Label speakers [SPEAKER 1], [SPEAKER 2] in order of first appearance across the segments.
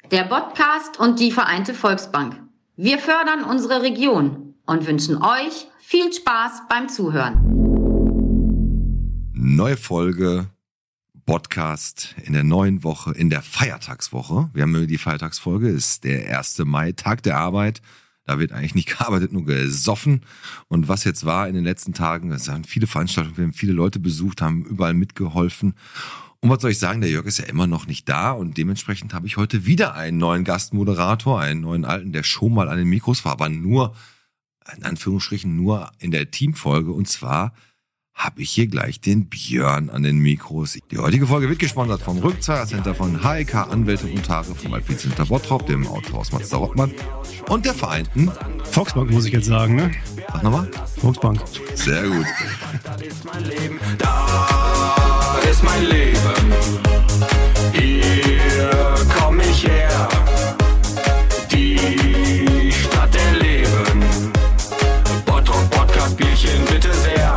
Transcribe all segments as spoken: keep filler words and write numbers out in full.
[SPEAKER 1] der Podcast und die Vereinte Volksbank. Wir fördern unsere Region und wünschen euch viel Spaß beim Zuhören.
[SPEAKER 2] Neue Folge Podcast in der neuen Woche, in der Feiertagswoche. Wir haben die Feiertagsfolge, ist der erste Mai, Tag der Arbeit. Da wird eigentlich nicht gearbeitet, nur gesoffen. Und was jetzt war in den letzten Tagen, es waren viele Veranstaltungen, wir haben viele Leute besucht, haben überall mitgeholfen. Und was soll ich sagen, der Jörg ist ja immer noch nicht da und dementsprechend habe ich heute wieder einen neuen Gastmoderator, einen neuen Alten, der schon mal an den Mikros war, aber nur, in Anführungsstrichen, nur in der Teamfolge. Und zwar habe ich hier gleich den Björn an den Mikros. Die heutige Folge wird gesponsert vom Rückzahlercenter von H E K Anwälte und Notare, vom Alpizenter Bottrop, dem Autohaus Mazda Rottmann und der Vereinten
[SPEAKER 3] Volksbank, muss ich jetzt sagen, ne?
[SPEAKER 2] Sag nochmal.
[SPEAKER 3] Volksbank.
[SPEAKER 2] Sehr gut.
[SPEAKER 4] Das ist mein Leben. Da ist mein Leben. Hier komm ich her. Die Stadt der Leben. Bottrop Podcast Bierchen bitte sehr.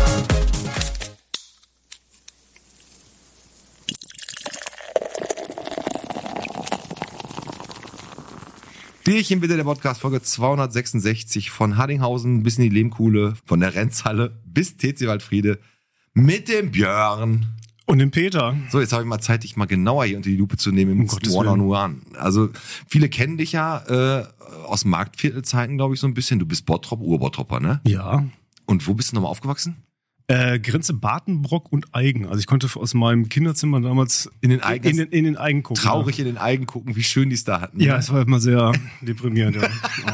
[SPEAKER 2] Bierchen bitte, der Podcast, Folge zweihundertsechsundsechzig, von Haddinghausen bis in die Lehmkuhle, von der Renzhalle bis T C Waldfriede mit dem Björn.
[SPEAKER 3] Und dem Peter.
[SPEAKER 2] So, jetzt habe ich mal Zeit, dich mal genauer hier unter die Lupe zu nehmen im
[SPEAKER 3] Um
[SPEAKER 2] One-on-One. Also viele kennen dich ja äh, aus Marktviertelzeiten, glaube ich, so ein bisschen. Du bist Bottrop, Ur-Bottropper, ne?
[SPEAKER 3] Ja.
[SPEAKER 2] Und wo bist du nochmal aufgewachsen?
[SPEAKER 3] Äh, Grenze Bartenbrock und Eigen. Also ich konnte aus meinem Kinderzimmer damals
[SPEAKER 2] In den Eigen,
[SPEAKER 3] in den, in den Eigen gucken.
[SPEAKER 2] traurig in den Eigen gucken, wie schön die es da hatten.
[SPEAKER 3] Ja, es war immer sehr deprimierend. Ja.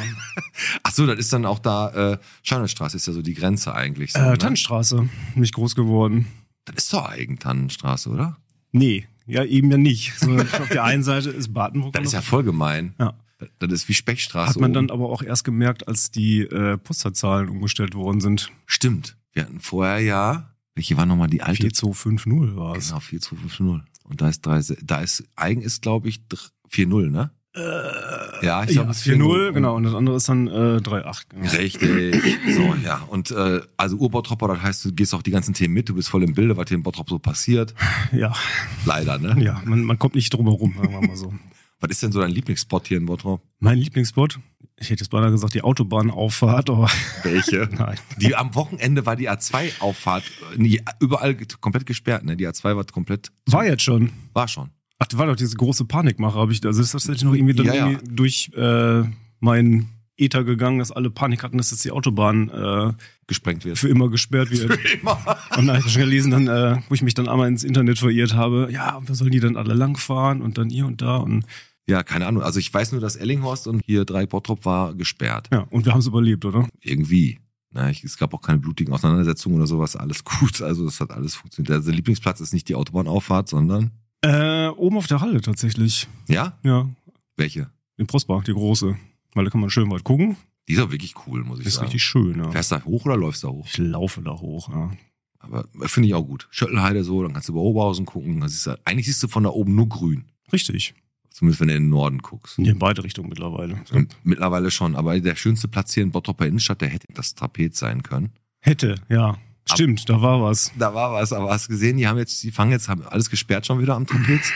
[SPEAKER 2] Ach so, das ist dann auch da, äh, Scheinelstraße ist ja so die Grenze eigentlich. So,
[SPEAKER 3] äh,
[SPEAKER 2] ne?
[SPEAKER 3] Tannenstraße, nicht groß geworden.
[SPEAKER 2] Das ist doch Eigen Tannenstraße, oder?
[SPEAKER 3] Nee, ja eben ja nicht. So, auf der einen Seite ist Bartenbrock.
[SPEAKER 2] Das ist ja voll gemein.
[SPEAKER 3] Ja.
[SPEAKER 2] Das ist wie Speckstraße.
[SPEAKER 3] Hat man
[SPEAKER 2] oben.
[SPEAKER 3] dann aber auch erst gemerkt, als die äh, Postleitzahlen umgestellt worden sind.
[SPEAKER 2] Stimmt. Wir hatten vorher ja, welche war nochmal die alte?
[SPEAKER 3] vier zwei fünf null war es.
[SPEAKER 2] Genau, vier zwei fünf null. Und da ist drei, da ist, Eigen ist, glaube ich, vier null, ne?
[SPEAKER 3] Äh,
[SPEAKER 2] Ja, ich
[SPEAKER 3] ja,
[SPEAKER 2] glaube, es ist
[SPEAKER 3] vier null, genau. Und das andere ist dann äh, drei acht. Genau.
[SPEAKER 2] Richtig. So, ja. Und äh, also Ur-Bottropper, das heißt, du gehst auch die ganzen Themen mit, du bist voll im Bilde, was hier in Bottrop so passiert.
[SPEAKER 3] Ja,
[SPEAKER 2] Leider, ne?
[SPEAKER 3] ja, man, man kommt nicht drum herum, sagen wir mal so.
[SPEAKER 2] Was ist denn so dein Lieblingsspot hier in Bottrop?
[SPEAKER 3] Mein Lieblingsspot? Ich hätte jetzt beinahe gesagt, die Autobahnauffahrt, aber
[SPEAKER 2] Welche?
[SPEAKER 3] nein.
[SPEAKER 2] Die am Wochenende war die A zwei Auffahrt nie, überall komplett gesperrt, ne? Die A zwei war komplett.
[SPEAKER 3] War jetzt schon.
[SPEAKER 2] War schon.
[SPEAKER 3] Ach, das war doch diese große Panikmache, habe ich. Also ist das tatsächlich noch irgendwie dann
[SPEAKER 2] Ja, ja.
[SPEAKER 3] irgendwie durch äh, meinen Ether gegangen, dass alle Panik hatten, dass jetzt die Autobahn äh,
[SPEAKER 2] Gesprengt wird.
[SPEAKER 3] für immer gesperrt wird.
[SPEAKER 2] immer.
[SPEAKER 3] Und dann habe ich schon gelesen, dann, äh, wo ich mich dann einmal ins Internet verirrt habe, ja, wir sollen die dann alle langfahren und dann hier und da und
[SPEAKER 2] Ja, keine Ahnung. Also ich weiß nur, dass Ellinghorst und hier drei Bottrop war gesperrt.
[SPEAKER 3] ja, und wir haben es überlebt, oder?
[SPEAKER 2] Irgendwie. Na, ich, es gab auch keine blutigen Auseinandersetzungen oder sowas. Alles gut. Also das hat alles funktioniert. Also der Lieblingsplatz ist nicht die Autobahnauffahrt, sondern
[SPEAKER 3] Äh, oben auf der Halle tatsächlich.
[SPEAKER 2] ja?
[SPEAKER 3] Ja,
[SPEAKER 2] Welche?
[SPEAKER 3] in Prosbach, die große. Weil da kann man schön weit gucken.
[SPEAKER 2] Die ist auch wirklich cool, muss ich
[SPEAKER 3] Ist
[SPEAKER 2] sagen.
[SPEAKER 3] richtig schön, ja.
[SPEAKER 2] Fährst du da hoch oder läufst du da hoch?
[SPEAKER 3] Ich laufe da hoch, ja.
[SPEAKER 2] Aber finde ich auch gut. Schöttelheide so, dann kannst du über Oberhausen gucken. Dann siehst du, eigentlich siehst du von da oben nur grün.
[SPEAKER 3] Richtig.
[SPEAKER 2] Zumindest wenn du in den Norden guckst.
[SPEAKER 3] In beide Richtungen mittlerweile.
[SPEAKER 2] Und mittlerweile schon. Aber der schönste Platz hier in Bottroper Innenstadt, der hätte das Trapez sein können.
[SPEAKER 3] Hätte, ja. Stimmt, da war was.
[SPEAKER 2] Da war was, aber hast du gesehen, die haben jetzt, die fangen jetzt, haben alles gesperrt schon wieder am Trapez,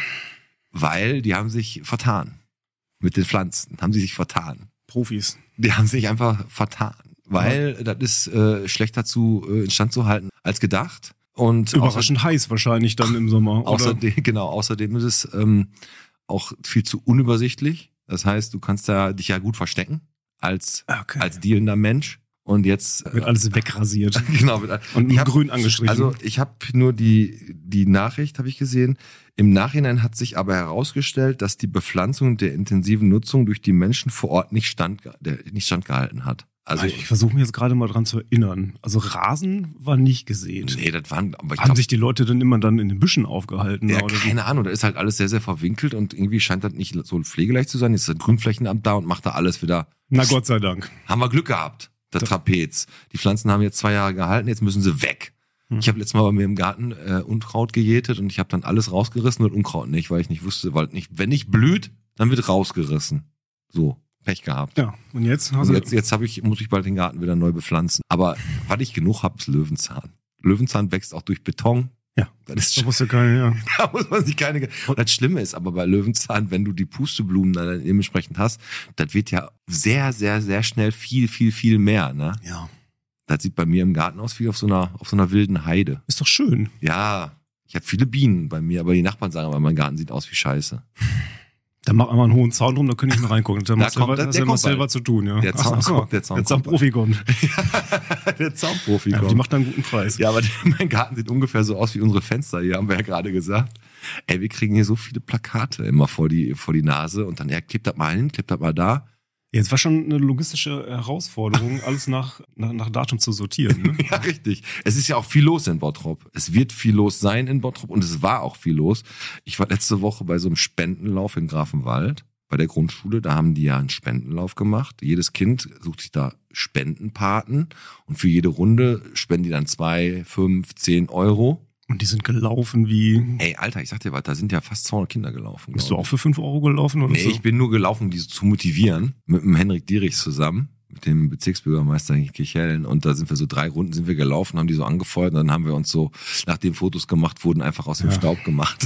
[SPEAKER 2] weil die haben sich vertan. Mit den Pflanzen haben sie sich vertan.
[SPEAKER 3] Profis.
[SPEAKER 2] Die haben sich einfach vertan, weil ja. das ist äh, schlechter zu äh, instand zu halten als gedacht. Und
[SPEAKER 3] überraschend heiß wahrscheinlich dann im Sommer.
[SPEAKER 2] Außerdem,
[SPEAKER 3] oder?
[SPEAKER 2] genau, außerdem ist es ähm, auch viel zu unübersichtlich. Das heißt, du kannst da dich ja gut verstecken als,
[SPEAKER 3] okay.
[SPEAKER 2] als dealender Mensch. Und jetzt
[SPEAKER 3] wird alles wegrasiert.
[SPEAKER 2] Genau. Mit,
[SPEAKER 3] und
[SPEAKER 2] ich hab,
[SPEAKER 3] grün angestrichen.
[SPEAKER 2] Also ich habe nur die die Nachricht habe ich gesehen. Im Nachhinein hat sich aber herausgestellt, dass die Bepflanzung der intensiven Nutzung durch die Menschen vor Ort nicht stand der, nicht standgehalten hat. Also
[SPEAKER 3] ich versuche mich jetzt gerade mal dran zu erinnern. Also Rasen war nicht gesehen.
[SPEAKER 2] Nee, das waren. Aber ich
[SPEAKER 3] Haben
[SPEAKER 2] glaub,
[SPEAKER 3] sich die Leute dann immer dann in den Büschen aufgehalten?
[SPEAKER 2] Ja,
[SPEAKER 3] oder
[SPEAKER 2] keine Ahnung. Da ist halt alles sehr sehr verwinkelt und irgendwie scheint das nicht so pflegeleicht zu sein. Jetzt ist das Grünflächenamt da und macht da alles wieder.
[SPEAKER 3] Na Gott sei Dank.
[SPEAKER 2] Haben wir Glück gehabt. Der Trapez. Die Pflanzen haben jetzt zwei Jahre gehalten, jetzt müssen sie weg. Hm. Ich habe letztes Mal bei mir im Garten äh, Unkraut gejätet und ich habe dann alles rausgerissen und Unkraut nicht, weil ich nicht wusste, weil nicht, wenn nicht blüht, dann wird rausgerissen. So, Pech gehabt.
[SPEAKER 3] Ja, und jetzt?
[SPEAKER 2] Also jetzt jetzt habe ich, muss ich bald den Garten wieder neu bepflanzen. Aber was ich genug habe, ist Löwenzahn. Löwenzahn wächst auch durch Beton,
[SPEAKER 3] Ja,
[SPEAKER 2] Das ist
[SPEAKER 3] da
[SPEAKER 2] schon,
[SPEAKER 3] musst du keine, ja.
[SPEAKER 2] da muss man sich keine. Und das Schlimme ist aber bei Löwenzahn, wenn du die Pusteblumen dann dementsprechend hast, das wird ja sehr, sehr, sehr schnell viel, viel, viel mehr. Ne?
[SPEAKER 3] Ja.
[SPEAKER 2] Das sieht bei mir im Garten aus wie auf so einer, auf so einer wilden Heide.
[SPEAKER 3] Ist doch schön.
[SPEAKER 2] Ja, ich habe viele Bienen bei mir, aber die Nachbarn sagen, aber mein Garten sieht aus wie Scheiße.
[SPEAKER 3] Dann mach einmal einen hohen Zaun drum, da könnte ich mal reingucken. Da muss
[SPEAKER 2] kommt-
[SPEAKER 3] ja
[SPEAKER 2] der
[SPEAKER 3] was
[SPEAKER 2] kommt
[SPEAKER 3] selber zu tun, ja.
[SPEAKER 2] Der Zaun
[SPEAKER 3] Ach so,
[SPEAKER 2] kommt, der Zaun
[SPEAKER 3] der
[SPEAKER 2] kommt
[SPEAKER 3] Zaunprofi kommt.
[SPEAKER 2] Der Zaunprofi
[SPEAKER 3] Ja,
[SPEAKER 2] kommt.
[SPEAKER 3] die macht dann einen guten Preis.
[SPEAKER 2] Ja, aber mein Garten sieht ungefähr so aus wie unsere Fenster hier, haben wir ja gerade gesagt. Ey, wir kriegen hier so viele Plakate immer vor die, vor die Nase und dann, ja, klebt das mal hin, klebt das mal da.
[SPEAKER 3] Jetzt war schon eine logistische Herausforderung, alles nach, nach, nach Datum zu sortieren. Ne?
[SPEAKER 2] Ja, richtig. Es ist ja auch viel los in Bottrop. Es wird viel los sein in Bottrop und es war auch viel los. Ich war letzte Woche bei so einem Spendenlauf in Grafenwald, bei der Grundschule. Da haben die ja einen Spendenlauf gemacht. Jedes Kind sucht sich da Spendenpaten und für jede Runde spenden die dann zwei, fünf, zehn Euro.
[SPEAKER 3] Und die sind gelaufen wie...
[SPEAKER 2] Ey, Alter, ich sag dir was, da sind ja fast zweihundert Kinder gelaufen.
[SPEAKER 3] Bist du
[SPEAKER 2] glaub
[SPEAKER 3] auch für fünf Euro gelaufen? Oder
[SPEAKER 2] Nee,
[SPEAKER 3] so?
[SPEAKER 2] ich bin nur gelaufen, um die zu motivieren, mit dem Henrik Dierichs zusammen, mit dem Bezirksbürgermeister in Kirchhellen. Und da sind wir so drei Runden sind wir gelaufen, haben die so angefeuert und dann haben wir uns so, nachdem Fotos gemacht wurden, einfach aus dem
[SPEAKER 3] Ja.
[SPEAKER 2] Staub gemacht.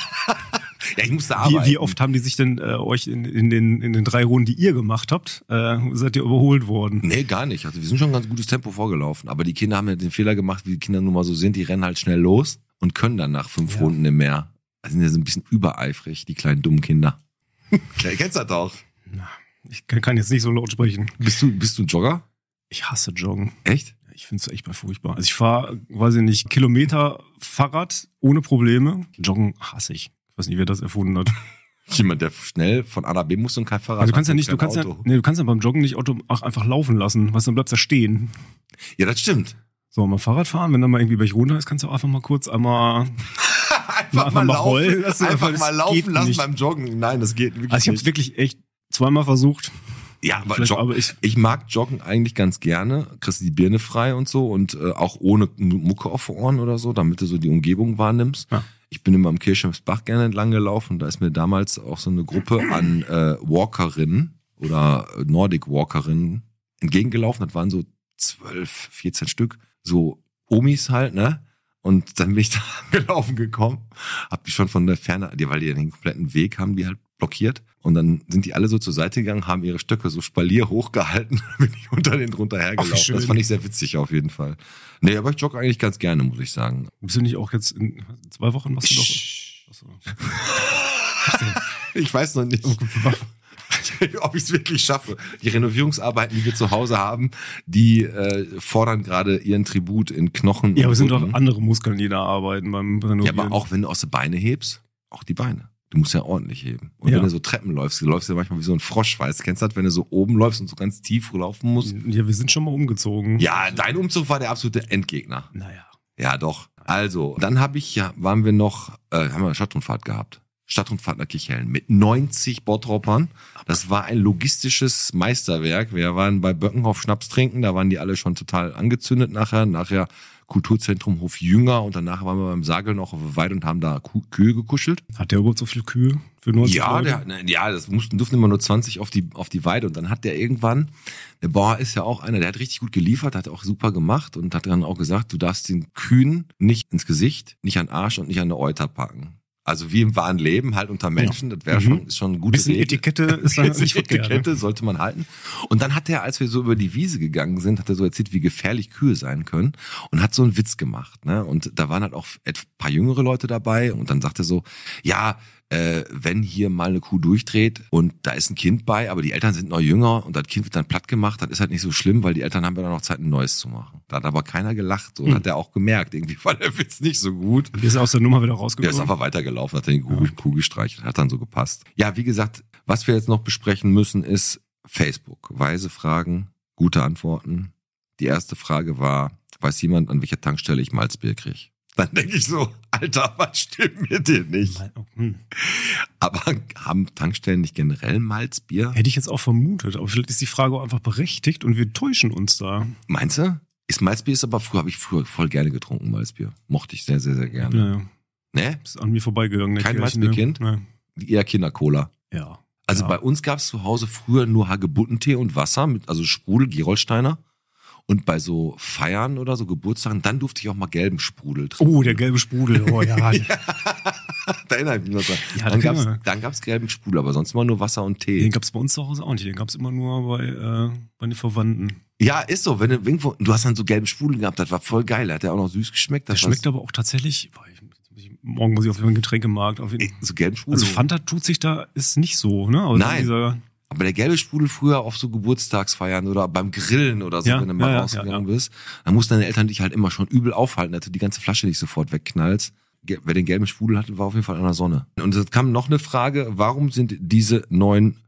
[SPEAKER 2] Ja, ich musste
[SPEAKER 3] Wie,
[SPEAKER 2] arbeiten.
[SPEAKER 3] wie oft haben die sich denn äh, euch in, in, den, in den drei Runden, die ihr gemacht habt, äh, seid ihr überholt worden?
[SPEAKER 2] Nee, gar nicht. Also wir sind schon ein ganz gutes Tempo vorgelaufen. Aber die Kinder haben ja den Fehler gemacht, wie die Kinder nun mal so sind, die rennen halt schnell los und können dann nach fünf
[SPEAKER 3] Ja.
[SPEAKER 2] Runden im Meer. Also sind ja so ein bisschen übereifrig, die kleinen dummen Kinder. Ja, ihr kennst das doch.
[SPEAKER 3] Na, ich kann, kann jetzt nicht so laut sprechen.
[SPEAKER 2] Bist du, bist du ein Jogger?
[SPEAKER 3] Ich hasse Joggen.
[SPEAKER 2] Echt?
[SPEAKER 3] Ich finde es echt mal furchtbar. Also ich fahre, weiß ich nicht, Kilometer Fahrrad ohne Probleme. Joggen hasse ich. Ich weiß nicht, wer das erfunden hat.
[SPEAKER 2] Jemand, der schnell von A nach B muss und kein Fahrrad
[SPEAKER 3] Also du kannst ja
[SPEAKER 2] hat,
[SPEAKER 3] nicht, du
[SPEAKER 2] kein
[SPEAKER 3] kannst ja,
[SPEAKER 2] Auto.
[SPEAKER 3] nee, du kannst ja beim Joggen nicht Auto auch einfach laufen lassen, was dann bleibst du stehen.
[SPEAKER 2] Ja, das stimmt.
[SPEAKER 3] So, mal Fahrrad fahren, wenn dann mal irgendwie Berg runter ist, kannst du auch einfach mal kurz einmal,
[SPEAKER 2] Einfach,
[SPEAKER 3] Einfach mal rollen lassen,
[SPEAKER 2] einfach
[SPEAKER 3] das
[SPEAKER 2] mal
[SPEAKER 3] geht
[SPEAKER 2] laufen lassen
[SPEAKER 3] nicht.
[SPEAKER 2] beim Joggen. Nein, das geht wirklich
[SPEAKER 3] also ich habe es
[SPEAKER 2] nicht.
[SPEAKER 3] wirklich echt zweimal versucht.
[SPEAKER 2] Ja, aber,
[SPEAKER 3] Vielleicht,
[SPEAKER 2] Joggen,
[SPEAKER 3] aber ich,
[SPEAKER 2] ich mag Joggen eigentlich ganz gerne. Kriegst du die Birne frei und so und äh, auch ohne Mucke auf den Ohren oder so, damit du so die Umgebung wahrnimmst.
[SPEAKER 3] Ja.
[SPEAKER 2] Ich bin immer am Kirchhofsbach gerne entlang gelaufen. Da ist mir damals auch so eine Gruppe an äh, Walkerinnen oder Nordic Walkerinnen entgegengelaufen. Das waren so zwölf, vierzehn Stück. So Omis halt, ne? Und dann bin ich da gelaufen gekommen, hab die schon von der Ferne, die, weil die den kompletten Weg haben, die halt blockiert. Und dann sind die alle so zur Seite gegangen, haben ihre Stöcke so Spalier hochgehalten, dann bin ich unter den drunter
[SPEAKER 3] Ach, wie
[SPEAKER 2] hergelaufen.
[SPEAKER 3] schön.
[SPEAKER 2] Das fand ich sehr witzig auf jeden Fall. Nee, aber ich jogge eigentlich ganz gerne, muss ich sagen.
[SPEAKER 3] bist du nicht auch jetzt in zwei Wochen machst du doch. Achso.
[SPEAKER 2] Ich weiß noch nicht, ob ich es wirklich schaffe. Die Renovierungsarbeiten, die wir zu Hause haben, die äh, fordern gerade ihren Tribut in Knochen.
[SPEAKER 3] Ja, aber
[SPEAKER 2] und
[SPEAKER 3] es sind
[SPEAKER 2] Rücken.
[SPEAKER 3] doch andere Muskeln, die da arbeiten beim
[SPEAKER 2] Ja,
[SPEAKER 3] Renovieren.
[SPEAKER 2] aber auch wenn du aus den Beine hebst, auch die Beine. Du musst ja ordentlich heben. Und
[SPEAKER 3] Ja.
[SPEAKER 2] wenn du so Treppen läufst, du läufst ja manchmal wie so ein Frosch, weißt du, kennst du das, wenn du so oben läufst und so ganz tief laufen musst?
[SPEAKER 3] Ja, wir sind schon mal umgezogen.
[SPEAKER 2] Ja, dein Umzug war der absolute Endgegner.
[SPEAKER 3] Naja.
[SPEAKER 2] Ja, doch. Also, dann habe ich ja, waren wir noch, äh, haben wir eine Stadtrundfahrt gehabt. Stadtrundfahrt nach Kirchhellen mit neunzig Bottropern. Das war ein logistisches Meisterwerk. Wir waren bei Böckenhof Schnaps trinken, da waren die alle schon total angezündet nachher. Nachher Kulturzentrum Hof Jünger und danach waren wir beim Sagel noch auf der Weide und haben da Kuh, Kühe gekuschelt.
[SPEAKER 3] Hat der überhaupt so viele Kühe für neunzig
[SPEAKER 2] Ja,
[SPEAKER 3] Leute?
[SPEAKER 2] der, ne, ja, das mussten, durften immer nur zwanzig auf die, auf die Weide. Und dann hat der irgendwann, der Bauer ist ja auch einer, der hat richtig gut geliefert, hat auch super gemacht und hat dann auch gesagt, du darfst den Kühen nicht ins Gesicht, nicht an den Arsch und nicht an die Euter packen. Also wie im wahren Leben, halt unter Menschen, das wäre
[SPEAKER 3] Mhm.
[SPEAKER 2] schon, ist schon ein gutes
[SPEAKER 3] Bisschen Etikette ist dann nicht verkehrt.
[SPEAKER 2] Etikette sollte man halten. Und dann hat er, als wir so über die Wiese gegangen sind, hat er so erzählt, wie gefährlich Kühe sein können und hat so einen Witz gemacht. Ne? Und da waren halt auch ein paar jüngere Leute dabei und dann sagt er so, ja, äh, wenn hier mal eine Kuh durchdreht und da ist ein Kind bei, aber die Eltern sind noch jünger und das Kind wird dann platt gemacht, das ist halt nicht so schlimm, weil die Eltern haben ja dann noch Zeit, ein neues zu machen. Da hat aber keiner gelacht. So, und
[SPEAKER 3] Mhm.
[SPEAKER 2] hat er auch gemerkt, irgendwie war der Witz nicht so gut.
[SPEAKER 3] Wir sind aus der Nummer wieder
[SPEAKER 2] Der ist
[SPEAKER 3] rausgekommen.
[SPEAKER 2] einfach weitergelaufen, hat den Kuh, Kuh gestreichelt, hat dann so gepasst. Ja, wie gesagt, was wir jetzt noch besprechen müssen, ist Facebook. Weise Fragen, gute Antworten. Die erste Frage war, weiß jemand, an welcher Tankstelle ich Malzbier kriege? Dann denke ich so, Alter, was stimmt mit dir nicht?
[SPEAKER 3] Hm.
[SPEAKER 2] Aber haben Tankstellen nicht generell Malzbier?
[SPEAKER 3] Hätte ich jetzt auch vermutet, aber vielleicht ist die Frage auch einfach berechtigt und wir täuschen uns da.
[SPEAKER 2] Meinst du? Ist Malzbier ist aber früher, habe ich früher voll gerne getrunken, Malzbier. Mochte ich sehr, sehr, sehr gerne.
[SPEAKER 3] Ja, ja.
[SPEAKER 2] Ne?
[SPEAKER 3] Ist an mir vorbeigegangen. der
[SPEAKER 2] Kein
[SPEAKER 3] Kirche,
[SPEAKER 2] Malzbierkind?
[SPEAKER 3] Ne?
[SPEAKER 2] Eher Kindercola.
[SPEAKER 3] Ja.
[SPEAKER 2] Also
[SPEAKER 3] Ja.
[SPEAKER 2] bei uns gab es zu Hause früher nur Hagebuttentee und Wasser, mit, also Sprudel, Gerolsteiner. Und bei so Feiern oder so Geburtstagen, dann durfte ich auch mal gelben Sprudel trinken.
[SPEAKER 3] Oh, der gelbe Sprudel. Oh ja.
[SPEAKER 2] Da erinnere ich mich noch dran.
[SPEAKER 3] Ja,
[SPEAKER 2] dann
[SPEAKER 3] da
[SPEAKER 2] gab's,
[SPEAKER 3] kann man-
[SPEAKER 2] dann gab's gelben Sprudel, aber sonst immer nur Wasser und Tee.
[SPEAKER 3] Den gab's bei uns zu Hause auch nicht. Den gab's immer nur bei, äh, bei den Verwandten.
[SPEAKER 2] Ja, ist so. Wenn du irgendwo, du hast dann so gelben Sprudel gehabt, das war voll geil. Der hat ja auch noch süß geschmeckt.
[SPEAKER 3] Der
[SPEAKER 2] Das
[SPEAKER 3] schmeckt aber auch tatsächlich. Boah, ich, ich, morgen muss ich auf jeden Fall einen Getränkemarkt. Auf jeden,
[SPEAKER 2] so gelben Sprudel.
[SPEAKER 3] also Fanta tut sich da, ist nicht so, ne? Also
[SPEAKER 2] Nein.
[SPEAKER 3] Dieser,
[SPEAKER 2] Aber der gelbe Sprudel früher auf so Geburtstagsfeiern oder beim Grillen oder so,
[SPEAKER 3] Ja,
[SPEAKER 2] wenn du mal
[SPEAKER 3] ja, ja,
[SPEAKER 2] rausgegangen
[SPEAKER 3] ja, ja.
[SPEAKER 2] bist, dann mussten deine Eltern dich halt immer schon übel aufhalten, dass du die ganze Flasche nicht sofort wegknallst. Ge- Wer den gelben Sprudel hatte, war auf jeden Fall an der Sonne. Und es kam noch eine Frage, warum sind diese neuen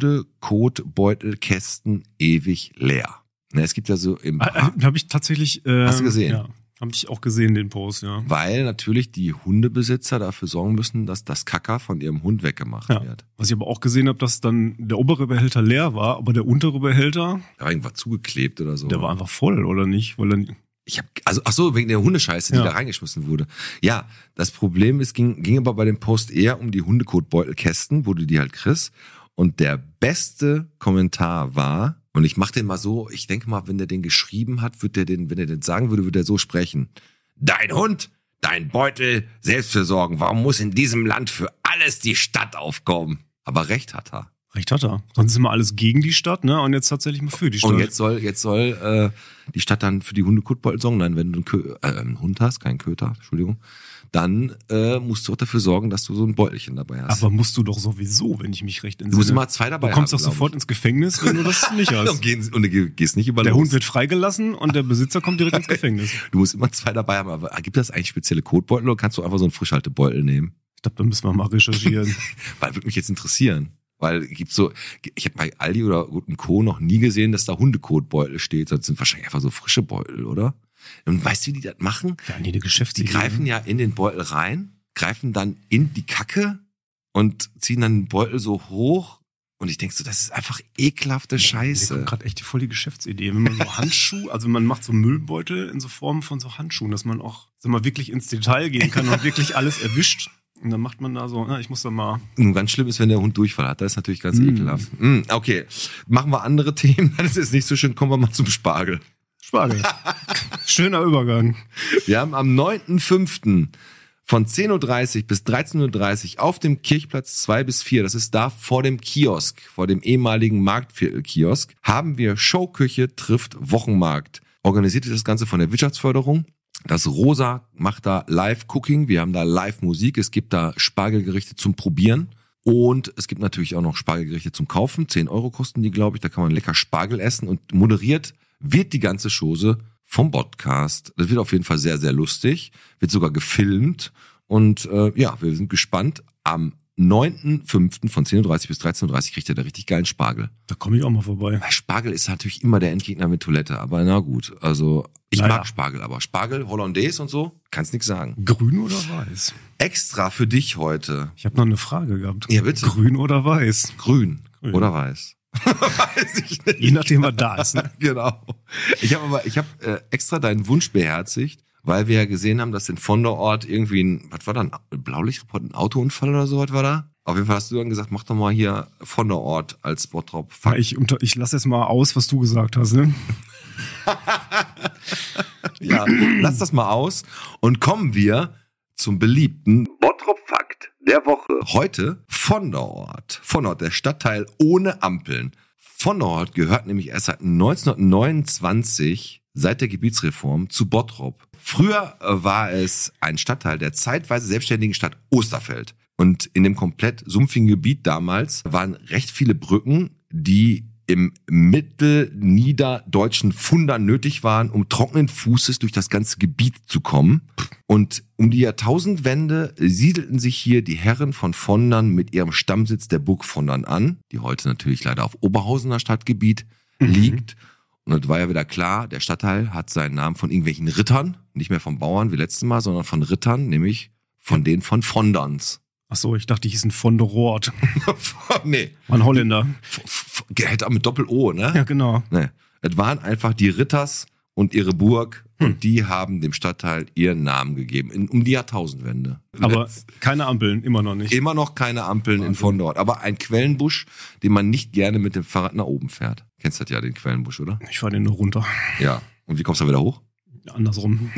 [SPEAKER 2] Hunde-Kotbeutelkästen ewig leer? Na, es gibt ja so im...
[SPEAKER 3] äh, äh, habe ich tatsächlich. Äh,
[SPEAKER 2] Hast du gesehen?
[SPEAKER 3] Ja, habe ich auch gesehen, den Post, ja.
[SPEAKER 2] Weil natürlich die Hundebesitzer dafür sorgen müssen, dass das Kacker von ihrem Hund weggemacht
[SPEAKER 3] Ja.
[SPEAKER 2] wird.
[SPEAKER 3] Was ich aber auch gesehen habe, dass dann der obere Behälter leer war, aber der untere Behälter,
[SPEAKER 2] Da war irgendwas zugeklebt oder so.
[SPEAKER 3] der war einfach voll, oder nicht? Weil dann,
[SPEAKER 2] Ich habe also ach so wegen der Hundescheiße, die
[SPEAKER 3] Ja.
[SPEAKER 2] da reingeschmissen wurde. Ja, das Problem ist, ging, ging aber bei dem Post eher um die Hundekotbeutelkästen, wo du die halt kriegst. Und der beste Kommentar war, und ich mach den mal so, ich denke mal, wenn der den geschrieben hat, wird der den, wenn er den sagen würde, würde er so sprechen: Dein Hund, dein Beutel, Selbstversorgen. Warum muss in diesem Land für alles die Stadt aufkommen? Aber recht hat er.
[SPEAKER 3] recht hat er. Sonst ist immer alles gegen die Stadt, ne? Und jetzt tatsächlich mal für die Stadt.
[SPEAKER 2] Und jetzt soll, jetzt soll äh, die Stadt dann für die Hundekotbeutel sorgen. Nein, wenn du einen, Kö äh, einen Hund hast, keinen Köter, Entschuldigung, dann äh, musst du auch dafür sorgen, dass du so ein Beutelchen dabei hast.
[SPEAKER 3] Aber musst du doch sowieso, wenn ich mich recht entsinne.
[SPEAKER 2] du musst immer zwei dabei
[SPEAKER 3] Du kommst
[SPEAKER 2] haben,
[SPEAKER 3] doch
[SPEAKER 2] glaub
[SPEAKER 3] sofort ins Gefängnis, wenn du das nicht
[SPEAKER 2] ich.
[SPEAKER 3] hast.
[SPEAKER 2] Und, gehst, und du gehst nicht über
[SPEAKER 3] Der
[SPEAKER 2] los.
[SPEAKER 3] Hund wird freigelassen und der Besitzer kommt direkt ins Gefängnis.
[SPEAKER 2] Du musst immer zwei dabei haben. Aber gibt das eigentlich spezielle Kotbeutel oder kannst du einfach so einen Frischhaltebeutel nehmen?
[SPEAKER 3] Ich glaube, da müssen wir mal recherchieren.
[SPEAKER 2] Weil würde mich jetzt interessieren. Weil gibt so, ich habe bei Aldi oder Gut und Co. noch nie gesehen, dass da Hundekotbeutel steht. Das sind wahrscheinlich einfach so frische Beutel, oder? Und weißt du, wie die das machen?
[SPEAKER 3] Ja, nee, die
[SPEAKER 2] Die
[SPEAKER 3] Geschäftsidee.
[SPEAKER 2] greifen ja in den Beutel rein, greifen dann in die Kacke und ziehen dann den Beutel so hoch. Und ich denk so, das ist einfach ekelhafte
[SPEAKER 3] Mir
[SPEAKER 2] Scheiße.
[SPEAKER 3] kommt gerade echt die voll die Geschäftsidee. Wenn man so Handschuhe, also man macht so Müllbeutel in so Form von so Handschuhen, dass man auch, sag mal, wirklich ins Detail gehen kann und wirklich alles erwischt. Und dann macht man da so, na, ich muss da mal.
[SPEAKER 2] Nun, ganz schlimm ist, wenn der Hund Durchfall hat. Das ist natürlich ganz
[SPEAKER 3] Mm.
[SPEAKER 2] ekelhaft. Mm, okay, machen wir andere Themen. Das ist nicht so schön. Kommen wir mal zum Spargel.
[SPEAKER 3] Spargel. Schöner Übergang.
[SPEAKER 2] Wir haben am neunten fünften von zehn Uhr dreißig bis dreizehn Uhr dreißig auf dem Kirchplatz zwei bis vier, das ist da vor dem Kiosk, vor dem ehemaligen Marktviertel-Kiosk, haben wir Showküche trifft Wochenmarkt. Organisiert wird das Ganze von der Wirtschaftsförderung. Das Rosa macht da Live-Cooking, wir haben da Live-Musik, es gibt da Spargelgerichte zum Probieren und es gibt natürlich auch noch Spargelgerichte zum Kaufen. zehn Euro kosten die, glaube ich, da kann man lecker Spargel essen und moderiert wird die ganze Chose vom Podcast. Das wird auf jeden Fall sehr, sehr lustig, wird sogar gefilmt und äh, ja, wir sind gespannt. Am neunten fünften von zehn Uhr dreißig bis dreizehn Uhr dreißig kriegt ihr da richtig geilen Spargel.
[SPEAKER 3] Da komme ich auch mal vorbei.
[SPEAKER 2] Weil Spargel ist natürlich immer der Endgegner mit Toilette, aber na gut, also ich
[SPEAKER 3] Naja.
[SPEAKER 2] mag Spargel, aber Spargel, Hollandaise und so, kannst nix sagen.
[SPEAKER 3] Grün oder weiß?
[SPEAKER 2] Extra für dich heute,
[SPEAKER 3] Ich habe noch eine Frage gehabt.
[SPEAKER 2] Ja, bitte.
[SPEAKER 3] Grün oder weiß?
[SPEAKER 2] grün,
[SPEAKER 3] Grün.
[SPEAKER 2] oder weiß. Weiß ich nicht.
[SPEAKER 3] Je nachdem, was da ist. Ne?
[SPEAKER 2] Genau. Ich habe aber, ich habe äh, extra deinen Wunsch beherzigt, weil wir ja gesehen haben, dass in Vonderort irgendwie ein, was war da, ein Blaulichtreport, ein Autounfall oder so was war da? Auf jeden Fall hast du dann gesagt, mach doch mal hier Vonderort als Bottrop.
[SPEAKER 3] Ja, ich, unter, ich lasse jetzt mal aus, was du gesagt hast. Ne?
[SPEAKER 2] Ja, lass das mal aus und kommen wir zum beliebten Bottrop-Fakt der Woche. Heute Vonderort. Vonderort, der Stadtteil ohne Ampeln. Vonderort gehört nämlich erst seit neunzehnhundertneunundzwanzig, seit der Gebietsreform, zu Bottrop. Früher war es ein Stadtteil der zeitweise selbstständigen Stadt Osterfeld. Und in dem komplett sumpfigen Gebiet damals waren recht viele Brücken, die im mittelniederdeutschen Funder nötig waren, um trockenen Fußes durch das ganze Gebiet zu kommen. Und um die Jahrtausendwende siedelten sich hier die Herren von Vondern mit ihrem Stammsitz der Burg Vondern an, die heute natürlich leider auf Oberhausener Stadtgebiet liegt. Und es war ja wieder klar, der Stadtteil hat seinen Namen von irgendwelchen Rittern, nicht mehr von Bauern wie letztes Mal, sondern von Rittern, nämlich von denen von Vonderns.
[SPEAKER 3] Ach so, ich dachte, die hießen von der Roort.
[SPEAKER 2] Nee,
[SPEAKER 3] Ein Holländer.
[SPEAKER 2] F- F- hätte auch mit Doppel-O, ne?
[SPEAKER 3] Ja, genau.
[SPEAKER 2] Nee. Es waren einfach die Ritters und ihre Burg
[SPEAKER 3] Hm.
[SPEAKER 2] und die haben dem Stadtteil ihren Namen gegeben, in, um die Jahrtausendwende.
[SPEAKER 3] Aber
[SPEAKER 2] Letz-
[SPEAKER 3] keine Ampeln, immer noch nicht.
[SPEAKER 2] immer noch keine Ampeln in
[SPEAKER 3] Wahnsinn.
[SPEAKER 2] Vondort, aber ein Quellenbusch, den man nicht gerne mit dem Fahrrad nach oben fährt. Kennst das ja, den Quellenbusch, oder?
[SPEAKER 3] Ich fahre den nur runter.
[SPEAKER 2] Ja. Und wie kommst du da wieder hoch?
[SPEAKER 3] Andersrum.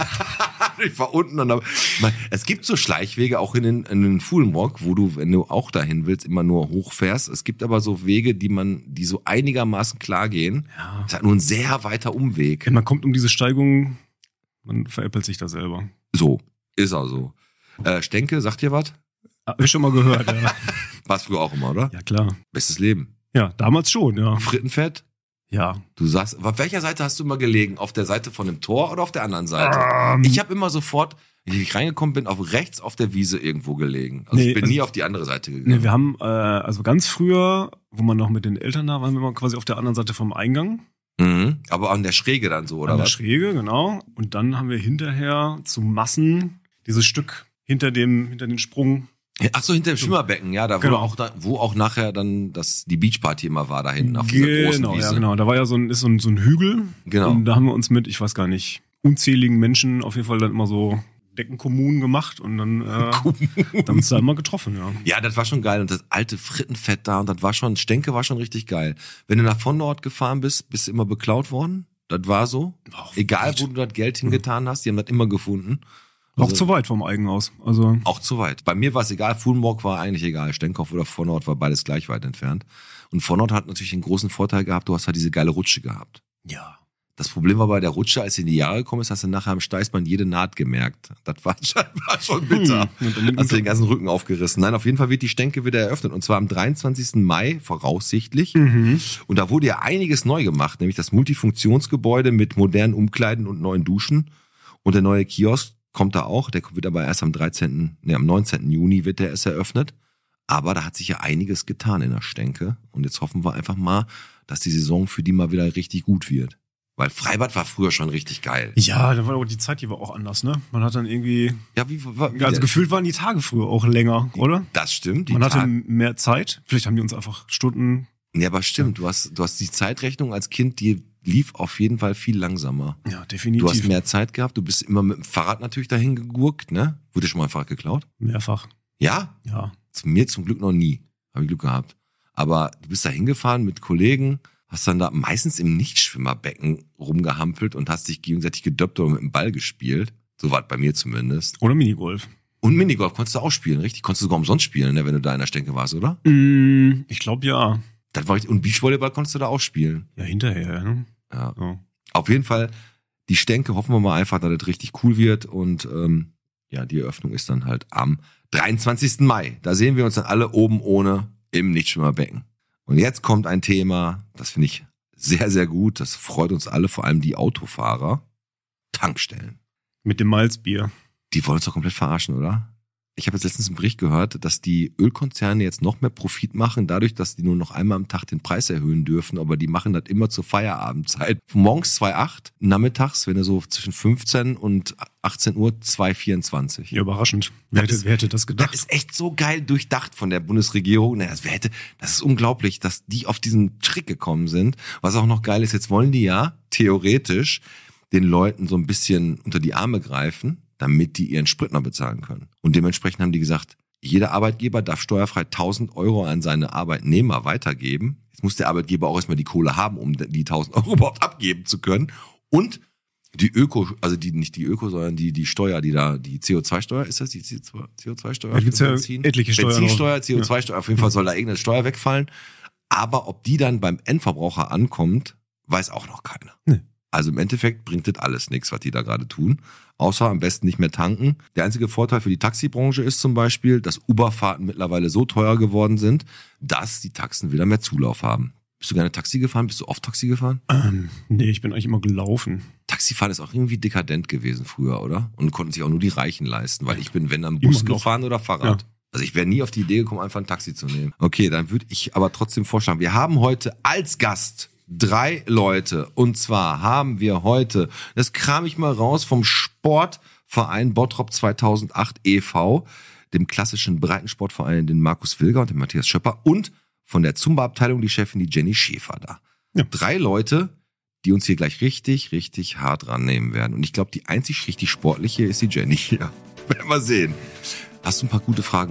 [SPEAKER 2] Ich war unten und da, es gibt so Schleichwege auch in den, in den Fulmrock, wo du, wenn du auch dahin willst, immer nur hochfährst. Es gibt aber so Wege, die man, die so einigermaßen klar gehen.
[SPEAKER 3] Ja.
[SPEAKER 2] Das ist halt nur ein sehr weiter Umweg.
[SPEAKER 3] Man kommt um diese Steigung, man veräppelt sich da selber.
[SPEAKER 2] So, ist auch so. Äh, Stenke, sagt dir was?
[SPEAKER 3] Hab ich schon mal gehört, ja.
[SPEAKER 2] Warst früher auch immer, oder?
[SPEAKER 3] Ja, klar.
[SPEAKER 2] Bestes Leben.
[SPEAKER 3] Ja, damals schon, ja.
[SPEAKER 2] Frittenfett?
[SPEAKER 3] Ja.
[SPEAKER 2] Du sagst, auf welcher Seite hast du immer gelegen? Auf der Seite von dem Tor oder auf der anderen Seite?
[SPEAKER 3] Ähm.
[SPEAKER 2] Ich habe immer sofort, wenn ich reingekommen bin, auf rechts auf der Wiese irgendwo gelegen. Also
[SPEAKER 3] Nee,
[SPEAKER 2] ich bin
[SPEAKER 3] also-
[SPEAKER 2] nie auf die andere Seite gegangen.
[SPEAKER 3] Nee, wir haben, äh, also ganz früher, wo man noch mit den Eltern da war, waren wir immer quasi auf der anderen Seite vom Eingang.
[SPEAKER 2] Mhm. Aber an der Schräge dann so, oder
[SPEAKER 3] an der
[SPEAKER 2] was?
[SPEAKER 3] Schräge, genau. Und dann haben wir hinterher zu Massen dieses Stück hinter dem, hinter den Sprung.
[SPEAKER 2] Ach so, hinter dem Schwimmerbecken, ja, da wo
[SPEAKER 3] Genau.
[SPEAKER 2] auch da, wo auch nachher dann das die Beachparty immer war da hinten auf dieser großen
[SPEAKER 3] Genau,
[SPEAKER 2] Wiese.
[SPEAKER 3] ja, genau. Da war ja so ein, ist so ein, so ein Hügel.
[SPEAKER 2] Genau.
[SPEAKER 3] Und da haben wir uns mit, ich weiß gar nicht, unzähligen Menschen auf jeden Fall dann immer so Deckenkommunen gemacht und dann äh, haben wir uns da immer getroffen, ja.
[SPEAKER 2] Ja, das war schon geil und das alte Frittenfett da und das war schon, Stenke war schon richtig geil. Wenn du nach von Nord gefahren bist, bist du immer beklaut worden. Das war so.
[SPEAKER 3] War auch
[SPEAKER 2] Egal,
[SPEAKER 3] weit.
[SPEAKER 2] wo du das Geld hingetan hast, die haben das immer gefunden.
[SPEAKER 3] Auch
[SPEAKER 2] Also-
[SPEAKER 3] zu weit vom Eigenhaus. Also
[SPEAKER 2] Auch zu weit. Bei mir war es egal, Fulmrock war eigentlich egal. Stenkopf oder Vornord war beides gleich weit entfernt. Und Vornord hat natürlich den großen Vorteil gehabt, du hast halt diese geile Rutsche gehabt.
[SPEAKER 3] ja.
[SPEAKER 2] Das Problem war bei der Rutsche, als sie in die Jahre gekommen ist, hast du nachher am Steißbein jede Naht gemerkt. Das war, war schon bitter.
[SPEAKER 3] Hm. Und dann-
[SPEAKER 2] Hast du den ganzen Rücken aufgerissen. Nein, auf jeden Fall wird die Stenke wieder eröffnet. Und zwar am dreiundzwanzigsten Mai, voraussichtlich.
[SPEAKER 3] Mhm.
[SPEAKER 2] Und da wurde ja einiges neu gemacht, nämlich das Multifunktionsgebäude mit modernen Umkleiden und neuen Duschen. Und der neue Kiosk kommt da auch. Der wird aber erst am dreizehnten, nee, am neunzehnten Juni wird der erst eröffnet. Aber da hat sich ja einiges getan in der Stenke. Und jetzt hoffen wir einfach mal, dass die Saison für die mal wieder richtig gut wird. Weil Freibad war früher schon richtig geil.
[SPEAKER 3] Ja, da war aber die Zeit, die war auch anders, ne? Man hat dann irgendwie,
[SPEAKER 2] Ja, wie, wie, wie
[SPEAKER 3] also gefühlt waren die Tage früher auch länger, oder?
[SPEAKER 2] Das stimmt. Die
[SPEAKER 3] Man hatte
[SPEAKER 2] Tag-
[SPEAKER 3] mehr Zeit. Vielleicht haben die uns einfach Stunden.
[SPEAKER 2] Ja, aber stimmt. Du hast, du hast die Zeitrechnung als Kind, die lief auf jeden Fall viel langsamer.
[SPEAKER 3] Ja, definitiv.
[SPEAKER 2] Du hast mehr Zeit gehabt. Du bist immer mit dem Fahrrad natürlich dahin gegurkt, ne? Wurde dir schon mal ein Fahrrad geklaut?
[SPEAKER 3] Mehrfach.
[SPEAKER 2] Ja?
[SPEAKER 3] Ja.
[SPEAKER 2] Zu mir zum Glück noch nie. Habe ich Glück gehabt. Aber du bist da hingefahren mit Kollegen, hast dann da meistens im Nichtschwimmerbecken rumgehampelt und hast dich gegenseitig gedöppt oder mit dem Ball gespielt. So war es bei mir zumindest.
[SPEAKER 3] Oder Minigolf.
[SPEAKER 2] Und Minigolf konntest du auch spielen, richtig? Konntest du sogar umsonst spielen, ne, wenn du da in der Stenke warst, oder?
[SPEAKER 3] Mm, ich glaube ja.
[SPEAKER 2] Das war richtig. Und Beachvolleyball konntest du da auch spielen.
[SPEAKER 3] Ja, hinterher, ne?
[SPEAKER 2] Ja.
[SPEAKER 3] So.
[SPEAKER 2] Auf jeden Fall, die Stenke hoffen wir mal einfach, dass das richtig cool wird. Und ähm, ja, die Eröffnung ist dann halt am dreiundzwanzigsten Mai. Da sehen wir uns dann alle oben ohne im Nichtschwimmerbecken. Und jetzt kommt ein Thema, das finde ich sehr, sehr gut. Das freut uns alle, vor allem die Autofahrer. Tankstellen.
[SPEAKER 3] Mit dem Malzbier.
[SPEAKER 2] Die wollen uns doch komplett verarschen, oder? Ich habe jetzt letztens einen Bericht gehört, dass die Ölkonzerne jetzt noch mehr Profit machen, dadurch, dass die nur noch einmal am Tag den Preis erhöhen dürfen, aber die machen das immer zur Feierabendzeit. Morgens zwei Komma acht, nachmittags, wenn du so zwischen fünfzehn und achtzehn Uhr, zwei Komma vierundzwanzig.
[SPEAKER 3] Ja, überraschend. Wer
[SPEAKER 2] Das
[SPEAKER 3] hätte,
[SPEAKER 2] ist-
[SPEAKER 3] wer hätte das
[SPEAKER 2] Das
[SPEAKER 3] gedacht?
[SPEAKER 2] ist echt so geil durchdacht von der Bundesregierung. Naja, das, wer hätte, das ist unglaublich, dass die auf diesen Trick gekommen sind. Was auch noch geil ist, jetzt wollen die ja theoretisch den Leuten so ein bisschen unter die Arme greifen, damit die ihren Sprit noch bezahlen können. Und dementsprechend haben die gesagt, jeder Arbeitgeber darf steuerfrei tausend Euro an seine Arbeitnehmer weitergeben. Jetzt muss der Arbeitgeber auch erstmal die Kohle haben, um die tausend Euro überhaupt abgeben zu können. Und die Öko, also die, nicht die Öko, sondern die, die Steuer, die da, die C O zwei Steuer, ist das die C O zwei Steuer?
[SPEAKER 3] Da gibt's ja etliche Steuern
[SPEAKER 2] Benzinsteuer,
[SPEAKER 3] noch.
[SPEAKER 2] C O zwei Steuer, auf jeden Fall soll da irgendeine Steuer wegfallen. Aber ob die dann beim Endverbraucher ankommt, weiß auch noch keiner.
[SPEAKER 3] Nee.
[SPEAKER 2] Also im Endeffekt bringt das alles nichts, was die da gerade tun. Außer am besten nicht mehr tanken. Der einzige Vorteil für die Taxibranche ist zum Beispiel, dass Uberfahrten mittlerweile so teuer geworden sind, dass die Taxen wieder mehr Zulauf haben. Bist du gerne Taxi gefahren? Bist du oft Taxi gefahren?
[SPEAKER 3] Ähm, nee, ich bin eigentlich immer gelaufen.
[SPEAKER 2] Taxifahren ist auch irgendwie dekadent gewesen früher, oder? Und konnten sich auch nur die Reichen leisten, weil ich bin, wenn dann
[SPEAKER 3] Immer
[SPEAKER 2] Bus
[SPEAKER 3] noch.
[SPEAKER 2] gefahren oder Fahrrad.
[SPEAKER 3] Ja.
[SPEAKER 2] Also ich wäre nie auf die Idee gekommen, einfach ein Taxi zu nehmen. Okay, dann würde ich aber trotzdem vorschlagen, wir haben heute als Gast drei Leute. Und zwar haben wir heute, das kram ich mal raus, vom Sportverein Bottrop zweitausendacht e V, dem klassischen Breitensportverein, den Markus Wilger und den Matthias Schöpper, und von der Zumba-Abteilung die Chefin, die Jenny Schäfer da.
[SPEAKER 3] Ja.
[SPEAKER 2] Drei Leute, die uns hier gleich richtig, richtig hart rannehmen werden. Und ich glaube, die einzig richtig sportliche ist die Jenny hier. Werden wir sehen. Hast du ein paar gute Fragen?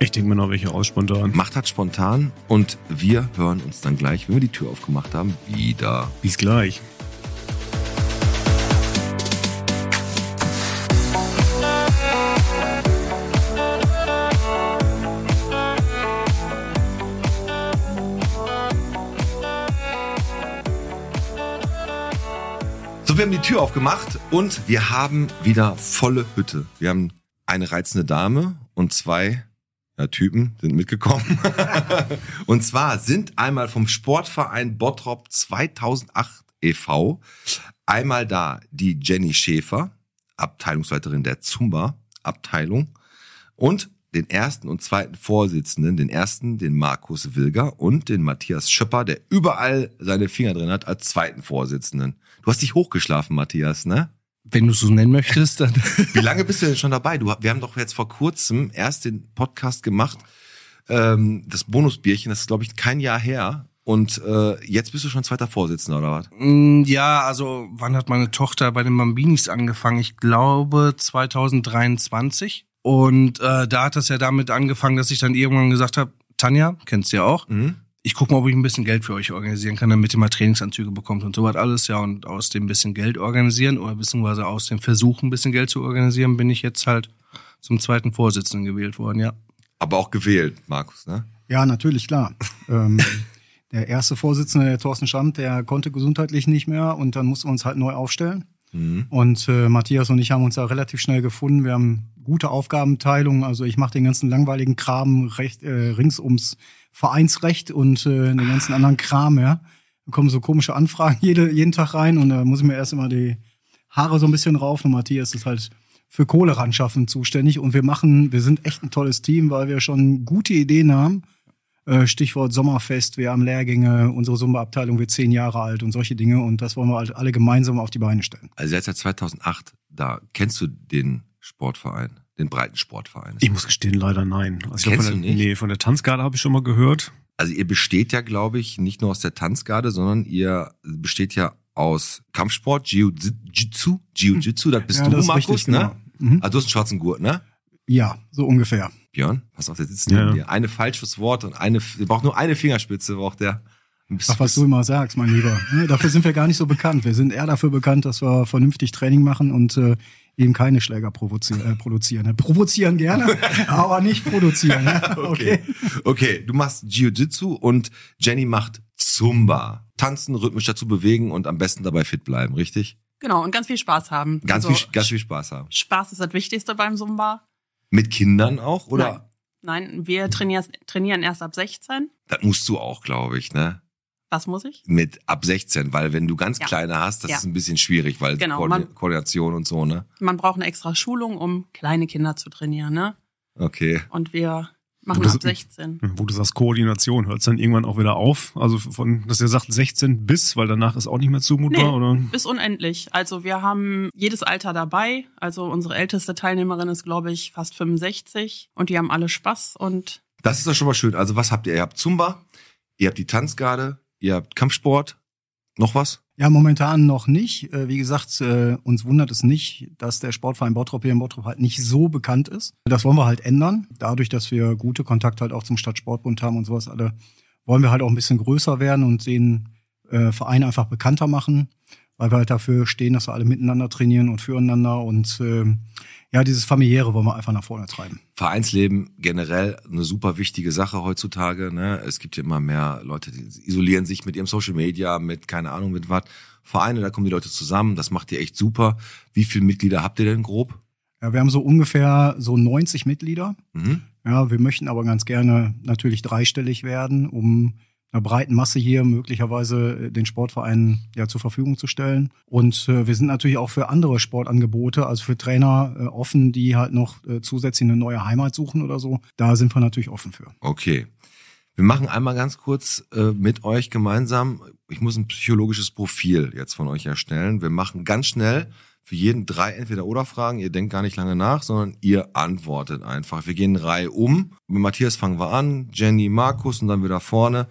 [SPEAKER 3] Ich denke mir noch welche aus spontan.
[SPEAKER 2] Macht das spontan und wir hören uns dann gleich, wenn wir die Tür aufgemacht haben, wieder.
[SPEAKER 3] Bis gleich.
[SPEAKER 2] So, wir haben die Tür aufgemacht und wir haben wieder volle Hütte. Wir haben eine reizende Dame und zwei ja, Typen sind mitgekommen. Und zwar sind einmal vom Sportverein Bottrop zweitausendacht e V einmal da die Jenny Schäfer, Abteilungsleiterin der Zumba-Abteilung, und den ersten und zweiten Vorsitzenden, den ersten, den Markus Wilger, und den Matthias Schöpper, der überall seine Finger drin hat, als zweiten Vorsitzenden. Du hast dich hochgeschlafen, Matthias, ne?
[SPEAKER 5] Wenn du es so nennen möchtest, dann.
[SPEAKER 2] Wie lange bist du denn schon dabei? Du, wir haben doch jetzt vor kurzem erst den Podcast gemacht, ähm, das Bonusbierchen, das ist, glaube ich, kein Jahr her. Und äh, jetzt bist du schon zweiter Vorsitzender, oder was?
[SPEAKER 5] Ja, also wann hat meine Tochter bei den Bambinis angefangen? Ich glaube zweitausenddreiundzwanzig. Und äh, da hat das ja damit angefangen, dass ich dann irgendwann gesagt habe, Tanja, kennst du ja auch,
[SPEAKER 2] Mhm.
[SPEAKER 5] ich gucke mal, ob ich ein bisschen Geld für euch organisieren kann, damit ihr mal Trainingsanzüge bekommt und so was alles. Ja, und aus dem bisschen Geld organisieren oder beziehungsweise aus dem Versuch, ein bisschen Geld zu organisieren, bin ich jetzt halt zum zweiten Vorsitzenden gewählt worden, ja.
[SPEAKER 2] Aber auch gewählt, Markus, ne?
[SPEAKER 6] Ja, natürlich, klar. ähm, der erste Vorsitzende, der Thorsten Schamt, der konnte gesundheitlich nicht mehr und dann mussten wir uns halt neu aufstellen.
[SPEAKER 2] Mhm.
[SPEAKER 6] Und äh, Matthias und ich haben uns da relativ schnell gefunden. Wir haben gute Aufgabenteilung. Also ich mache den ganzen langweiligen Kram recht, äh, rings ums Vereinsrecht und äh, den ganzen anderen Kram, ja. Da kommen so komische Anfragen jede, jeden Tag rein und da muss ich mir erst immer die Haare so ein bisschen rauf. Und Matthias ist halt für Kohle ran schaffen zuständig. Und wir machen, wir sind echt ein tolles Team, weil wir schon gute Ideen haben. Äh, Stichwort Sommerfest, wir haben Lehrgänge, unsere Zumba-Abteilung wird zehn Jahre alt und solche Dinge. Und das wollen wir halt alle gemeinsam auf die Beine stellen.
[SPEAKER 2] Also jetzt seit zweitausendacht da. Kennst du den Sportverein, den Breitensportverein?
[SPEAKER 3] Ich muss gestehen, leider nein. Also ich glaub,
[SPEAKER 2] Kennst
[SPEAKER 3] von
[SPEAKER 2] du
[SPEAKER 3] der,
[SPEAKER 2] nicht?
[SPEAKER 3] Nee, von der Tanzgarde habe ich schon mal gehört.
[SPEAKER 2] Also ihr besteht ja, glaube ich, nicht nur aus der Tanzgarde, sondern ihr besteht ja aus Kampfsport, Jiu-Jitsu, Jiu-Jitsu, das bist
[SPEAKER 6] Ja,
[SPEAKER 2] du,
[SPEAKER 6] das ist
[SPEAKER 2] Markus,
[SPEAKER 6] richtig,
[SPEAKER 2] ne?
[SPEAKER 6] genau. Mhm.
[SPEAKER 2] Also du hast einen schwarzen Gurt, ne?
[SPEAKER 6] Ja, so ungefähr.
[SPEAKER 2] Björn, pass auf, der sitzt
[SPEAKER 3] Ja.
[SPEAKER 2] neben dir. Eine falsches Wort und eine, der braucht nur eine Fingerspitze, braucht der.
[SPEAKER 6] Ach, was du immer sagst, mein Lieber. Ne, dafür sind wir gar nicht so bekannt. Wir sind eher dafür bekannt, dass wir vernünftig Training machen und äh, eben keine Schläger provozieren. Äh, produzieren. Ne? Provozieren gerne, aber nicht produzieren. Ne?
[SPEAKER 2] Okay. Okay, du machst Jiu-Jitsu und Jenny macht Zumba. Tanzen, rhythmisch dazu bewegen und am besten dabei fit bleiben, richtig?
[SPEAKER 7] Genau, und ganz viel Spaß haben.
[SPEAKER 2] Ganz,
[SPEAKER 7] Also,
[SPEAKER 2] viel, ganz viel Spaß haben.
[SPEAKER 7] Spaß ist das Wichtigste beim Zumba.
[SPEAKER 2] Mit Kindern auch, oder?
[SPEAKER 7] Nein, Nein wir trainieren, trainieren erst ab sechzehn.
[SPEAKER 2] Das musst du auch, glaube ich, ne?
[SPEAKER 7] Was muss ich?
[SPEAKER 2] Mit ab sechzehn, weil wenn du ganz
[SPEAKER 7] Ja.
[SPEAKER 2] kleine hast, das
[SPEAKER 7] Ja.
[SPEAKER 2] ist ein bisschen schwierig, weil
[SPEAKER 7] Genau,
[SPEAKER 2] Koordi-
[SPEAKER 7] man-
[SPEAKER 2] Koordination und so, ne?
[SPEAKER 7] Man braucht eine extra Schulung, um kleine Kinder zu trainieren, ne?
[SPEAKER 2] Okay.
[SPEAKER 7] Und wir machen
[SPEAKER 3] Und das-
[SPEAKER 7] ab sechzehn.
[SPEAKER 3] Wo du sagst Koordination, hört es dann irgendwann auch wieder auf? Also von, dass ihr sagt sechzehn bis, weil danach ist auch nicht mehr zumutbar,
[SPEAKER 7] Nee.
[SPEAKER 3] oder?
[SPEAKER 7] Bis unendlich. Also wir haben jedes Alter dabei. Also unsere älteste Teilnehmerin ist, glaube ich, fast fünfundsechzig. Und die haben alle Spaß und
[SPEAKER 2] Das ist doch schon mal schön. Also was habt ihr? Ihr habt Zumba, ihr habt die Tanzgarde, ihr habt Kampfsport, noch was?
[SPEAKER 6] Ja, momentan noch nicht. Äh, Wie gesagt, äh, uns wundert es nicht, dass der Sportverein Bottrop hier in Bottrop halt nicht so bekannt ist. Das wollen wir halt ändern. Dadurch, dass wir gute Kontakte halt auch zum Stadtsportbund haben und sowas alle, wollen wir halt auch ein bisschen größer werden und den äh, Verein einfach bekannter machen, weil wir halt dafür stehen, dass wir alle miteinander trainieren und füreinander und äh, ja, dieses Familiäre wollen wir einfach nach vorne treiben.
[SPEAKER 2] Vereinsleben generell eine super wichtige Sache heutzutage. Ne? Es gibt ja immer mehr Leute, die isolieren sich mit ihrem Social Media, mit keine Ahnung mit was. Vereine, da kommen die Leute zusammen, das macht ihr echt super. Wie viele Mitglieder habt ihr denn grob?
[SPEAKER 6] Ja, wir haben so ungefähr so neunzig Mitglieder.
[SPEAKER 2] Mhm.
[SPEAKER 6] Ja, wir möchten aber ganz gerne natürlich dreistellig werden, um einer breiten Masse hier möglicherweise den Sportverein ja zur Verfügung zu stellen. Und äh, wir sind natürlich auch für andere Sportangebote, also für Trainer äh, offen, die halt noch äh, zusätzlich eine neue Heimat suchen oder so. Da sind wir natürlich offen für.
[SPEAKER 2] Okay. Wir machen einmal ganz kurz äh, mit euch gemeinsam, ich muss ein psychologisches Profil jetzt von euch erstellen. Wir machen ganz schnell für jeden drei Entweder-Oder-Fragen. Ihr denkt gar nicht lange nach, sondern ihr antwortet einfach. Wir gehen eine Reihe um. Mit Matthias fangen wir an, Jenny, Markus und dann wieder vorne.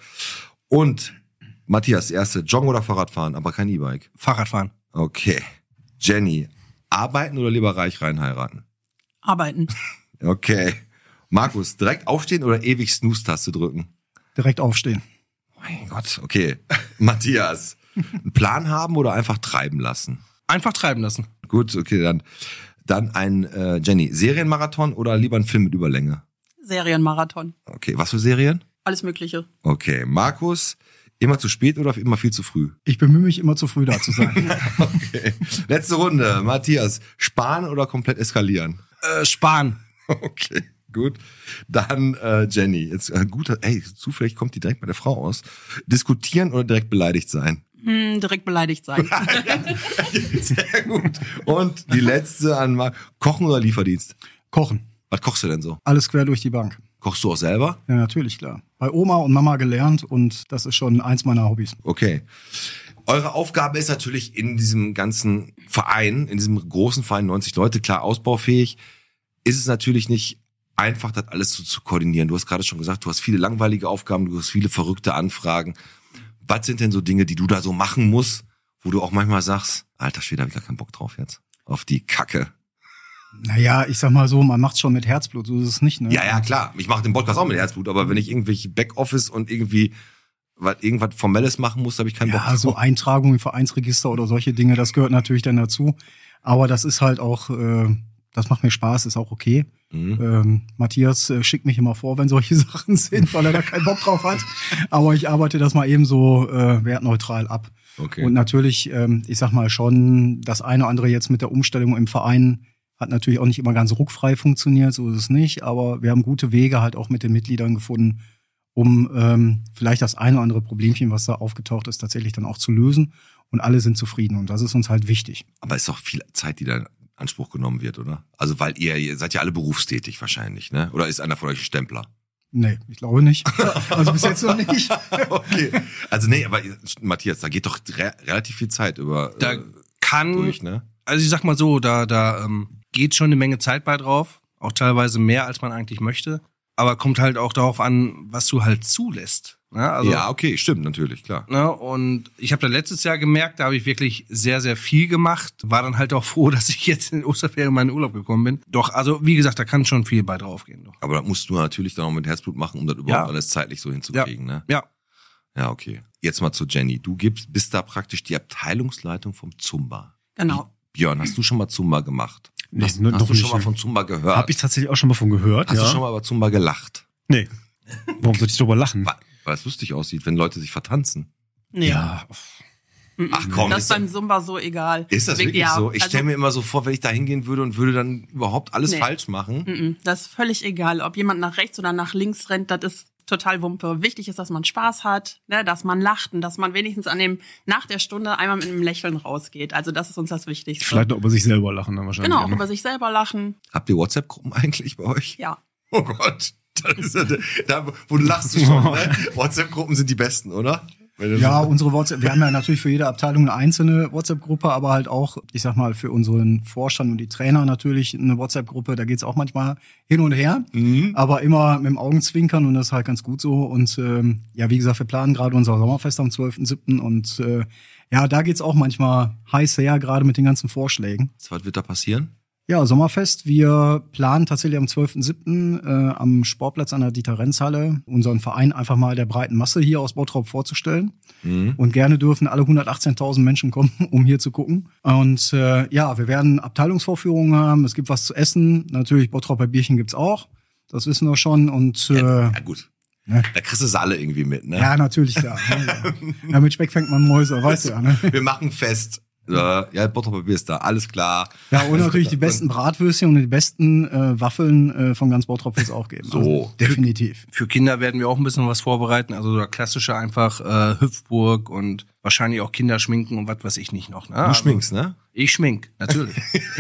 [SPEAKER 2] Und Matthias, erste, Joggen oder Fahrradfahren, aber kein E-Bike.
[SPEAKER 5] Fahrradfahren.
[SPEAKER 2] Okay. Jenny, arbeiten oder lieber reich rein heiraten?
[SPEAKER 7] arbeiten.
[SPEAKER 2] Okay. Markus, direkt aufstehen oder ewig Snooze-Taste drücken?
[SPEAKER 6] Direkt aufstehen.
[SPEAKER 2] Mein Gott, okay. Matthias, einen Plan haben oder einfach treiben lassen?
[SPEAKER 5] Einfach treiben lassen.
[SPEAKER 2] Gut, okay, dann, dann ein, äh, Jenny, Serienmarathon oder lieber ein Film mit Überlänge?
[SPEAKER 7] Serienmarathon.
[SPEAKER 2] Okay, was für Serien?
[SPEAKER 7] Alles Mögliche.
[SPEAKER 2] Okay, Markus, immer zu spät oder immer viel zu früh?
[SPEAKER 6] Ich bemühe mich immer zu früh da zu sein.
[SPEAKER 2] Okay, letzte Runde. Matthias, sparen oder komplett eskalieren?
[SPEAKER 5] Äh, sparen.
[SPEAKER 2] Okay, gut. Dann äh, Jenny, jetzt äh, gut, ey, zufällig kommt die direkt bei der Frau aus. Diskutieren oder direkt beleidigt sein?
[SPEAKER 7] Hm, direkt beleidigt sein.
[SPEAKER 2] Sehr gut. Und die letzte an Marc, Kochen oder Lieferdienst?
[SPEAKER 6] Kochen.
[SPEAKER 2] Was kochst du denn so?
[SPEAKER 6] Alles quer durch die Bank.
[SPEAKER 2] Kochst du auch selber?
[SPEAKER 6] Ja, natürlich, klar. Bei Oma und Mama gelernt und das ist schon eins meiner Hobbys.
[SPEAKER 2] Okay. Eure Aufgabe ist natürlich in diesem ganzen Verein, in diesem großen Verein, neunzig Leute, klar ausbaufähig, ist es natürlich nicht einfach, das alles so zu koordinieren. Du hast gerade schon gesagt, du hast viele langweilige Aufgaben, du hast viele verrückte Anfragen. Was sind denn so Dinge, die du da so machen musst, wo du auch manchmal sagst, alter Schwede, hab ich gar keinen Bock drauf jetzt. Auf die Kacke.
[SPEAKER 6] Naja, ich sag mal so, man macht's schon mit Herzblut, so ist es nicht, ne?
[SPEAKER 2] Ja, ja, klar. Ich mache den Podcast auch mit Herzblut, aber wenn ich irgendwelche Backoffice und irgendwie was, irgendwas Formelles machen muss, habe ich keinen Bock
[SPEAKER 6] Ja,
[SPEAKER 2] drauf.
[SPEAKER 6] so Eintragung im Vereinsregister oder solche Dinge, das gehört natürlich dann dazu. Aber das ist halt auch, äh, das macht mir Spaß, ist auch okay.
[SPEAKER 2] Mhm.
[SPEAKER 6] Ähm, Matthias äh, schickt mich immer vor, wenn solche Sachen sind, weil er da keinen Bock drauf hat. Aber ich arbeite das mal eben so äh, wertneutral ab.
[SPEAKER 2] Okay.
[SPEAKER 6] Und natürlich, ähm, ich sag mal schon, das eine oder andere jetzt mit der Umstellung im Verein hat natürlich auch nicht immer ganz ruckfrei funktioniert, so ist es nicht. Aber wir haben gute Wege halt auch mit den Mitgliedern gefunden, um ähm, vielleicht das eine oder andere Problemchen, was da aufgetaucht ist, tatsächlich dann auch zu lösen. Und alle sind zufrieden und das ist uns halt wichtig.
[SPEAKER 2] Aber ist doch viel Zeit, die da in Anspruch genommen wird, oder? Also weil ihr, ihr seid ja alle berufstätig wahrscheinlich, ne? Oder ist einer von euch ein Stempler?
[SPEAKER 6] Nee, ich glaube nicht. Also bis jetzt noch nicht.
[SPEAKER 2] Okay. Also nee, aber Matthias, da geht doch re- relativ viel Zeit über
[SPEAKER 5] Da
[SPEAKER 2] äh,
[SPEAKER 5] kann,
[SPEAKER 2] durch, ne?
[SPEAKER 5] also ich sag mal so, da, da ähm, geht schon eine Menge Zeit bei drauf. Auch teilweise mehr, als man eigentlich möchte. Aber kommt halt auch darauf an, was du halt zulässt. Ne? Also,
[SPEAKER 2] Ja, okay, stimmt, natürlich, klar.
[SPEAKER 5] Ne? Und ich habe da letztes Jahr gemerkt, da habe ich wirklich sehr, sehr viel gemacht. War dann halt auch froh, dass ich jetzt in Osterferien in meinen Urlaub gekommen bin. Doch, also wie gesagt, da kann schon viel bei draufgehen. Doch.
[SPEAKER 2] Aber das musst du natürlich dann auch mit Herzblut machen, um das überhaupt
[SPEAKER 5] Ja.
[SPEAKER 2] alles zeitlich so hinzukriegen, ne?
[SPEAKER 5] Ja,
[SPEAKER 2] Ja, okay. Jetzt mal zu Jenny. Du gibst, bist da praktisch die Abteilungsleitung vom Zumba.
[SPEAKER 7] Genau.
[SPEAKER 2] Björn, hast du schon mal Zumba gemacht?
[SPEAKER 3] Nee,
[SPEAKER 2] hast
[SPEAKER 3] noch
[SPEAKER 2] hast du
[SPEAKER 3] nicht.
[SPEAKER 2] schon mal von Zumba gehört?
[SPEAKER 3] Hab ich tatsächlich auch schon mal von gehört,
[SPEAKER 2] hast
[SPEAKER 3] ja.
[SPEAKER 2] du schon mal über Zumba gelacht?
[SPEAKER 3] Nee. Warum sollte ich drüber lachen?
[SPEAKER 2] Weil weil es lustig aussieht, wenn Leute sich vertanzen.
[SPEAKER 7] Nee.
[SPEAKER 3] Ja.
[SPEAKER 2] Ach komm,
[SPEAKER 7] Das
[SPEAKER 2] ist
[SPEAKER 7] ist beim Zumba so egal.
[SPEAKER 2] Ist das wirklich
[SPEAKER 7] Ja,
[SPEAKER 2] so? Ich
[SPEAKER 7] also-
[SPEAKER 2] stelle mir immer so vor, wenn ich da hingehen würde und würde dann überhaupt alles
[SPEAKER 7] Nee.
[SPEAKER 2] falsch machen.
[SPEAKER 7] Mm-mm, Das ist völlig egal, ob jemand nach rechts oder nach links rennt, das ist total Wumpe. Wichtig ist, dass man Spaß hat, ne, dass man lacht und dass man wenigstens an dem, nach der Stunde einmal mit einem Lächeln rausgeht. Also das ist uns das Wichtigste.
[SPEAKER 3] Vielleicht noch über sich selber lachen dann wahrscheinlich.
[SPEAKER 7] Genau, auch
[SPEAKER 3] ne?
[SPEAKER 7] über sich selber lachen.
[SPEAKER 2] Habt ihr WhatsApp-Gruppen eigentlich bei euch?
[SPEAKER 7] Ja.
[SPEAKER 2] Oh Gott. Das ist ja, da, wo du lachst du schon, ne? WhatsApp-Gruppen sind die besten, oder? Wenn du
[SPEAKER 6] Ja,
[SPEAKER 2] so-
[SPEAKER 6] unsere WhatsApp, wir haben ja natürlich für jede Abteilung eine einzelne WhatsApp-Gruppe, aber halt auch, ich sag mal, für unseren Vorstand und die Trainer natürlich eine WhatsApp-Gruppe, da geht's auch manchmal hin und her,
[SPEAKER 2] Mhm.
[SPEAKER 6] aber immer mit dem Augenzwinkern und das ist halt ganz gut so. Und ähm, ja, wie gesagt, wir planen gerade unser Sommerfest am zwölften siebten und äh, ja, da geht's auch manchmal heiß her, gerade mit den ganzen Vorschlägen.
[SPEAKER 2] Was wird da passieren?
[SPEAKER 6] Ja, Sommerfest. Wir planen tatsächlich am zwölften siebten äh, am Sportplatz an der Dieter-Renz-Halle unseren Verein einfach mal der breiten Masse hier aus Bottrop vorzustellen.
[SPEAKER 2] Mhm.
[SPEAKER 6] Und gerne dürfen alle hundertachtzehntausend Menschen kommen, um hier zu gucken. Und äh, ja, wir werden Abteilungsvorführungen haben. Es gibt was zu essen. Natürlich Bottroper Bierchen gibt's auch. Das wissen wir schon. Und äh,
[SPEAKER 2] Ja,
[SPEAKER 6] ja,
[SPEAKER 2] ja gut.
[SPEAKER 6] Ne?
[SPEAKER 2] Da kriegst du sie alle irgendwie mit, ne?
[SPEAKER 6] natürlich, klar. Ne? Ja, mit Speck fängt man Mäuse, weißt du ja. Ne?
[SPEAKER 2] Wir machen fest. Äh, ja, Bottroper Bier ist da, alles klar.
[SPEAKER 6] Ja, und natürlich die besten Bratwürstchen und die besten äh, Waffeln äh, von ganz Bottrop wird's auch geben.
[SPEAKER 2] So.
[SPEAKER 6] Also, definitiv.
[SPEAKER 5] für Kinder werden wir auch ein bisschen was vorbereiten. Also der klassische einfach äh, Hüpfburg und wahrscheinlich auch Kinder schminken und was weiß ich nicht noch. Ne?
[SPEAKER 2] Du schminkst, ne?
[SPEAKER 5] Ich schmink, natürlich.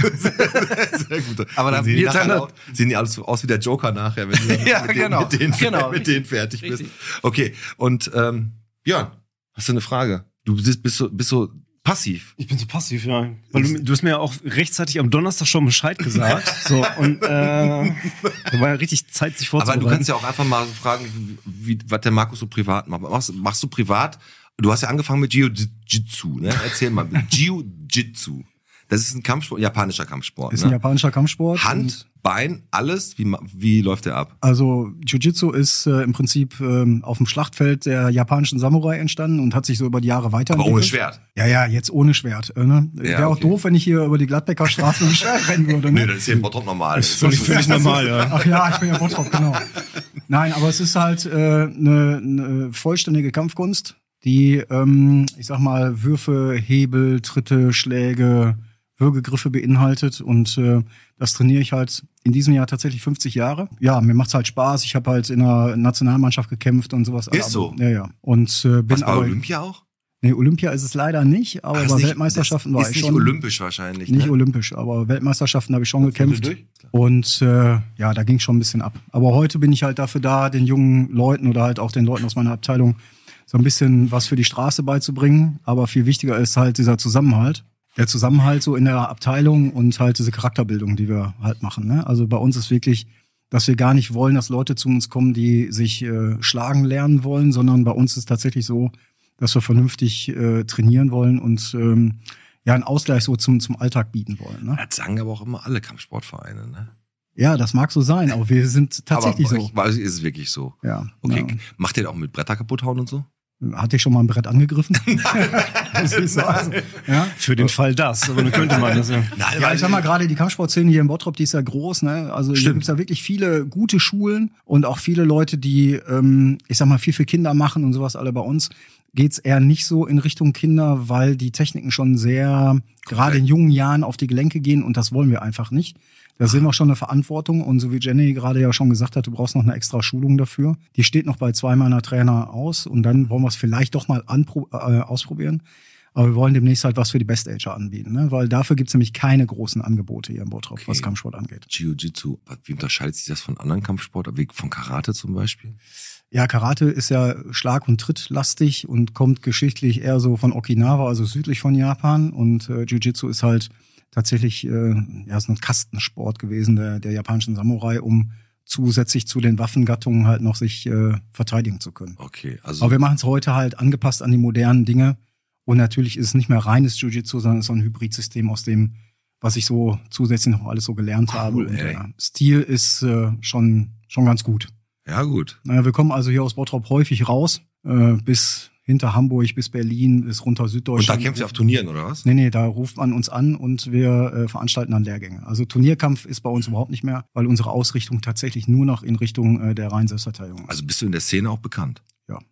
[SPEAKER 2] Sehr gut.
[SPEAKER 5] Aber da
[SPEAKER 2] Dann sehen, die
[SPEAKER 5] wird dann-
[SPEAKER 2] nachher auch, sehen die alles so aus wie der Joker nachher, wenn du
[SPEAKER 5] Ja,
[SPEAKER 2] mit,
[SPEAKER 5] genau.
[SPEAKER 2] denen, mit, denen,
[SPEAKER 5] Genau.
[SPEAKER 2] mit denen fertig bist.
[SPEAKER 5] Richtig.
[SPEAKER 2] Okay, und ähm, Björn, hast du eine Frage? Du bist, bist, so, bist so passiv.
[SPEAKER 3] Ich bin so passiv, ja. Weil du, du hast mir ja auch rechtzeitig am Donnerstag schon Bescheid gesagt. so, und äh, da war ja richtig Zeit, sich
[SPEAKER 2] Aber
[SPEAKER 3] vorzubereiten.
[SPEAKER 2] du kannst ja auch einfach mal so fragen, wie, was der Markus so privat macht. Machst, machst du privat? Du hast ja angefangen mit Jiu-Jitsu, ne? Erzähl mal. Jiu-Jitsu. Das ist ein Kampfsport, japanischer Kampfsport.
[SPEAKER 6] Ist
[SPEAKER 2] ne?
[SPEAKER 6] ein japanischer Kampfsport.
[SPEAKER 2] Hand,
[SPEAKER 6] und
[SPEAKER 2] Bein, alles? Wie, ma- wie läuft der ab?
[SPEAKER 6] Also Jiu-Jitsu ist äh, im Prinzip ähm, auf dem Schlachtfeld der japanischen Samurai entstanden und hat sich so über die Jahre weiterentwickelt.
[SPEAKER 2] Aber ohne Schwert.
[SPEAKER 6] Ja, ja, jetzt ohne Schwert. Äh, ne?
[SPEAKER 2] Ja,
[SPEAKER 6] Wäre auch
[SPEAKER 2] okay.
[SPEAKER 6] doof, wenn ich hier über die Gladbecker Straße mit Schwert rennen würde. Ne?
[SPEAKER 2] Nee, das ist ja in Bottrop normal.
[SPEAKER 3] Das ist völlig, völlig normal, ja.
[SPEAKER 6] Ach ja, ich bin ja Bottrop, genau. Nein, aber es ist halt eine äh, ne, ne vollständige Kampfkunst, die, ähm, ich sag mal, Würfe, Hebel, Tritte, Schläge, Würgegriffe beinhaltet und äh, das trainiere ich halt in diesem Jahr tatsächlich fünfzig Jahre. Ja, mir macht's halt Spaß. Ich habe halt in der Nationalmannschaft gekämpft und sowas.
[SPEAKER 2] Ist so?
[SPEAKER 6] Ja, ja. Und äh, bin
[SPEAKER 2] Was, bei
[SPEAKER 6] aber
[SPEAKER 2] Olympia auch?
[SPEAKER 6] Nee, Olympia ist es leider nicht, aber
[SPEAKER 2] Ach, ist
[SPEAKER 6] bei
[SPEAKER 2] nicht-
[SPEAKER 6] Weltmeisterschaften
[SPEAKER 2] das
[SPEAKER 6] war
[SPEAKER 2] ist
[SPEAKER 6] ich
[SPEAKER 2] nicht
[SPEAKER 6] schon.
[SPEAKER 2] olympisch wahrscheinlich,
[SPEAKER 6] Nicht
[SPEAKER 2] ne?
[SPEAKER 6] olympisch, aber Weltmeisterschaften habe ich schon gekämpft.
[SPEAKER 2] durch?
[SPEAKER 6] Und äh, ja, da ging schon ein bisschen ab. Aber heute bin ich halt dafür da, den jungen Leuten oder halt auch den Leuten aus meiner Abteilung so ein bisschen was für die Straße beizubringen. Aber viel wichtiger ist halt dieser Zusammenhalt. Der Zusammenhalt so in der Abteilung und halt diese Charakterbildung, die wir halt machen. Ne? Also bei uns ist wirklich, dass wir gar nicht wollen, dass Leute zu uns kommen, die sich äh, schlagen lernen wollen, sondern bei uns ist tatsächlich so, dass wir vernünftig äh, trainieren wollen und ähm, ja einen Ausgleich so zum zum Alltag bieten wollen. Ne?
[SPEAKER 2] Das sagen aber auch immer alle Kampfsportvereine, ne?
[SPEAKER 6] Ja, das mag so sein, aber wir sind tatsächlich
[SPEAKER 2] aber
[SPEAKER 6] so.
[SPEAKER 2] ich weiß, ist es wirklich so.
[SPEAKER 6] Ja.
[SPEAKER 2] Okay,
[SPEAKER 6] Ja.
[SPEAKER 2] macht ihr das auch mit Bretter kaputt hauen und so?
[SPEAKER 6] Hatte ich schon mal ein Brett angegriffen? Das ist so, also, ja.
[SPEAKER 3] Für den Fall das, aber dann könnte man das ja.
[SPEAKER 2] Nein,
[SPEAKER 6] Ja, ich sag mal, gerade die Kampfsportszene hier in Bottrop, die ist ja groß, ne? Also hier
[SPEAKER 2] Stimmt.
[SPEAKER 6] gibt's ja wirklich viele gute Schulen und auch viele Leute, die, ähm, ich sag mal, viel für Kinder machen und sowas alle bei uns. Geht's eher nicht so in Richtung Kinder, weil die Techniken schon sehr, gerade in jungen Jahren auf die Gelenke gehen und das wollen wir einfach nicht. Da sehen wir schon eine Verantwortung und so wie Jenny gerade ja schon gesagt hat, du brauchst noch eine extra Schulung dafür. Die steht noch bei zwei meiner Trainer aus und dann wollen wir es vielleicht doch mal anpro- äh, ausprobieren. Aber wir wollen demnächst halt was für die Best-Ager anbieten, ne? Weil dafür gibt's nämlich keine großen Angebote hier in Bottrop,
[SPEAKER 2] Okay.
[SPEAKER 6] was Kampfsport angeht.
[SPEAKER 2] Jiu-Jitsu, wie unterscheidet sich das von anderen Kampfsport, wie von Karate zum Beispiel?
[SPEAKER 6] Ja, Karate ist ja Schlag- und Trittlastig und kommt geschichtlich eher so von Okinawa, also südlich von Japan. Und äh, Jiu-Jitsu ist halt tatsächlich äh, ja, so ein Kastensport gewesen der, der japanischen Samurai, um zusätzlich zu den Waffengattungen halt noch sich äh, verteidigen zu können.
[SPEAKER 2] Okay, also
[SPEAKER 6] Aber wir machen es heute halt angepasst an die modernen Dinge. Und natürlich ist es nicht mehr reines Jiu-Jitsu, sondern es ist so ein Hybridsystem aus dem, was ich so zusätzlich noch alles so gelernt habe. Und
[SPEAKER 2] ey.
[SPEAKER 6] der Stil ist äh, schon, schon ganz gut.
[SPEAKER 2] ja gut.
[SPEAKER 6] Naja, wir kommen also hier aus Bottrop häufig raus, äh, bis hinter Hamburg, bis Berlin, bis runter
[SPEAKER 2] Und da
[SPEAKER 6] Süddeutschland.
[SPEAKER 2] kämpft ihr auf Turnieren, oder was?
[SPEAKER 6] Nee, nee, da ruft man uns an und wir äh, veranstalten dann Lehrgänge. Also Turnierkampf ist bei uns überhaupt nicht mehr, weil unsere Ausrichtung tatsächlich nur noch in Richtung äh, der reinen Selbstverteidigung ist.
[SPEAKER 2] Also bist du in der Szene auch bekannt?
[SPEAKER 6] Ja.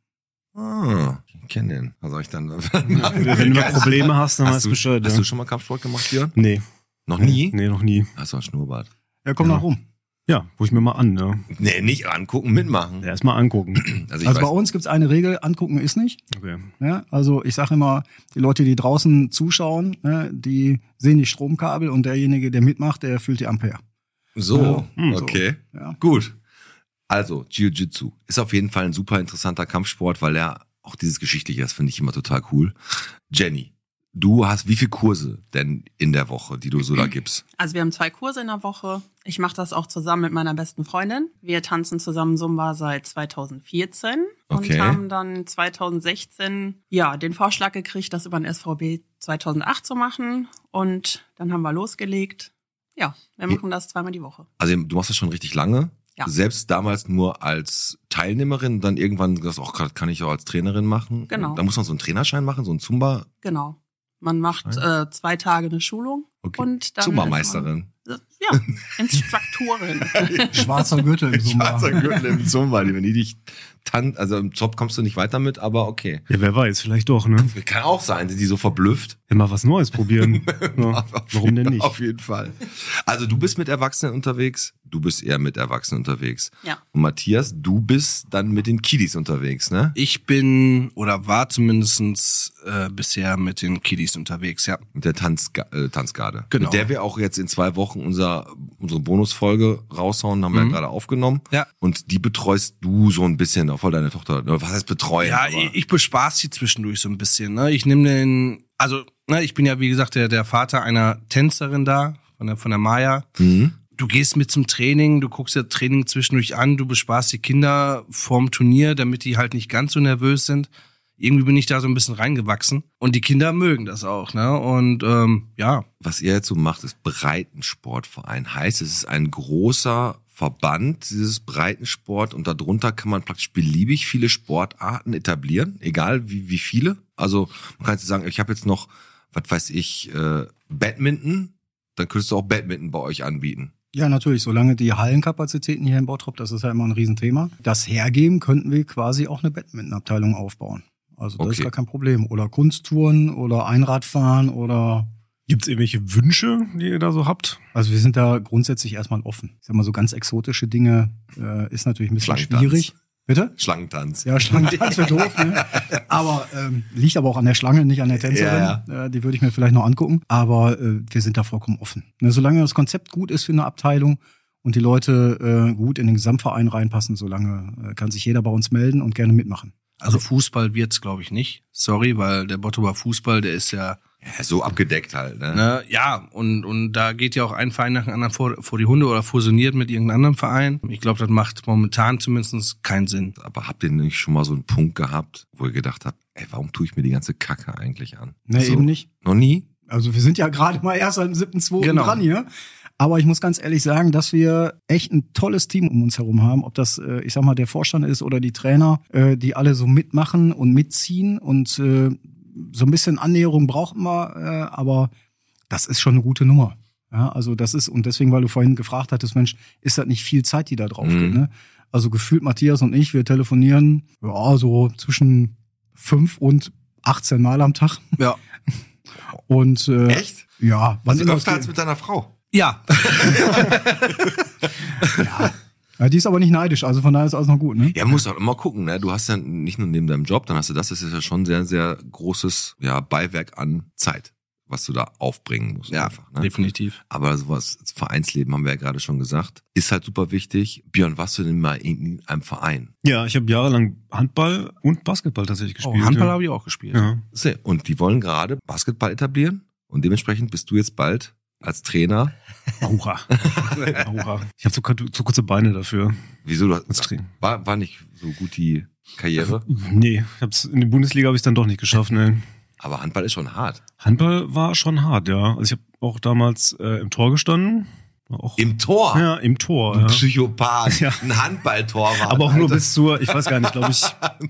[SPEAKER 2] Ah, ich kenne den. Was soll ich dann?
[SPEAKER 3] Wenn du Probleme hast, dann
[SPEAKER 2] hast
[SPEAKER 3] weißt
[SPEAKER 2] du,
[SPEAKER 3] du Bescheid.
[SPEAKER 2] hast
[SPEAKER 3] ja.
[SPEAKER 2] du schon mal Kampfsport gemacht, Björn?
[SPEAKER 3] Nee.
[SPEAKER 2] Noch nie?
[SPEAKER 3] Nee, noch nie.
[SPEAKER 2] Hast du ein Schnurrbart?
[SPEAKER 6] Ja, komm
[SPEAKER 3] Ja.
[SPEAKER 6] nach rum.
[SPEAKER 3] Ja, rufe ich mir mal an, ne?
[SPEAKER 2] Nee, nicht angucken, mitmachen.
[SPEAKER 3] Ja, erstmal angucken.
[SPEAKER 2] Also ich
[SPEAKER 6] Also bei
[SPEAKER 2] weiß,
[SPEAKER 6] uns gibt's eine Regel, angucken ist nicht.
[SPEAKER 3] Okay.
[SPEAKER 6] Ja, also ich sage immer, die Leute, die draußen zuschauen, ne, die sehen die Stromkabel und derjenige, der mitmacht, der fühlt die Ampere.
[SPEAKER 2] so,
[SPEAKER 3] Hm,
[SPEAKER 2] okay.
[SPEAKER 6] Ja.
[SPEAKER 2] Gut. Also, Jiu-Jitsu ist auf jeden Fall ein super interessanter Kampfsport, weil er auch dieses Geschichtliche, das finde ich immer total cool. Jenny, du hast wie viele Kurse denn in der Woche, die du so da gibst?
[SPEAKER 7] Also wir haben zwei Kurse in der Woche. Ich mache das auch zusammen mit meiner besten Freundin. Wir tanzen zusammen Zumba seit zweitausendvierzehn
[SPEAKER 2] Okay.
[SPEAKER 7] und haben dann zweitausendsechzehn ja den Vorschlag gekriegt, das über den S V B zweitausendacht zu machen. Und dann haben wir losgelegt. Ja, wir machen das zweimal die Woche.
[SPEAKER 2] Also du machst das schon richtig lange.
[SPEAKER 7] Ja.
[SPEAKER 2] Selbst damals nur als Teilnehmerin, dann irgendwann gesagt, ach, das kann ich auch als Trainerin machen.
[SPEAKER 7] Genau.
[SPEAKER 2] Da muss man so einen Trainerschein machen, so ein Zumba.
[SPEAKER 7] Genau. Man macht äh, zwei Tage eine Schulung
[SPEAKER 2] Okay.
[SPEAKER 7] und dann
[SPEAKER 2] Zumba-Meisterin.
[SPEAKER 7] ist man, ja, Instruktorin.
[SPEAKER 6] Schwarzer Gürtel im Zumba.
[SPEAKER 2] Schwarzer Gürtel im Zumba. Wenn die dich tan also im Job kommst du nicht weiter mit, aber okay.
[SPEAKER 3] Ja, wer weiß, vielleicht doch, ne?
[SPEAKER 2] Kann auch sein, sind die so verblüfft.
[SPEAKER 3] Ja, mal was Neues probieren. Ja,
[SPEAKER 2] Auf
[SPEAKER 3] warum denn nicht?
[SPEAKER 2] Auf jeden Fall. Also du bist mit Erwachsenen unterwegs, du bist eher mit Erwachsenen unterwegs.
[SPEAKER 7] Ja.
[SPEAKER 2] Und Matthias, du bist dann mit den Kiddies unterwegs, ne?
[SPEAKER 5] Ich bin oder war zumindestens äh, bisher mit den Kiddies unterwegs, ja.
[SPEAKER 2] Mit der Tanzga äh, Tanzgarde.
[SPEAKER 5] Genau.
[SPEAKER 2] Mit der wir auch jetzt in zwei Wochen unser, unsere Bonusfolge raushauen, haben wir
[SPEAKER 5] Mhm.
[SPEAKER 2] ja gerade aufgenommen.
[SPEAKER 5] Ja.
[SPEAKER 2] Und die betreust du so ein bisschen, auch voll deine Tochter. Oder was heißt betreuen?
[SPEAKER 5] Ja,
[SPEAKER 2] aber-
[SPEAKER 5] ich, ich bespaß sie zwischendurch so ein bisschen. Ne? Ich nehme den, also ne, ich bin ja wie gesagt der, der Vater einer Tänzerin da, von der, von der Maya.
[SPEAKER 2] Mhm.
[SPEAKER 5] Du gehst mit zum Training, du guckst dir Training zwischendurch an, du bespaßt die Kinder vorm Turnier, damit die halt nicht ganz so nervös sind. irgendwie bin ich da so ein bisschen reingewachsen. Und die Kinder mögen das auch, ne? Und ähm, ja.
[SPEAKER 2] Was ihr jetzt so macht, ist Breitensportverein. Heißt, es ist ein großer Verband, dieses Breitensport, und darunter kann man praktisch beliebig viele Sportarten etablieren, egal wie wie viele. Also man kann jetzt sagen, ich habe jetzt noch, was weiß ich, äh, Badminton, dann könntest du auch Badminton bei euch anbieten.
[SPEAKER 6] Ja, natürlich, solange die Hallenkapazitäten hier in Bottrop, das ist ja immer ein Riesenthema, das hergeben, könnten wir quasi auch eine Badminton-Abteilung aufbauen. Also das
[SPEAKER 2] Okay.
[SPEAKER 6] ist gar kein Problem. Oder Kunsttouren oder Einradfahren oder...
[SPEAKER 3] Gibt's irgendwelche Wünsche, die ihr da so habt?
[SPEAKER 6] Also wir sind da grundsätzlich erstmal offen. Ich sag mal, so ganz exotische Dinge äh, ist natürlich ein bisschen
[SPEAKER 2] Schlangentanz.
[SPEAKER 6] schwierig. Bitte?
[SPEAKER 2] Schlangentanz.
[SPEAKER 6] Ja, Schlangentanz wäre doof, ne? Aber ähm, liegt aber auch an der Schlange, nicht an der Tänzerin.
[SPEAKER 2] Ja,
[SPEAKER 6] Äh, die würde ich mir vielleicht noch angucken. Aber äh, wir sind da vollkommen offen. Ne, solange das Konzept gut ist für eine Abteilung und die Leute äh, gut in den Gesamtverein reinpassen, solange äh, kann sich jeder bei uns melden und gerne mitmachen.
[SPEAKER 5] Also Fußball wird's, glaube ich, nicht. Sorry, weil der Bottroper Fußball, der ist ja,
[SPEAKER 2] Ja, so abgedeckt halt, ne?
[SPEAKER 5] ne, ja, und und da geht ja auch ein Verein nach dem anderen vor, vor die Hunde oder fusioniert mit irgendeinem anderen Verein. Ich glaube, das macht momentan zumindest keinen Sinn.
[SPEAKER 2] Aber habt ihr nicht schon mal so einen Punkt gehabt, wo ihr gedacht habt, ey, warum tue ich mir die ganze Kacke eigentlich an?
[SPEAKER 6] Ne,
[SPEAKER 2] so,
[SPEAKER 6] eben nicht.
[SPEAKER 2] Noch nie?
[SPEAKER 6] Also wir sind ja gerade mal erst am siebten zweiten
[SPEAKER 5] Genau.
[SPEAKER 6] dran hier. Aber ich muss ganz ehrlich sagen, dass wir echt ein tolles Team um uns herum haben. Ob das, äh, ich sag mal, der Vorstand ist oder die Trainer, äh, die alle so mitmachen und mitziehen. Und äh, so ein bisschen Annäherung brauchen wir, äh, aber das ist schon eine gute Nummer. Ja, also das ist, und deswegen, weil du vorhin gefragt hattest, Mensch, ist das nicht viel Zeit, die da drauf
[SPEAKER 2] Mhm.
[SPEAKER 6] geht, ne? Also gefühlt Matthias und ich, wir telefonieren ja so zwischen fünf und achtzehn Mal am Tag.
[SPEAKER 5] Ja.
[SPEAKER 6] Und äh,
[SPEAKER 2] Echt?
[SPEAKER 6] ja, wann
[SPEAKER 2] Also
[SPEAKER 6] immer es
[SPEAKER 2] öfter
[SPEAKER 6] geht.
[SPEAKER 2] als mit deiner Frau.
[SPEAKER 5] Ja.
[SPEAKER 6] Ja, die ist aber nicht neidisch, also von daher ist alles noch gut, ne?
[SPEAKER 2] Ja, musst auch immer gucken, ne? Du hast ja nicht nur neben deinem Job, dann hast du das, das ist ja schon sehr, sehr großes, ja, Beiwerk an Zeit, was du da aufbringen musst.
[SPEAKER 5] Ja,
[SPEAKER 2] einfach, ne?
[SPEAKER 5] definitiv.
[SPEAKER 2] Aber sowas, das Vereinsleben haben wir ja gerade schon gesagt, ist halt super wichtig. Björn, warst du denn mal in einem Verein?
[SPEAKER 3] Ja, ich habe jahrelang Handball und Basketball tatsächlich
[SPEAKER 5] Oh,
[SPEAKER 3] gespielt.
[SPEAKER 5] Handball
[SPEAKER 3] ja.
[SPEAKER 5] habe ich auch gespielt.
[SPEAKER 3] Ja.
[SPEAKER 2] Und die wollen gerade Basketball etablieren und dementsprechend bist du jetzt bald als Trainer.
[SPEAKER 3] Hurra. Hurra. Ich habe zu, zu kurze Beine dafür.
[SPEAKER 2] Wieso? Du
[SPEAKER 3] Als
[SPEAKER 2] hast,
[SPEAKER 3] Trainer.
[SPEAKER 2] war, war nicht so gut die Karriere,
[SPEAKER 3] Nee, ich hab's, in die Bundesliga habe ich dann doch nicht geschafft. Ne.
[SPEAKER 2] aber Handball ist schon hart.
[SPEAKER 3] Handball war schon hart, ja. Also ich habe auch damals äh, im Tor gestanden. War Auch,
[SPEAKER 2] Im Tor?
[SPEAKER 3] ja, im Tor.
[SPEAKER 2] Du
[SPEAKER 3] Ja.
[SPEAKER 2] Psychopath.
[SPEAKER 3] Ja.
[SPEAKER 2] Ein Handballtorwart.
[SPEAKER 3] Aber auch nur
[SPEAKER 2] Alter.
[SPEAKER 3] bis zur, ich weiß gar nicht, glaube ich,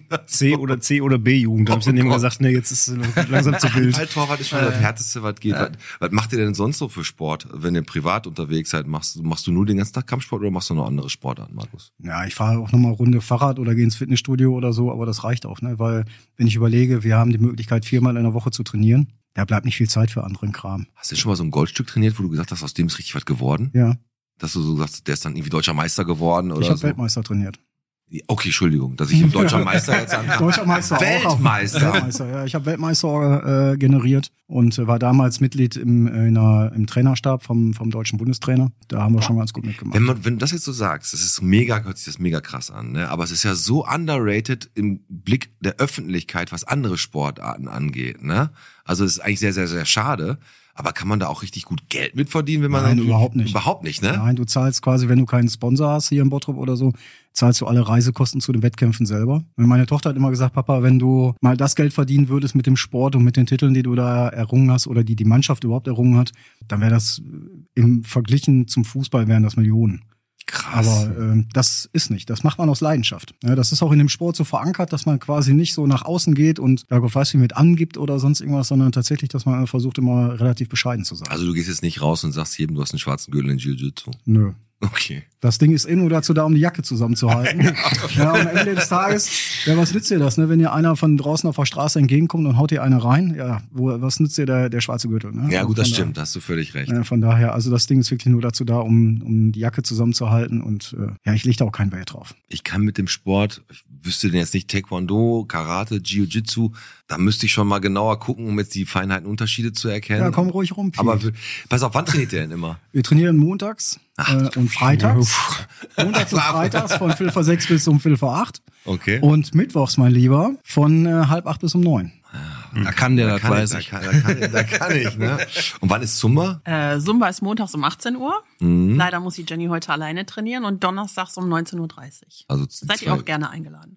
[SPEAKER 3] C oder C oder B-Jugend. Da habe ich dann
[SPEAKER 2] Oh
[SPEAKER 3] eben
[SPEAKER 2] Gott.
[SPEAKER 3] gesagt, nee, jetzt ist es langsam zu wild.
[SPEAKER 2] Handballtorwart ist schon das Härteste, was geht. Was, was macht ihr denn sonst so für Sport? Wenn ihr privat unterwegs seid, machst, du- machst du nur den ganzen Tag Kampfsport oder machst du noch andere Sportarten, Markus?
[SPEAKER 6] Ja, ich fahre auch nochmal Runde Fahrrad oder gehe ins Fitnessstudio oder so, aber das reicht auch, ne? Weil, wenn ich überlege, wir haben die Möglichkeit, viermal in der Woche zu trainieren, da bleibt nicht viel Zeit für anderen Kram.
[SPEAKER 2] Hast du schon mal so ein Goldstück trainiert, wo du gesagt hast, aus dem ist richtig was geworden?
[SPEAKER 6] Ja,
[SPEAKER 2] Dass du so sagst, der ist dann irgendwie deutscher Meister geworden oder
[SPEAKER 6] ich habe
[SPEAKER 2] so?
[SPEAKER 6] Weltmeister trainiert.
[SPEAKER 2] Okay, Entschuldigung, dass ich im deutscher Meister jetzt ankam.
[SPEAKER 6] Deutscher Meister auch.
[SPEAKER 2] Weltmeister.
[SPEAKER 6] Weltmeister, ja. Ich habe Weltmeister äh, generiert und äh, war damals Mitglied im, äh, in der, im Trainerstab vom, vom deutschen Bundestrainer. Da haben wir schon ganz gut mitgemacht.
[SPEAKER 2] Wenn man, wenn du das jetzt so sagst, das ist mega, hört sich das mega krass an, ne? Aber es ist ja so underrated im Blick der Öffentlichkeit, was andere Sportarten angeht, ne? Also es ist eigentlich sehr, sehr, sehr schade. Aber kann man da auch richtig gut Geld mit verdienen, wenn man
[SPEAKER 6] Nein,
[SPEAKER 2] dann,
[SPEAKER 6] überhaupt nicht.
[SPEAKER 2] Überhaupt nicht, ne?
[SPEAKER 6] Nein, du zahlst quasi, wenn du keinen Sponsor hast hier in Bottrop oder so, zahlst du alle Reisekosten zu den Wettkämpfen selber. Und meine Tochter hat immer gesagt, Papa, wenn du mal das Geld verdienen würdest mit dem Sport und mit den Titeln, die du da errungen hast oder die die Mannschaft überhaupt errungen hat, dann wäre das im Verglichen zum Fußball wären das Millionen.
[SPEAKER 2] Krass.
[SPEAKER 6] Aber ähm, das ist nicht. Das macht man aus Leidenschaft. Ja, das ist auch in dem Sport so verankert, dass man quasi nicht so nach außen geht und ja Gott weiß wie mit angibt oder sonst irgendwas, sondern tatsächlich, dass man versucht immer relativ bescheiden zu sein.
[SPEAKER 2] Also du gehst jetzt nicht raus und sagst jedem, du hast einen schwarzen Gürtel in Jiu-Jitsu.
[SPEAKER 6] Nö.
[SPEAKER 2] Okay.
[SPEAKER 6] Das Ding ist eh nur dazu da, um die Jacke zusammenzuhalten. Ja, am Ende des Tages, ja, was nützt dir das, ne? Wenn dir einer von draußen auf der Straße entgegenkommt und haut dir eine rein, ja, wo, was nützt dir der, der schwarze Gürtel, ne?
[SPEAKER 2] Ja,
[SPEAKER 6] Also
[SPEAKER 2] gut, das
[SPEAKER 6] von
[SPEAKER 2] stimmt, da hast du völlig recht.
[SPEAKER 6] daher- Ja, von daher, also das Ding ist wirklich nur dazu da, um, um die Jacke zusammenzuhalten und äh, ja, ich leg da auch kein Wert drauf.
[SPEAKER 2] Ich kann mit dem Sport, ich wüsste denn jetzt nicht Taekwondo, Karate, Jiu-Jitsu, da müsste ich schon mal genauer gucken, um jetzt die Feinheiten, Unterschiede zu erkennen.
[SPEAKER 6] Ja, komm ruhig rum. Pi.
[SPEAKER 2] Aber w- pass auf, wann trainiert ihr denn immer?
[SPEAKER 6] Wir trainieren montags äh, und freitags. Montags und freitags von Viertel vor sechs bis um Viertel vor acht.
[SPEAKER 2] Okay.
[SPEAKER 6] Und mittwochs, mein Lieber, von äh, halb acht bis um neun.
[SPEAKER 5] Da kann der,
[SPEAKER 2] Da
[SPEAKER 5] das
[SPEAKER 2] kann,
[SPEAKER 5] weiß
[SPEAKER 2] ich,
[SPEAKER 5] ich.
[SPEAKER 2] da, kann, da, kann, da kann ich, ne? Und wann ist Zumba?
[SPEAKER 7] Äh, Zumba ist montags um achtzehn Uhr.
[SPEAKER 2] Mhm.
[SPEAKER 7] Leider muss die Jenny heute alleine trainieren und donnerstags um neunzehn Uhr dreißig.
[SPEAKER 2] Also
[SPEAKER 7] Seid ihr
[SPEAKER 2] zwei-
[SPEAKER 7] auch gerne eingeladen.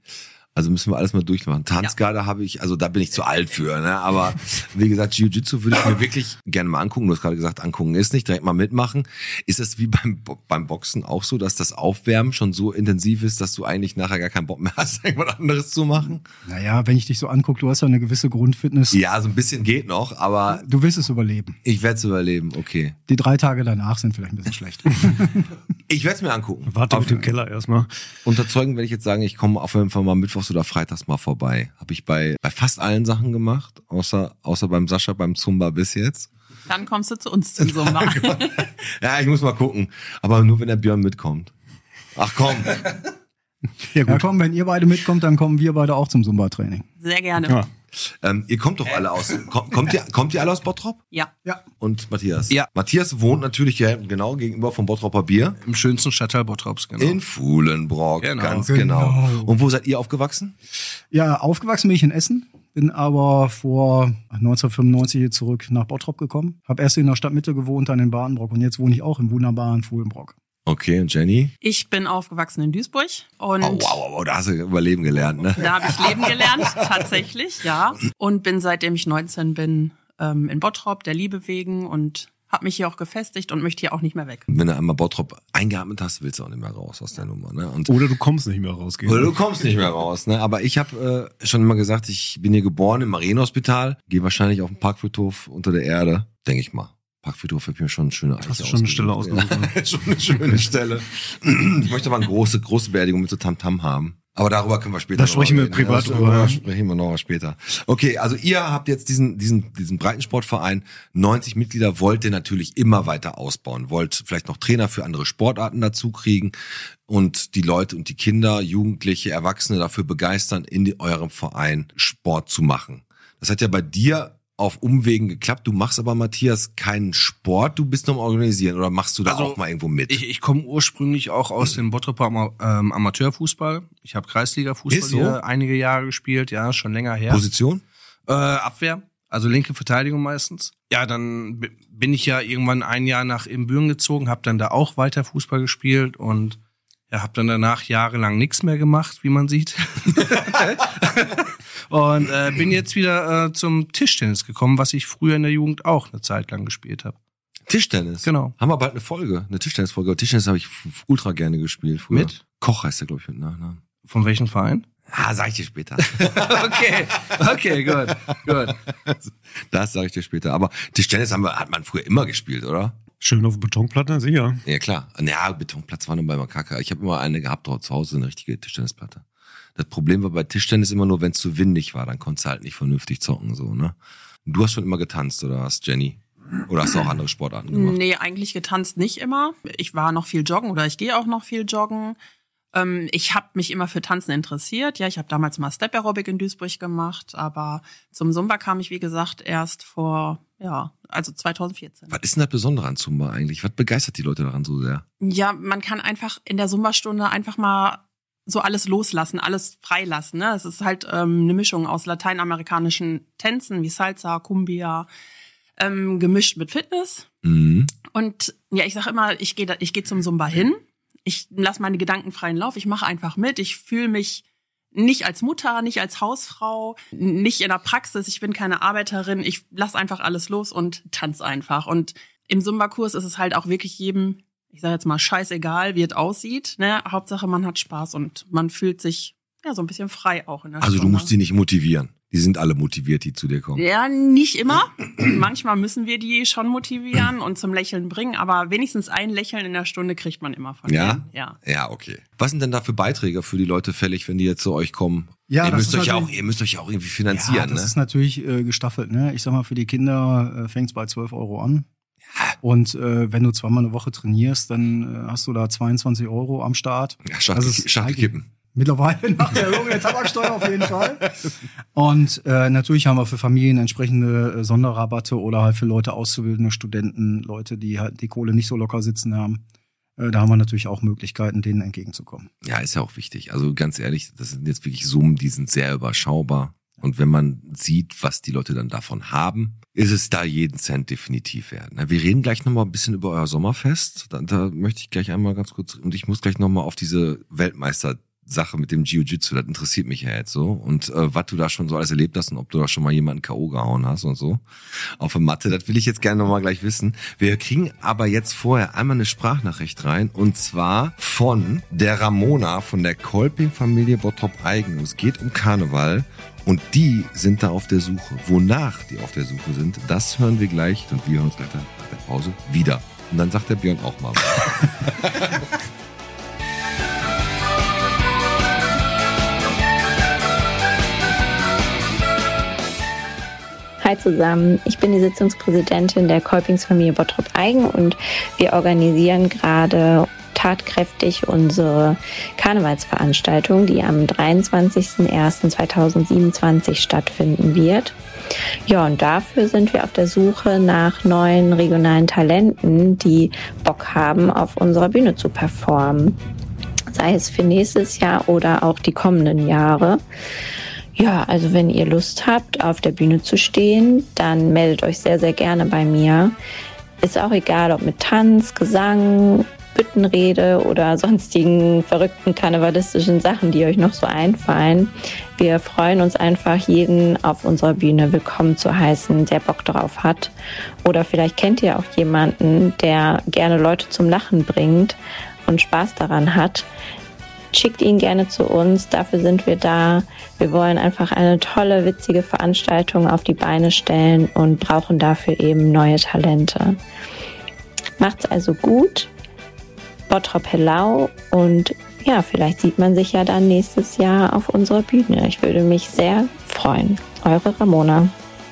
[SPEAKER 2] Also müssen wir alles mal durchmachen. Tanzgarde habe ich, also da bin ich zu alt für, ne? Aber wie gesagt, Jiu-Jitsu würde ich mir wirklich gerne mal angucken. Du hast gerade gesagt, angucken ist nicht, direkt mal mitmachen. Ist das wie beim beim Boxen auch so, dass das Aufwärmen schon so intensiv ist, dass du eigentlich nachher gar keinen Bock mehr hast, irgendwas anderes zu machen?
[SPEAKER 6] Naja, wenn ich dich so angucke, du hast ja eine gewisse Grundfitness.
[SPEAKER 2] Ja, so ein bisschen geht noch, aber
[SPEAKER 6] Du wirst es überleben.
[SPEAKER 2] ich werde es überleben, okay.
[SPEAKER 6] Die drei Tage danach sind vielleicht ein bisschen schlecht.
[SPEAKER 2] Ich werde es mir angucken.
[SPEAKER 3] Warte
[SPEAKER 2] Auf-
[SPEAKER 3] mit dem Keller erstmal.
[SPEAKER 2] Unterzeugen werde ich jetzt sagen, ich komme auf jeden Fall mal mittwochs oder freitags mal vorbei. Habe ich bei bei fast allen Sachen gemacht, außer außer beim Sascha, beim Zumba bis jetzt.
[SPEAKER 7] Dann kommst du zu uns zum Sumba.
[SPEAKER 2] Ja, ich muss mal gucken. Aber nur, wenn der Björn mitkommt. Ach komm.
[SPEAKER 6] Ja, gut. Ja, komm, wenn ihr beide mitkommt, dann kommen wir beide auch zum Zumba-Training.
[SPEAKER 7] Sehr gerne.
[SPEAKER 3] Ja.
[SPEAKER 2] Ähm, ihr kommt doch alle aus. Kommt, kommt, ihr, kommt ihr alle aus Bottrop?
[SPEAKER 7] Ja.
[SPEAKER 6] Ja.
[SPEAKER 2] Und Matthias?
[SPEAKER 5] Ja.
[SPEAKER 2] Matthias wohnt natürlich ja genau gegenüber vom Bottroper Bier.
[SPEAKER 5] Im schönsten Stadtteil Bottrops, genau.
[SPEAKER 2] In Fuhlenbrock,
[SPEAKER 5] Genau.
[SPEAKER 2] ganz genau.
[SPEAKER 6] Genau.
[SPEAKER 2] Und wo seid ihr aufgewachsen?
[SPEAKER 6] Ja, aufgewachsen bin ich in Essen, bin aber vor neunzehnhundertfünfundneunzig hier zurück nach Bottrop gekommen. Hab erst in der Stadtmitte gewohnt, dann in Badenbrock und jetzt wohne ich auch im wunderbaren Fuhlenbrock.
[SPEAKER 2] Okay, und Jenny?
[SPEAKER 7] Ich bin aufgewachsen in Duisburg und
[SPEAKER 2] Oh, wow, wow, da hast du überleben gelernt, ne?
[SPEAKER 7] da habe ich Leben gelernt, tatsächlich, ja. Und bin seitdem ich neunzehn bin ähm, in Bottrop, der Liebe wegen und habe mich hier auch gefestigt und möchte hier auch nicht mehr weg.
[SPEAKER 2] Wenn du einmal Bottrop eingeatmet hast, willst du auch nicht mehr raus aus der Nummer, ne? Und
[SPEAKER 3] Oder du kommst nicht mehr rausgehen.
[SPEAKER 2] Oder du kommst nicht mehr raus, ne? Aber ich habe äh, schon immer gesagt, ich bin hier geboren im Marienhospital, gehe wahrscheinlich auf den Parkfriedhof unter der Erde, denke ich mal. Parkfriedhof habe ich mir schon eine schöne Eiche
[SPEAKER 3] Hast du schon eine Stelle ausgesucht?
[SPEAKER 2] Ja, schon eine schöne Stelle. Ich möchte aber eine große, große Beerdigung mit so Tamtam haben. Aber darüber können wir später
[SPEAKER 3] Da
[SPEAKER 2] noch
[SPEAKER 3] sprechen wir
[SPEAKER 2] reden.
[SPEAKER 3] privat
[SPEAKER 2] Ja,
[SPEAKER 3] drüber.
[SPEAKER 2] Da sprechen wir noch mal später. Okay, also ihr habt jetzt diesen, diesen, diesen Breitensportverein, neunzig Mitglieder, wollt ihr natürlich immer weiter ausbauen, wollt vielleicht noch Trainer für andere Sportarten dazu kriegen und die Leute und die Kinder, Jugendliche, Erwachsene dafür begeistern, in eurem Verein Sport zu machen. Das hat ja bei dir auf Umwegen geklappt. Du machst aber, Matthias, keinen Sport. Du bist noch am Organisieren oder machst du da
[SPEAKER 5] Also,
[SPEAKER 2] auch mal irgendwo mit?
[SPEAKER 5] Ich, ich komme ursprünglich auch aus dem Bottroper Ama- ähm, Amateurfußball. Ich habe Kreisliga-Fußball
[SPEAKER 2] Ist so?
[SPEAKER 5] hier einige Jahre gespielt, ja, schon länger her.
[SPEAKER 2] Position?
[SPEAKER 5] Äh, Abwehr, also linke Verteidigung meistens. Ja, dann b- bin ich ja irgendwann ein Jahr nach Ibbenbüren gezogen, habe dann da auch weiter Fußball gespielt und ja, habe dann danach jahrelang nichts mehr gemacht, wie man sieht. Und äh, bin jetzt wieder äh, zum Tischtennis gekommen, was ich früher in der Jugend auch eine Zeit lang gespielt habe.
[SPEAKER 2] Tischtennis?
[SPEAKER 5] Genau.
[SPEAKER 2] Haben wir bald eine Folge, eine Tischtennisfolge. Tischtennis habe ich f- ultra gerne gespielt früher.
[SPEAKER 5] Mit?
[SPEAKER 2] Koch heißt der, glaube ich, mit Nachnamen.
[SPEAKER 5] Von welchem Verein?
[SPEAKER 2] Ah, sag ich dir später.
[SPEAKER 5] Okay, okay, gut, gut.
[SPEAKER 2] Das sage ich dir später. Aber Tischtennis haben wir, hat man früher immer gespielt, oder?
[SPEAKER 3] Schön auf Betonplatte, sicher.
[SPEAKER 2] Ja, klar. Ja, Betonplatz war nur bei Makaka. Ich habe immer eine gehabt dort zu Hause, eine richtige Tischtennisplatte. Das Problem war bei Tischtennis immer nur, wenn es zu windig war, dann konntest du halt nicht vernünftig zocken, so, ne? Du hast schon immer getanzt, oder was, Jenny? Oder hast du auch andere Sportarten gemacht?
[SPEAKER 7] Nee, eigentlich getanzt nicht immer. Ich war noch viel joggen oder ich gehe auch noch viel joggen. Ähm, ich habe mich immer für Tanzen interessiert. Ja, ich habe damals mal Step Aerobic in Duisburg gemacht, aber zum Zumba kam ich, wie gesagt, erst vor, ja, also zweitausendvierzehn.
[SPEAKER 2] Was ist denn das Besondere an Zumba eigentlich? Was begeistert die Leute daran so sehr?
[SPEAKER 7] Ja, man kann einfach in der Zumba-Stunde einfach mal so alles loslassen, alles freilassen. Ne? Es ist halt ähm, eine Mischung aus lateinamerikanischen Tänzen wie Salsa, Cumbia, ähm, gemischt mit Fitness.
[SPEAKER 2] Mhm.
[SPEAKER 7] Und ja, ich sag immer, ich gehe ich geh zum Zumba hin. Ich lasse meine Gedanken freien Lauf. Ich mache einfach mit. Ich fühle mich nicht als Mutter, nicht als Hausfrau, nicht in der Praxis. Ich bin keine Arbeiterin. Ich lasse einfach alles los und tanze einfach. Und im Zumba-Kurs ist es halt auch wirklich jedem, ich sage jetzt mal, scheißegal, wie es aussieht. Ne? Hauptsache, man hat Spaß und man fühlt sich ja so ein bisschen frei auch in der
[SPEAKER 2] Also du
[SPEAKER 7] Stunde.
[SPEAKER 2] musst die nicht motivieren. Die sind alle motiviert, die zu dir kommen.
[SPEAKER 7] Ja, nicht immer. Manchmal müssen wir die schon motivieren und zum Lächeln bringen, aber wenigstens ein Lächeln in der Stunde kriegt man immer von
[SPEAKER 2] Ja?
[SPEAKER 7] denen. Ja.
[SPEAKER 2] Ja, okay. Was sind denn da für Beiträge für die Leute fällig, wenn die jetzt zu euch kommen?
[SPEAKER 6] Ja,
[SPEAKER 2] ihr
[SPEAKER 6] das
[SPEAKER 2] müsst
[SPEAKER 6] ist
[SPEAKER 2] euch ja auch,
[SPEAKER 6] natürlich-
[SPEAKER 2] ihr müsst euch ja auch irgendwie
[SPEAKER 6] Ja,
[SPEAKER 2] finanzieren,
[SPEAKER 6] das
[SPEAKER 2] ne?
[SPEAKER 6] ist natürlich äh, gestaffelt. Ne? Ich sag mal, für die Kinder äh, fängt es bei zwölf Euro an. Und äh, wenn du zweimal eine Woche trainierst, dann äh, hast du da zweiundzwanzig Euro am Start.
[SPEAKER 2] Ja, Schachtel,
[SPEAKER 6] Also es ist
[SPEAKER 2] Schachtelkippen.
[SPEAKER 6] Mittlerweile nach der Erhöhung der Tabaksteuer auf jeden Fall. Und äh, natürlich haben wir für Familien entsprechende äh, Sonderrabatte oder halt für Leute, Auszubildende, Studenten, Leute, die halt die Kohle nicht so locker sitzen haben. Äh, da haben wir natürlich auch Möglichkeiten, denen entgegenzukommen.
[SPEAKER 2] Ja, ist ja auch wichtig. Also ganz ehrlich, das sind jetzt wirklich Summen, die sind sehr überschaubar. Und wenn man sieht, was die Leute dann davon haben, ist es da jeden Cent definitiv wert. Na, wir reden gleich nochmal ein bisschen über euer Sommerfest. Da, da möchte ich gleich einmal ganz kurz, und ich muss gleich nochmal auf diese Weltmeister Sache mit dem Jiu-Jitsu, das interessiert mich ja jetzt so. Und äh, was du da schon so alles erlebt hast und ob du da schon mal jemanden K O gehauen hast und so auf der Matte, das will ich jetzt gerne nochmal gleich wissen. Wir kriegen aber jetzt vorher einmal eine Sprachnachricht rein und zwar von der Ramona von der Kolping-Familie Bottrop-Eigen. Es geht um Karneval und die sind da auf der Suche. Wonach die auf der Suche sind, das hören wir gleich und wir hören uns gleich nach der Pause wieder. Und dann sagt der Björn auch mal was.
[SPEAKER 8] Hi zusammen, ich bin die Sitzungspräsidentin der Kolpingsfamilie Bottrop-Eigen und wir organisieren gerade tatkräftig unsere Karnevalsveranstaltung, die am dreiundzwanzigsten ersten zweitausendsiebenundzwanzig stattfinden wird. Ja, und dafür sind wir auf der Suche nach neuen regionalen Talenten, die Bock haben, auf unserer Bühne zu performen. Sei es für nächstes Jahr oder auch die kommenden Jahre. Ja, also wenn ihr Lust habt, auf der Bühne zu stehen, dann meldet euch sehr, sehr gerne bei mir. Ist auch egal, ob mit Tanz, Gesang, Büttenrede oder sonstigen verrückten karnevalistischen Sachen, die euch noch so einfallen. Wir freuen uns einfach, jeden auf unserer Bühne willkommen zu heißen, der Bock drauf hat. Oder vielleicht kennt ihr auch jemanden, der gerne Leute zum Lachen bringt und Spaß daran hat. Schickt ihn gerne zu uns, dafür sind wir da. Wir wollen einfach eine tolle, witzige Veranstaltung auf die Beine stellen und brauchen dafür eben neue Talente. Macht's also gut, Bottrop Hellau, und ja, vielleicht sieht man sich ja dann nächstes Jahr auf unserer Bühne. Ich würde mich sehr freuen. Eure Ramona.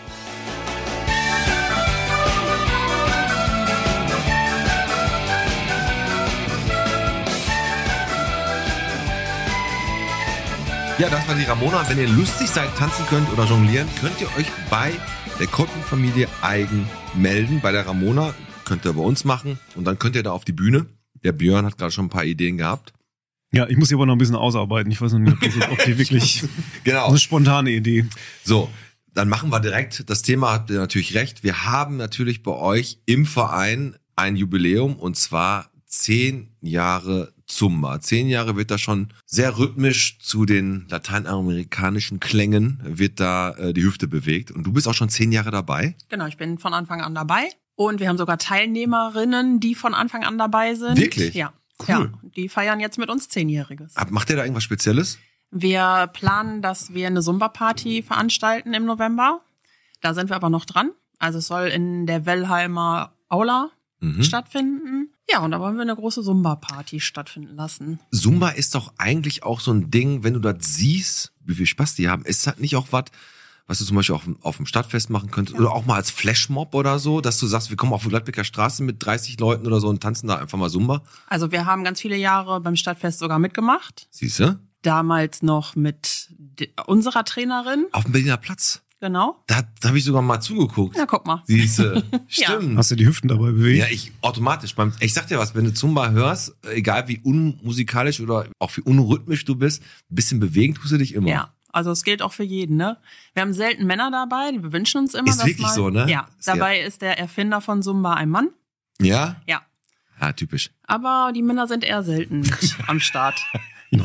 [SPEAKER 2] Ja, das war die Ramona. Wenn ihr lustig seid, tanzen könnt oder jonglieren, könnt ihr euch bei der Kolping-Familie Eigen melden. Bei der Ramona könnt ihr bei uns machen und dann könnt ihr da auf die Bühne. Der Björn hat gerade schon ein paar Ideen gehabt.
[SPEAKER 3] Ja, ich muss die aber noch ein bisschen ausarbeiten. Ich weiß noch nicht, ob die wirklich
[SPEAKER 2] genau.
[SPEAKER 3] eine spontane Idee.
[SPEAKER 2] So, dann machen wir direkt. Das Thema habt ihr natürlich recht. Wir haben natürlich bei euch im Verein ein Jubiläum und zwar zehn Jahre Zumba. Zehn Jahre wird da schon sehr rhythmisch zu den lateinamerikanischen Klängen wird da äh, die Hüfte bewegt. Und du bist auch schon zehn Jahre dabei?
[SPEAKER 7] Genau, ich bin von Anfang an dabei. Und wir haben sogar Teilnehmerinnen, die von Anfang an dabei sind.
[SPEAKER 2] Wirklich?
[SPEAKER 7] Ja.
[SPEAKER 2] Cool.
[SPEAKER 7] Ja, die feiern jetzt mit uns Zehnjähriges.
[SPEAKER 2] Macht ihr da irgendwas Spezielles?
[SPEAKER 7] Wir planen, dass wir eine Zumba-Party veranstalten im November. Da sind wir aber noch dran. Also es soll in der Wellheimer Aula mhm. stattfinden. Ja, und da wollen wir eine große Zumba-Party stattfinden lassen.
[SPEAKER 2] Zumba ist doch eigentlich auch so ein Ding, wenn du das siehst, wie viel Spaß die haben. Ist das nicht auch was, was du zum Beispiel auf, auf dem Stadtfest machen könntest? Ja. Oder auch mal als Flashmob oder so, dass du sagst, wir kommen auf die Gladbecker Straße mit dreißig Leuten oder so und tanzen da einfach mal Zumba?
[SPEAKER 7] Also wir haben ganz viele Jahre beim Stadtfest sogar mitgemacht.
[SPEAKER 2] Siehst du?
[SPEAKER 7] Damals noch mit unserer Trainerin.
[SPEAKER 2] Auf dem Berliner Platz?
[SPEAKER 7] Genau.
[SPEAKER 2] Da, da habe ich sogar mal zugeguckt.
[SPEAKER 7] Ja, guck mal.
[SPEAKER 2] Siehste. Stimmt.
[SPEAKER 7] Ja.
[SPEAKER 3] Hast du die Hüften dabei bewegt?
[SPEAKER 2] Ja, ich automatisch. Beim, ich sag dir was, wenn du Zumba hörst, egal wie unmusikalisch oder auch wie unrhythmisch du bist, ein bisschen bewegen tust du dich immer.
[SPEAKER 7] Ja, also es gilt auch für jeden, ne? Wir haben selten Männer dabei, wir wünschen uns immer,
[SPEAKER 2] ist
[SPEAKER 7] dass
[SPEAKER 2] wirklich
[SPEAKER 7] mal,
[SPEAKER 2] so, ne?
[SPEAKER 7] Ja,
[SPEAKER 2] ist
[SPEAKER 7] dabei ja. ist der Erfinder von Zumba ein Mann.
[SPEAKER 2] Ja?
[SPEAKER 7] Ja.
[SPEAKER 2] Ja, typisch.
[SPEAKER 7] Aber die Männer sind eher selten mit am Start.
[SPEAKER 2] ja.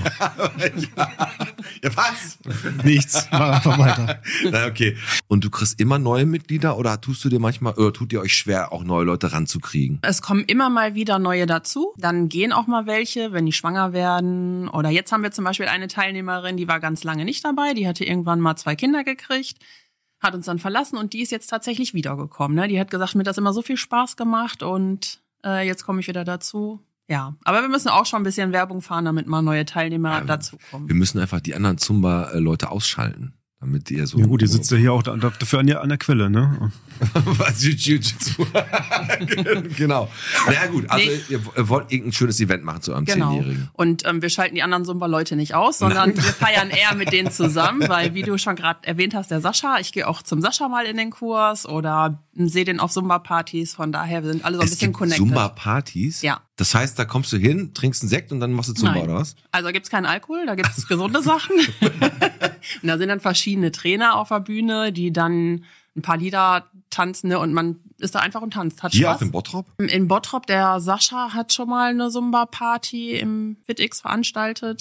[SPEAKER 2] ja, was?
[SPEAKER 3] Nichts, mach einfach weiter.
[SPEAKER 2] Na, okay. Und du kriegst immer neue Mitglieder oder tust du dir manchmal, oder tut ihr euch schwer, auch neue Leute ranzukriegen?
[SPEAKER 7] Es kommen immer mal wieder neue dazu. Dann gehen auch mal welche, wenn die schwanger werden. Oder jetzt haben wir zum Beispiel eine Teilnehmerin, die war ganz lange nicht dabei. Die hatte irgendwann mal zwei Kinder gekriegt, hat uns dann verlassen und die ist jetzt tatsächlich wiedergekommen. Ne? Die hat gesagt, mir hat das immer so viel Spaß gemacht und äh, jetzt komme ich wieder dazu. Ja, aber wir müssen auch schon ein bisschen Werbung fahren, damit mal neue Teilnehmer ja, dazukommen.
[SPEAKER 2] Wir müssen einfach die anderen Zumba-Leute ausschalten, damit ihr so...
[SPEAKER 3] Ja gut, ihr sitzt ja hier auch da, dafür an der, an der Quelle, ne?
[SPEAKER 2] Was? Jiu-Jitsu. Genau. Na ja, gut, also nee. ihr wollt irgendein schönes Event machen zu eurem
[SPEAKER 7] genau.
[SPEAKER 2] Zehnjährigen.
[SPEAKER 7] Und ähm, wir schalten die anderen Zumba-Leute nicht aus, sondern Nein. wir feiern eher mit denen zusammen, weil wie du schon gerade erwähnt hast, der Sascha, ich gehe auch zum Sascha mal in den Kurs oder sehe den auf Zumba-Partys, von daher, wir sind alle so ein
[SPEAKER 2] es
[SPEAKER 7] bisschen
[SPEAKER 2] gibt
[SPEAKER 7] connected.
[SPEAKER 2] Zumba-Partys?
[SPEAKER 7] Ja.
[SPEAKER 2] Das heißt, da kommst du hin, trinkst einen Sekt und dann machst du Zumba,
[SPEAKER 7] Nein.
[SPEAKER 2] oder was?
[SPEAKER 7] Also da gibt's keinen Alkohol, da gibt's gesunde Sachen. Und da sind dann verschiedene Trainer auf der Bühne, die dann ein paar Lieder tanzen, ne, und man ist da einfach und tanzt, hat Spaß.
[SPEAKER 2] Hier auch in Bottrop?
[SPEAKER 7] In Bottrop, der Sascha hat schon mal eine Zumba-Party im FitX veranstaltet.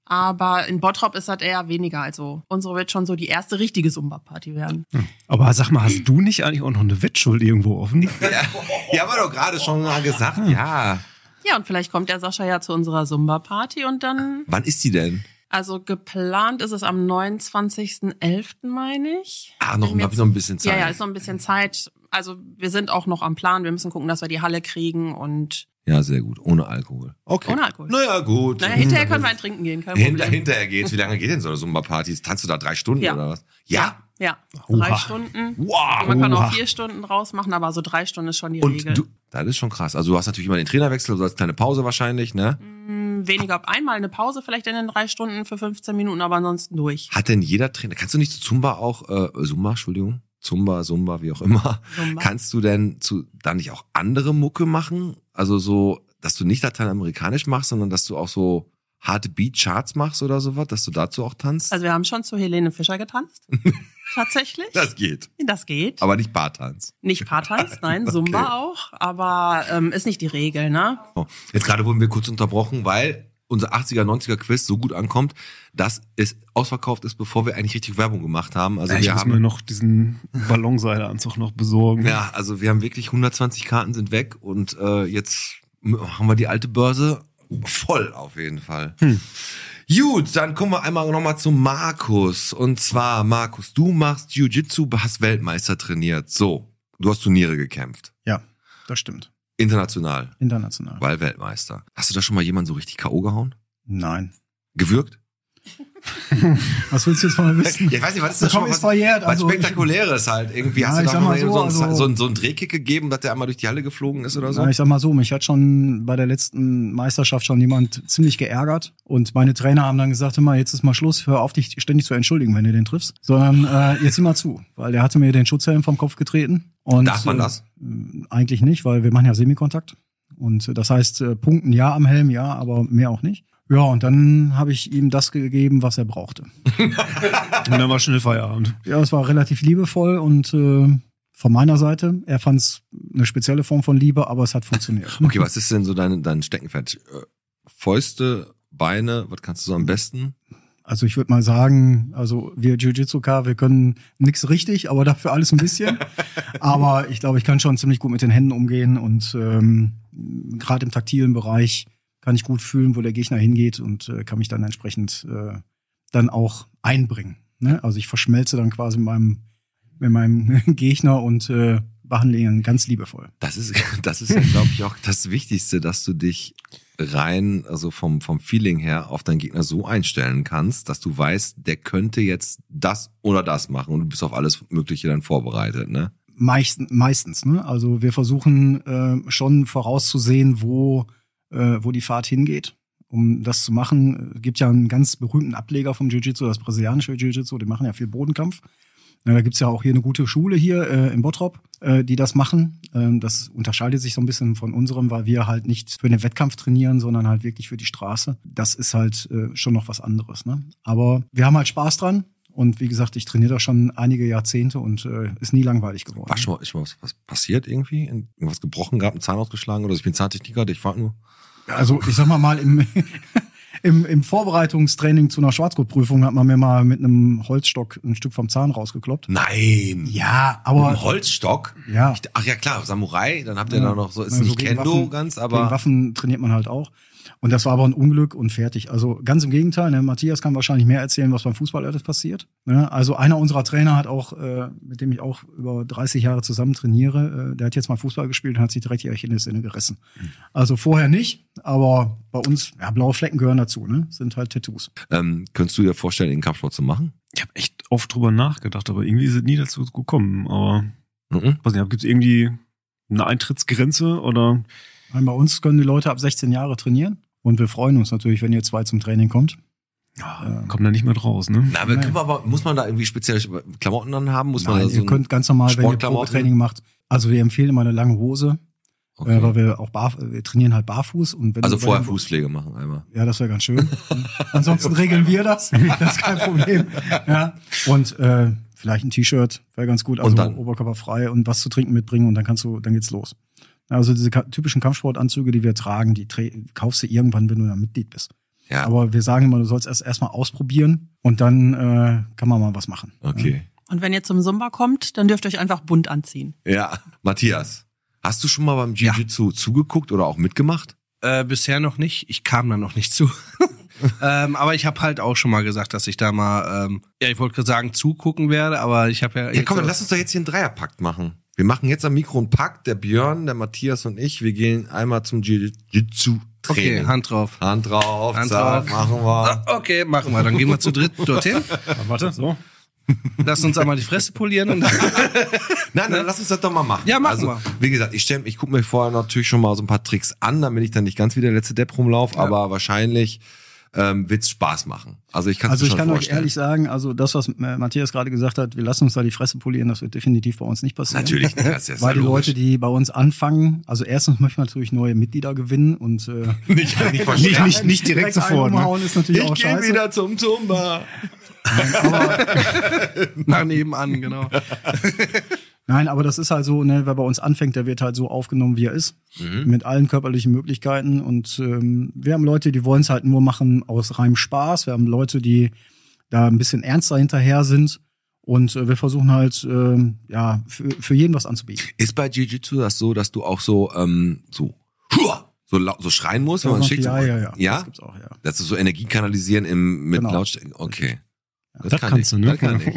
[SPEAKER 7] Aber in Bottrop ist das eher weniger. Also unsere wird schon so die erste richtige Zumba-Party werden.
[SPEAKER 3] Aber sag mal, hast du nicht eigentlich auch noch eine Wettschuld irgendwo offen?
[SPEAKER 2] Ja, ja, aber doch gerade schon mal gesagt, ja.
[SPEAKER 7] Ja, und vielleicht kommt der Sascha ja zu unserer Zumba-Party und dann...
[SPEAKER 2] Wann ist die denn?
[SPEAKER 7] Also geplant ist es am neunundzwanzigsten elften meine ich.
[SPEAKER 2] Ah, noch, hab ich noch ein bisschen Zeit.
[SPEAKER 7] Ja, ja, ist noch ein bisschen Zeit. Also wir sind auch noch am Plan. Wir müssen gucken, dass wir die Halle kriegen und...
[SPEAKER 2] Ja, sehr gut. Ohne Alkohol. Okay.
[SPEAKER 7] Ohne Alkohol.
[SPEAKER 2] Naja, gut.
[SPEAKER 7] Naja, hinterher können wir ein Trinken gehen, kein Problem.
[SPEAKER 2] Hinter, hinterher geht's. Wie lange geht denn so eine Zumba-Party? Tanzt du da drei Stunden
[SPEAKER 7] Ja.
[SPEAKER 2] oder was? Ja?
[SPEAKER 7] Ja,
[SPEAKER 3] Oha.
[SPEAKER 7] drei Stunden.
[SPEAKER 2] Wow.
[SPEAKER 7] Man kann
[SPEAKER 3] Oha.
[SPEAKER 7] auch vier Stunden draus machen, aber so drei Stunden ist schon die
[SPEAKER 2] Und
[SPEAKER 7] Regel.
[SPEAKER 2] du, das ist schon krass. Also du hast natürlich immer den Trainerwechsel, du hast eine kleine Pause wahrscheinlich, ne?
[SPEAKER 7] Hm, Weniger, einmal eine Pause vielleicht in den drei Stunden für fünfzehn Minuten, aber ansonsten durch.
[SPEAKER 2] Hat denn jeder Trainer, kannst du nicht zu Zumba auch, äh, Zumba, Entschuldigung, Zumba, Zumba, wie auch immer,
[SPEAKER 7] Zumba.
[SPEAKER 2] kannst du denn zu, da nicht auch andere Mucke machen? Also so, dass du nicht lateinamerikanisch machst, sondern dass du auch so harte Beat-Charts machst oder sowas, dass du dazu auch tanzt?
[SPEAKER 7] Also wir haben schon zu Helene Fischer getanzt. Tatsächlich.
[SPEAKER 2] Das geht.
[SPEAKER 7] Das geht.
[SPEAKER 2] Aber nicht Bartanz.
[SPEAKER 7] Nicht Paartanz, nein,
[SPEAKER 2] Okay.
[SPEAKER 7] Zumba auch. Aber ähm, ist nicht die Regel, ne?
[SPEAKER 2] Oh. Jetzt gerade wurden wir kurz unterbrochen, weil unser achtziger, neunziger Quiz so gut ankommt, dass es ausverkauft ist, bevor wir eigentlich richtig Werbung gemacht haben. Also
[SPEAKER 3] Ja, ich
[SPEAKER 2] wir
[SPEAKER 3] muss
[SPEAKER 2] haben
[SPEAKER 3] mir noch diesen Ballonseileanzug noch besorgen.
[SPEAKER 2] Ja, also wir haben wirklich hundertzwanzig Karten sind weg und äh, jetzt haben wir die alte Börse voll auf jeden Fall.
[SPEAKER 3] Hm.
[SPEAKER 2] Gut, dann kommen wir einmal nochmal zu Markus. Und zwar, Markus, du machst Jiu-Jitsu, hast Weltmeister trainiert. So, du hast Turniere gekämpft.
[SPEAKER 6] Ja, das stimmt.
[SPEAKER 2] International,
[SPEAKER 6] International.
[SPEAKER 2] weil Weltmeister. Hast du da schon mal jemanden so richtig K O gehauen?
[SPEAKER 6] Nein.
[SPEAKER 2] Gewürgt?
[SPEAKER 6] Was willst du jetzt von mir wissen?
[SPEAKER 2] Ja, ich weiß nicht, was ist das
[SPEAKER 6] Komm,
[SPEAKER 2] schon mal
[SPEAKER 6] ist
[SPEAKER 2] was,
[SPEAKER 6] verjährt,
[SPEAKER 2] was
[SPEAKER 6] also ich-
[SPEAKER 2] Spektakuläres halt? Irgendwie
[SPEAKER 6] Ja,
[SPEAKER 2] hast du
[SPEAKER 6] ich
[SPEAKER 2] da
[SPEAKER 6] sag
[SPEAKER 2] mal
[SPEAKER 6] mal
[SPEAKER 2] so,
[SPEAKER 6] so,
[SPEAKER 2] einen,
[SPEAKER 6] also-
[SPEAKER 2] so, einen, so einen Drehkick gegeben, dass der einmal durch die Halle geflogen ist oder so?
[SPEAKER 6] Ja, ich sag mal so, mich hat schon bei der letzten Meisterschaft schon jemand ziemlich geärgert. Und meine Trainer haben dann gesagt, immer, jetzt ist mal Schluss, hör auf, dich ständig zu entschuldigen, wenn du den triffst. Sondern äh, jetzt sieh mal zu. Weil der hatte mir den Schutzhelm vom Kopf getreten. Und,
[SPEAKER 2] Darf man das?
[SPEAKER 6] Äh, eigentlich nicht, weil wir machen ja Semikontakt. Und äh, das heißt, äh, Punkten ja am Helm, ja, aber mehr auch nicht. Ja, und dann habe ich ihm das gegeben, was er brauchte.
[SPEAKER 3] Und dann war schnell Feierabend.
[SPEAKER 6] Ja, es war relativ liebevoll und äh, von meiner Seite, er fand es eine spezielle Form von Liebe, aber es hat funktioniert.
[SPEAKER 2] Okay, was ist denn so dein, dein Steckenpferd? Äh, Fäuste, Beine, was kannst du so am besten?
[SPEAKER 6] Also ich würde mal sagen, also wir Jiu-Jitsuka, wir können nix richtig, aber dafür alles ein bisschen. Aber ich glaube, ich kann schon ziemlich gut mit den Händen umgehen und ähm, gerade im taktilen Bereich kann ich gut fühlen, wo der Gegner hingeht und äh, kann mich dann entsprechend äh, dann auch einbringen. Ne? Also ich verschmelze dann quasi mit meinem, mit meinem Gegner und äh, behandle ihn ganz liebevoll.
[SPEAKER 2] Das ist, das ist ja, glaube ich, auch das Wichtigste, dass du dich rein, also vom, vom Feeling her auf deinen Gegner so einstellen kannst, dass du weißt, der könnte jetzt das oder das machen und du bist auf alles Mögliche dann vorbereitet, ne?
[SPEAKER 6] Meist, meistens, ne? Also wir versuchen äh, schon vorauszusehen, wo äh, wo die Fahrt hingeht. Um das zu machen, äh, gibt ja einen ganz berühmten Ableger vom Jiu-Jitsu, das brasilianische Jiu-Jitsu, die machen ja viel Bodenkampf. Ja, da gibt's ja auch hier eine gute Schule hier äh, in Bottrop, äh, die das machen. Ähm, das unterscheidet sich so ein bisschen von unserem, weil wir halt nicht für den Wettkampf trainieren, sondern halt wirklich für die Straße. Das ist halt äh, schon noch was anderes, ne? Aber wir haben halt Spaß dran. Und wie gesagt, ich trainiere da schon einige Jahrzehnte und äh, ist nie langweilig geworden.
[SPEAKER 2] War schon mal, ist schon mal was, was passiert irgendwie? Irgendwas gebrochen gehabt, einen Zahn ausgeschlagen oder so? Ich bin Zahntechniker, ich frage nur.
[SPEAKER 6] Also ich sag mal mal, im, im, im Vorbereitungstraining zu einer Schwarzgurtprüfung hat man mir mal mit einem Holzstock ein Stück vom Zahn rausgekloppt.
[SPEAKER 2] Nein!
[SPEAKER 6] Ja,
[SPEAKER 2] Mit
[SPEAKER 6] aber
[SPEAKER 2] einem Holzstock?
[SPEAKER 6] ja.
[SPEAKER 2] Ich, ach ja, klar, Samurai, dann habt ihr
[SPEAKER 6] Ja.
[SPEAKER 2] da noch so, ist
[SPEAKER 6] Also
[SPEAKER 2] nicht
[SPEAKER 6] gegen
[SPEAKER 2] Kendo
[SPEAKER 6] Waffen-
[SPEAKER 2] ganz,
[SPEAKER 6] Gegen
[SPEAKER 2] aber.
[SPEAKER 6] Waffen trainiert man halt auch. Und das war aber ein Unglück und fertig. Also ganz im Gegenteil, ne? Matthias kann wahrscheinlich mehr erzählen, was beim Fußball alles passiert. Ne? Also einer unserer Trainer hat auch, äh, mit dem ich auch über dreißig Jahre zusammen trainiere, äh, der hat jetzt mal Fußball gespielt und hat sich direkt die Achillessehne gerissen. Also vorher nicht, aber bei uns, ja, blaue Flecken gehören dazu, ne? Sind halt Tattoos.
[SPEAKER 2] Ähm, könntest du dir vorstellen, den Kampfsport zu machen?
[SPEAKER 3] Ich habe echt oft drüber nachgedacht, aber irgendwie ist es nie dazu gekommen. Aber
[SPEAKER 2] Mhm.
[SPEAKER 3] weiß nicht, gibt es irgendwie eine Eintrittsgrenze oder?
[SPEAKER 6] Weil bei uns können die Leute ab sechzehn Jahre trainieren. Und wir freuen uns natürlich, wenn ihr zwei zum Training kommt.
[SPEAKER 3] Ja, kommt da nicht mehr draus, ne?
[SPEAKER 2] Na, aber
[SPEAKER 6] Nein.
[SPEAKER 2] können wir aber, muss man da irgendwie spezielle Klamotten dann haben? Muss man
[SPEAKER 6] Nein,
[SPEAKER 2] da so
[SPEAKER 6] ihr
[SPEAKER 2] ein
[SPEAKER 6] könnt ganz normal, wenn ihr
[SPEAKER 2] Sportklamotten?
[SPEAKER 6] Probetraining macht. Also wir empfehlen immer eine lange Hose,
[SPEAKER 2] Okay.
[SPEAKER 6] äh, weil wir auch bar, wir trainieren halt barfuß. Und wenn
[SPEAKER 2] Also
[SPEAKER 6] du bei
[SPEAKER 2] vorher
[SPEAKER 6] dem-
[SPEAKER 2] Fußpflege machen einmal.
[SPEAKER 6] Ja, das wäre ganz schön. Ansonsten regeln wir das. Das ist kein Problem. Ja. Und äh, vielleicht ein T-Shirt wäre ganz gut. Also
[SPEAKER 2] Und dann?
[SPEAKER 6] oberkörperfrei und was zu trinken mitbringen und dann kannst du, dann geht's los. Also diese ka- typischen Kampfsportanzüge, die wir tragen, die tra- kaufst du irgendwann, wenn du da Mitglied bist.
[SPEAKER 2] Ja.
[SPEAKER 6] Aber wir sagen immer, du sollst erst erstmal ausprobieren und dann äh, kann man mal was machen.
[SPEAKER 2] Okay.
[SPEAKER 7] Und wenn ihr zum Zumba kommt, dann dürft ihr euch einfach bunt anziehen.
[SPEAKER 2] Ja. Matthias, hast du schon mal beim Jiu-Jitsu ja. zugeguckt oder auch mitgemacht?
[SPEAKER 5] Äh, bisher noch nicht. Ich kam da noch nicht zu. ähm, aber ich habe halt auch schon mal gesagt, dass ich da mal, ähm, ja, ich wollte gerade sagen, zugucken werde, aber ich habe ja...
[SPEAKER 2] Ja, komm, dann lass uns doch jetzt hier einen Dreierpakt machen. Wir machen jetzt am Mikro einen Pakt, der Björn, der Matthias und ich, wir gehen einmal zum Jiu-Jitsu-Training.
[SPEAKER 5] Okay, Hand drauf.
[SPEAKER 2] Hand drauf,
[SPEAKER 5] Hand
[SPEAKER 2] zack,
[SPEAKER 5] drauf.
[SPEAKER 2] machen wir.
[SPEAKER 5] Okay, machen wir. Dann gehen wir zu dritt dorthin.
[SPEAKER 3] Warte, so.
[SPEAKER 5] Lass uns einmal die Fresse polieren. Und
[SPEAKER 2] Nein, dann lass uns das doch mal machen.
[SPEAKER 5] Ja, machen
[SPEAKER 2] also,
[SPEAKER 5] wir.
[SPEAKER 2] Wie gesagt, ich stell, ich gucke mir vorher natürlich schon mal so ein paar Tricks an, damit ich dann nicht ganz wie der letzte Depp rumlaufe, ja. aber wahrscheinlich ähm, wird's Spaß machen. Also ich, kann's
[SPEAKER 6] also
[SPEAKER 2] mir
[SPEAKER 6] ich
[SPEAKER 2] schon
[SPEAKER 6] kann
[SPEAKER 2] vorstellen.
[SPEAKER 6] euch ehrlich sagen, also das, was äh, Matthias gerade gesagt hat, wir lassen uns da die Fresse polieren, das wird definitiv bei uns nicht passieren.
[SPEAKER 2] Natürlich, das ist ja
[SPEAKER 6] Weil die
[SPEAKER 2] logisch.
[SPEAKER 6] Leute, die bei uns anfangen, also erstens möchten wir natürlich neue Mitglieder gewinnen und äh,
[SPEAKER 2] nicht, nicht,
[SPEAKER 6] nicht, nicht, nicht direkt sofort. Ne? Ist natürlich
[SPEAKER 2] ich
[SPEAKER 6] auch
[SPEAKER 2] gehe
[SPEAKER 6] scheiße.
[SPEAKER 2] wieder zum Zumba.
[SPEAKER 5] nach nebenan, genau.
[SPEAKER 6] Nein, aber das ist halt so, ne, wer bei uns anfängt, der wird halt so aufgenommen, wie er ist, mhm. mit allen körperlichen Möglichkeiten. Und ähm, wir haben Leute, die wollen es halt nur machen aus reinem Spaß. Wir haben Leute, die da ein bisschen ernster hinterher sind. Und äh, wir versuchen halt, äh, ja, für, für jeden was anzubieten.
[SPEAKER 2] Ist bei Jiu-Jitsu das so, dass du auch so, ähm, so, so, laut, so schreien musst, wenn man schickt?
[SPEAKER 6] Ja, ja, ja.
[SPEAKER 2] Ja?
[SPEAKER 6] Das gibt's auch, ja.
[SPEAKER 2] Das ist so Energie kanalisieren im, mit
[SPEAKER 6] Genau.
[SPEAKER 2] Lautstärke. Okay.
[SPEAKER 3] Das, das kannst
[SPEAKER 2] ich.
[SPEAKER 3] du, ne?
[SPEAKER 2] Das kann ich.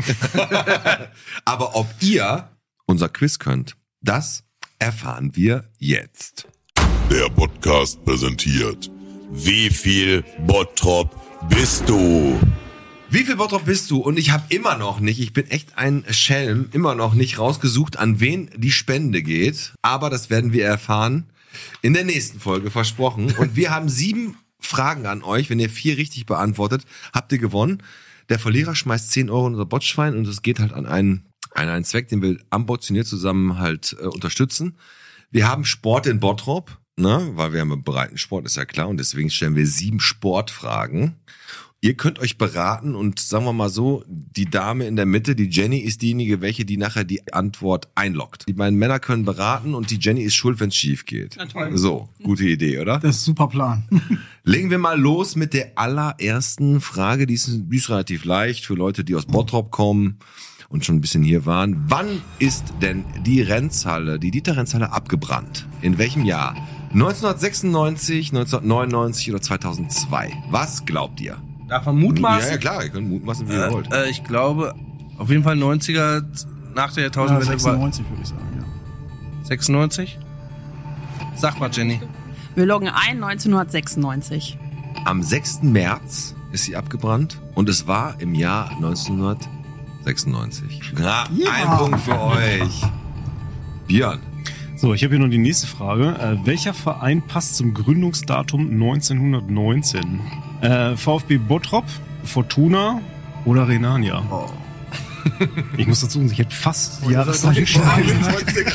[SPEAKER 2] Aber ob ihr unser Quiz könnt, das erfahren wir jetzt.
[SPEAKER 9] Der Podcast präsentiert. Wie viel Bottrop bist du?
[SPEAKER 2] Wie viel Bottrop bist du? Und ich habe immer noch nicht, ich bin echt ein Schelm, immer noch nicht rausgesucht, an wen die Spende geht. Aber das werden wir erfahren in der nächsten Folge, versprochen. Und wir haben sieben Fragen an euch. Wenn ihr vier richtig beantwortet, habt ihr gewonnen. Der Verlierer schmeißt zehn Euro in unser Botschwein und es geht halt an einen, an einen Zweck, den wir ambitioniert zusammen halt äh, unterstützen. Wir haben Sport in Bottrop, ne, weil wir haben einen Breitensport, ist ja klar, und deswegen stellen wir sieben Sportfragen. Ihr könnt euch beraten und sagen wir mal so, die Dame in der Mitte, die Jenny, ist diejenige, welche die nachher die Antwort einloggt. Die beiden Männer können beraten und die Jenny ist schuld, wenn es schief geht. So, gute Idee, oder?
[SPEAKER 6] Das ist ein super Plan.
[SPEAKER 2] Legen wir mal los mit der allerersten Frage. Die ist, die ist relativ leicht für Leute, die aus Bottrop kommen und schon ein bisschen hier waren. Wann ist denn die Renzhalle, die Dieter-Renzhalle abgebrannt? In welchem Jahr? neunzehnhundertsechsundneunzig, neunzehnhundertneunundneunzig oder zweitausendzwei? Was glaubt ihr?
[SPEAKER 5] Darf man mutmaßen?
[SPEAKER 2] Ja, ja, klar, ihr könnt mutmaßen, wie ihr
[SPEAKER 5] äh,
[SPEAKER 2] wollt.
[SPEAKER 5] äh, Ich glaube, auf jeden Fall neunziger nach der Jahrtausendwende.
[SPEAKER 6] Ja, sechsundneunzig würde ich sagen, ja.
[SPEAKER 5] sechsundneunzig? Sag mal, Jenny.
[SPEAKER 7] Wir loggen ein neunzehnhundertsechsundneunzig.
[SPEAKER 2] Am sechsten März ist sie abgebrannt und es war im Jahr neunzehnhundertsechsundneunzig. Ja,
[SPEAKER 6] Ja.
[SPEAKER 2] ein Punkt für euch. Björn.
[SPEAKER 3] So, ich habe hier noch die nächste Frage. Äh, welcher Verein passt zum Gründungsdatum neunzehnhundertneunzehn? Äh, VfB Bottrop, Fortuna oder Rhenania?
[SPEAKER 6] Oh.
[SPEAKER 3] Ich muss dazu sagen, ich hätte fast
[SPEAKER 6] die Jahreszeit geschlagen.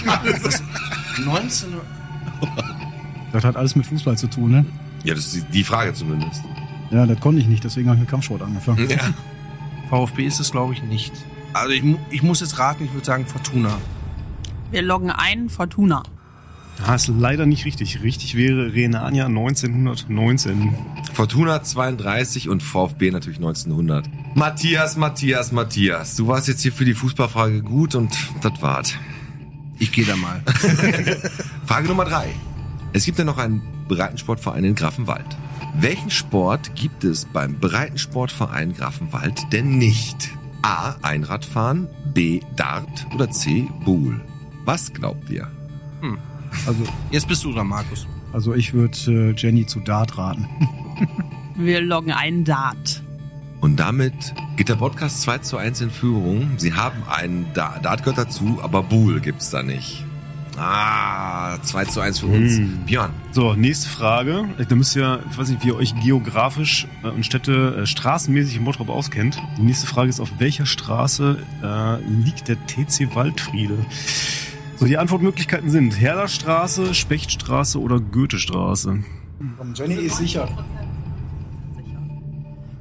[SPEAKER 5] neunzehn
[SPEAKER 6] Das hat alles mit Fußball zu tun, ne?
[SPEAKER 2] Ja, das ist die Frage zumindest.
[SPEAKER 6] Ja, das konnte ich nicht, deswegen habe ich mit Kampfsport angefangen.
[SPEAKER 2] Ja.
[SPEAKER 5] VfB ist es, glaube ich, nicht. Also ich, mu- ich muss jetzt raten, ich würde sagen Fortuna.
[SPEAKER 7] Wir loggen ein Fortuna.
[SPEAKER 3] Ah, ist leider nicht richtig. Richtig wäre Rhenania neunzehnhundertneunzehn.
[SPEAKER 2] Fortuna zweiunddreißig und VfB natürlich neunzehnhundert. Matthias, Matthias, Matthias. Du warst jetzt hier für die Fußballfrage gut und das war's.
[SPEAKER 5] Ich gehe da mal.
[SPEAKER 2] Frage Nummer drei. Es gibt ja noch einen Breitensportverein in Grafenwald. Welchen Sport gibt es beim Breitensportverein Grafenwald denn nicht? A. Einradfahren, B. Dart oder C. Buhl? Was glaubt ihr?
[SPEAKER 5] Hm.
[SPEAKER 6] Also,
[SPEAKER 5] Jetzt bist du dran, Markus.
[SPEAKER 6] also ich würde äh, Jenny zu Dart raten.
[SPEAKER 7] Wir loggen ein Dart.
[SPEAKER 2] Und damit geht der Podcast zwei zu eins in Führung. Sie haben einen Da- Dart gehört dazu, aber Buhl gibt's da nicht. Ah, zwei zu eins für uns.
[SPEAKER 3] Hm.
[SPEAKER 2] Björn.
[SPEAKER 3] So, nächste Frage. Da müsst ihr, ich weiß nicht, wie ihr euch geografisch äh, und Städte äh, straßenmäßig in Bottrop auskennt. Die nächste Frage ist, auf welcher Straße äh, liegt der T C Waldfriede? So, die Antwortmöglichkeiten sind Herderstraße, Spechtstraße oder Goethestraße.
[SPEAKER 6] Jenny ist sicher.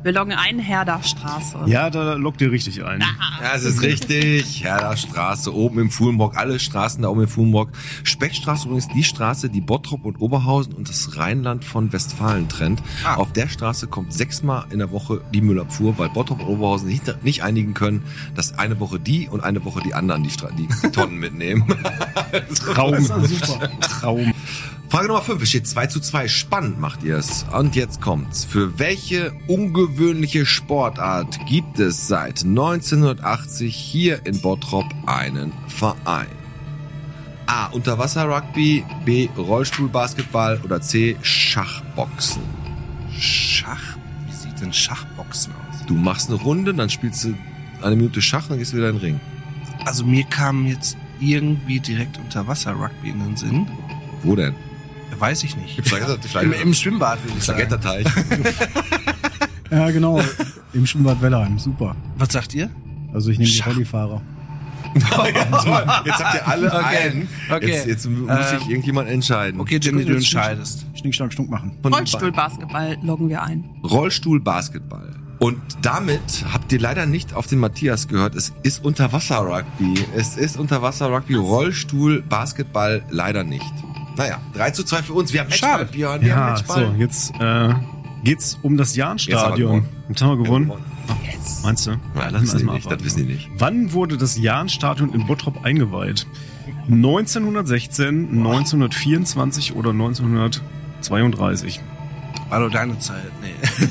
[SPEAKER 7] Wir loggen ein, Herderstraße.
[SPEAKER 3] Ja, da lockt ihr richtig ein.
[SPEAKER 2] Ja, es ist richtig. Herderstraße, oben im Fuhlenbrock, alle Straßen da oben im Fuhlenbrock. Speckstraße übrigens die Straße, die Bottrop und Oberhausen und das Rheinland von Westfalen trennt. Ah. Auf der Straße kommt sechsmal in der Woche die Müllabfuhr, weil Bottrop und Oberhausen nicht, nicht einigen können, dass eine Woche die und eine Woche die anderen die, Stra- die Tonnen mitnehmen.
[SPEAKER 3] Traum. Super. Traum.
[SPEAKER 2] Frage Nummer fünf, es steht zwei zu zwei. Spannend macht ihr es. Und jetzt kommt's. Für welche ungewöhnliche Sportart gibt es seit neunzehnhundertachtzig hier in Bottrop einen Verein? A. Unterwasser-Rugby, B. Rollstuhlbasketball oder C. Schachboxen?
[SPEAKER 5] Schach? Wie sieht denn Schachboxen aus?
[SPEAKER 2] Du machst eine Runde, dann spielst du eine Minute Schach und dann gehst du wieder in den Ring.
[SPEAKER 5] Also mir kam jetzt irgendwie direkt Unterwasser-Rugby in den Sinn.
[SPEAKER 2] Wo denn?
[SPEAKER 5] Weiß ich nicht.
[SPEAKER 2] Im,
[SPEAKER 5] Im Schwimmbad, würde ich sagen.
[SPEAKER 2] Schlagetterteich.
[SPEAKER 6] Ja, genau. Im Schwimmbad Wellheim. Super.
[SPEAKER 5] Was sagt ihr?
[SPEAKER 6] Also ich nehme die
[SPEAKER 5] Schach.
[SPEAKER 6] Rollifahrer.
[SPEAKER 2] Jetzt habt ihr alle
[SPEAKER 5] Okay.
[SPEAKER 2] einen.
[SPEAKER 5] Okay.
[SPEAKER 2] Jetzt, jetzt muss
[SPEAKER 5] Ähm,
[SPEAKER 2] sich irgendjemand entscheiden.
[SPEAKER 5] Okay, Jenny, du entscheidest.
[SPEAKER 6] Schnick, schnack, schnuck machen.
[SPEAKER 2] Von den
[SPEAKER 7] Rollstuhlbasketball loggen wir ein.
[SPEAKER 2] beiden. Rollstuhlbasketball. Und damit habt ihr leider nicht auf den Matthias gehört. Es ist Unterwasser-Rugby. Es ist Unterwasser-Rugby. Rollstuhl-Basketball leider nicht. Naja, drei zu zwei für uns. Wir haben Matchball, Björn. Wir haben
[SPEAKER 3] Ja,
[SPEAKER 2] Matchball.
[SPEAKER 3] so, jetzt äh, geht's um das
[SPEAKER 2] Jetzt haben wir
[SPEAKER 3] Jahnstadion.
[SPEAKER 2] gewonnen.
[SPEAKER 3] Jetzt haben wir gewonnen.
[SPEAKER 2] Yes.
[SPEAKER 3] Meinst du?
[SPEAKER 2] Ja,
[SPEAKER 3] lass
[SPEAKER 2] das,
[SPEAKER 3] uns
[SPEAKER 2] wissen die
[SPEAKER 3] mal
[SPEAKER 2] nicht, das
[SPEAKER 3] abwarten.
[SPEAKER 2] wissen die nicht.
[SPEAKER 3] Wann wurde das Jahnstadion in Bottrop eingeweiht? neunzehnhundertsechzehn, neunzehnhundertvierundzwanzig oder neunzehnhundertzweiunddreißig?
[SPEAKER 5] War doch deine Zeit. Nee.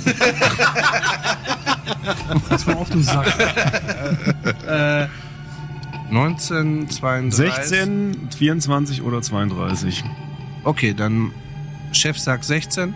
[SPEAKER 6] Pass mal auf, du Sack.
[SPEAKER 5] äh, neunzehnhundertzweiunddreißig.
[SPEAKER 3] sechzehn, vierundzwanzig oder zweiunddreißig?
[SPEAKER 5] Okay, dann Chef sagt sechzehn.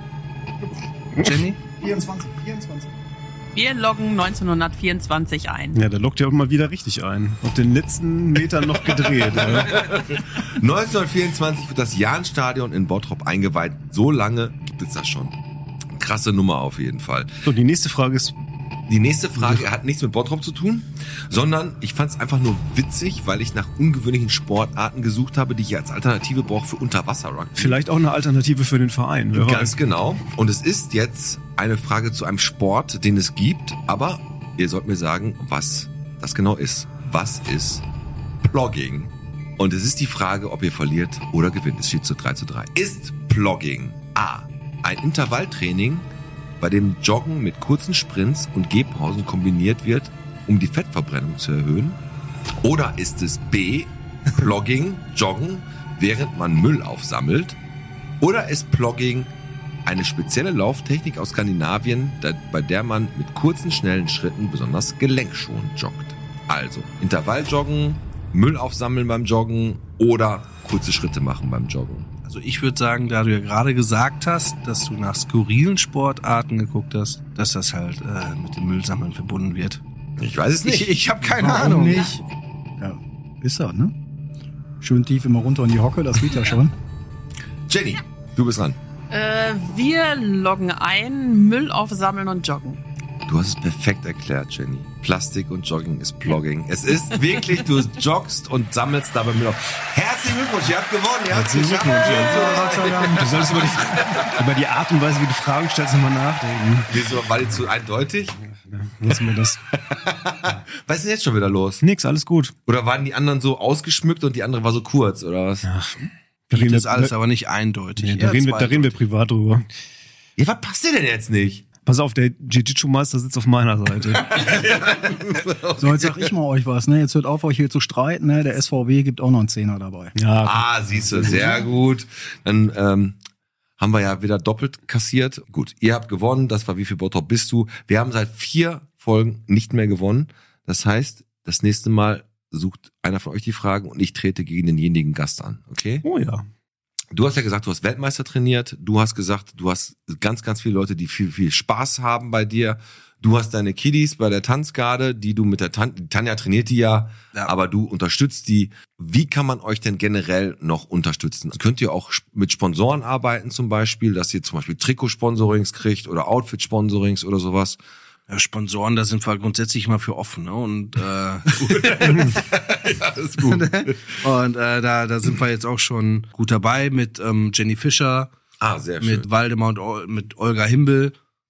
[SPEAKER 5] Jenny?
[SPEAKER 6] vierundzwanzig, vierundzwanzig.
[SPEAKER 7] Wir loggen neunzehnhundertvierundzwanzig ein.
[SPEAKER 3] Ja, der lockt ja auch mal wieder richtig ein. Auf den letzten Metern noch gedreht. Ja.
[SPEAKER 2] neunzehnhundertvierundzwanzig wird das Jahnstadion in Bottrop eingeweiht. So lange gibt es das schon. Krasse Nummer auf jeden Fall.
[SPEAKER 3] So, die nächste Frage ist,
[SPEAKER 2] Die nächste Frage hat nichts mit Bottrop zu tun, sondern ich fand es einfach nur witzig, weil ich nach ungewöhnlichen Sportarten gesucht habe, die ich als Alternative brauche für Unterwasser-Rugby.
[SPEAKER 3] vielleicht auch eine Alternative für den Verein. Wer
[SPEAKER 2] Ganz
[SPEAKER 3] weiß.
[SPEAKER 2] genau. Und es ist jetzt eine Frage zu einem Sport, den es gibt, aber ihr sollt mir sagen, was das genau ist. Was ist Plogging? Und es ist die Frage, ob ihr verliert oder gewinnt. Es steht zu drei zu drei. Ist Plogging A. ein Intervalltraining, bei dem Joggen mit kurzen Sprints und Gehpausen kombiniert wird, um die Fettverbrennung zu erhöhen? Oder ist es B. Plogging, Joggen, während man Müll aufsammelt? Oder ist Plogging eine spezielle Lauftechnik aus Skandinavien, da, bei der man mit kurzen, schnellen Schritten besonders gelenkschonend joggt? Also Intervalljoggen, Müll aufsammeln beim Joggen oder kurze Schritte machen beim Joggen.
[SPEAKER 5] Also ich würde sagen, da du ja gerade gesagt hast, dass du nach skurrilen Sportarten geguckt hast, dass das halt äh, mit dem Müllsammeln verbunden wird.
[SPEAKER 2] Ich weiß es nicht.
[SPEAKER 5] Ich, ich habe keine
[SPEAKER 6] Warum
[SPEAKER 5] Ahnung.
[SPEAKER 6] nicht? Ja, ist er, ne? Schön tief immer runter in die Hocke, das geht ja schon.
[SPEAKER 2] Jenny, du bist dran.
[SPEAKER 7] Äh, wir loggen ein, Müll aufsammeln und joggen.
[SPEAKER 2] Du hast es perfekt erklärt, Jenny. Plastik und Jogging ist Plogging. Es ist wirklich, du joggst und sammelst dabei Müll auf. Herzlichen Glückwunsch, ihr habt gewonnen. Ihr habt es
[SPEAKER 3] Herzlichen
[SPEAKER 2] geschafft.
[SPEAKER 3] Glückwunsch, Du solltest über die, über die Art und Weise, wie du Fragen stellst, immer nachdenken.
[SPEAKER 2] Wieso, war die zu eindeutig?
[SPEAKER 3] Lassen wir das.
[SPEAKER 2] Was ist denn jetzt schon wieder los?
[SPEAKER 3] Nix, alles gut.
[SPEAKER 2] Oder waren die anderen so ausgeschmückt und die andere war so kurz, oder was?
[SPEAKER 3] Ach, da reden
[SPEAKER 5] Das ist
[SPEAKER 3] wir,
[SPEAKER 5] alles
[SPEAKER 3] da,
[SPEAKER 5] aber nicht eindeutig.
[SPEAKER 3] nee, da,
[SPEAKER 5] Eher
[SPEAKER 3] reden wir, da reden wir
[SPEAKER 5] zweideutig.
[SPEAKER 3] privat drüber.
[SPEAKER 2] Ja, was passt dir denn jetzt nicht?
[SPEAKER 3] Pass auf, der Jiu-Jitsu-Meister sitzt auf meiner Seite.
[SPEAKER 6] So, jetzt sag ich mal euch was, ne? Jetzt hört auf, euch hier zu streiten, ne? Der S V W gibt auch noch einen Zehner dabei.
[SPEAKER 3] Ja,
[SPEAKER 2] Ah, siehst du, sehr gut. Dann ähm, haben wir ja wieder doppelt kassiert. Gut, ihr habt gewonnen. Das war wie viel Bottrop bist du? Wir haben seit vier Folgen nicht mehr gewonnen. Das heißt, das nächste Mal sucht einer von euch die Fragen und ich trete gegen denjenigen Gast an. Okay?
[SPEAKER 3] oh ja.
[SPEAKER 2] Du hast ja gesagt, du hast Weltmeister trainiert. Du hast gesagt, du hast ganz, ganz viele Leute, die viel, viel Spaß haben bei dir. Du hast deine Kiddies bei der Tanzgarde, die du mit der Tan- Tanja trainiert die ja,
[SPEAKER 5] Ja.
[SPEAKER 2] aber du unterstützt die. Wie kann man euch denn generell noch unterstützen? Könnt ihr auch mit Sponsoren arbeiten zum Beispiel, dass ihr zum Beispiel Trikotsponsorings kriegt oder Outfit-Sponsorings oder sowas?
[SPEAKER 5] Ja, Sponsoren, da sind wir grundsätzlich mal für offen, ne? Und äh,
[SPEAKER 2] Ja, das ist gut.
[SPEAKER 5] und äh, da da sind wir jetzt auch schon gut dabei mit ähm, Jenny Fischer,
[SPEAKER 2] Ah, sehr schön.
[SPEAKER 5] mit Waldemar und Ol- mit Olga Himbel.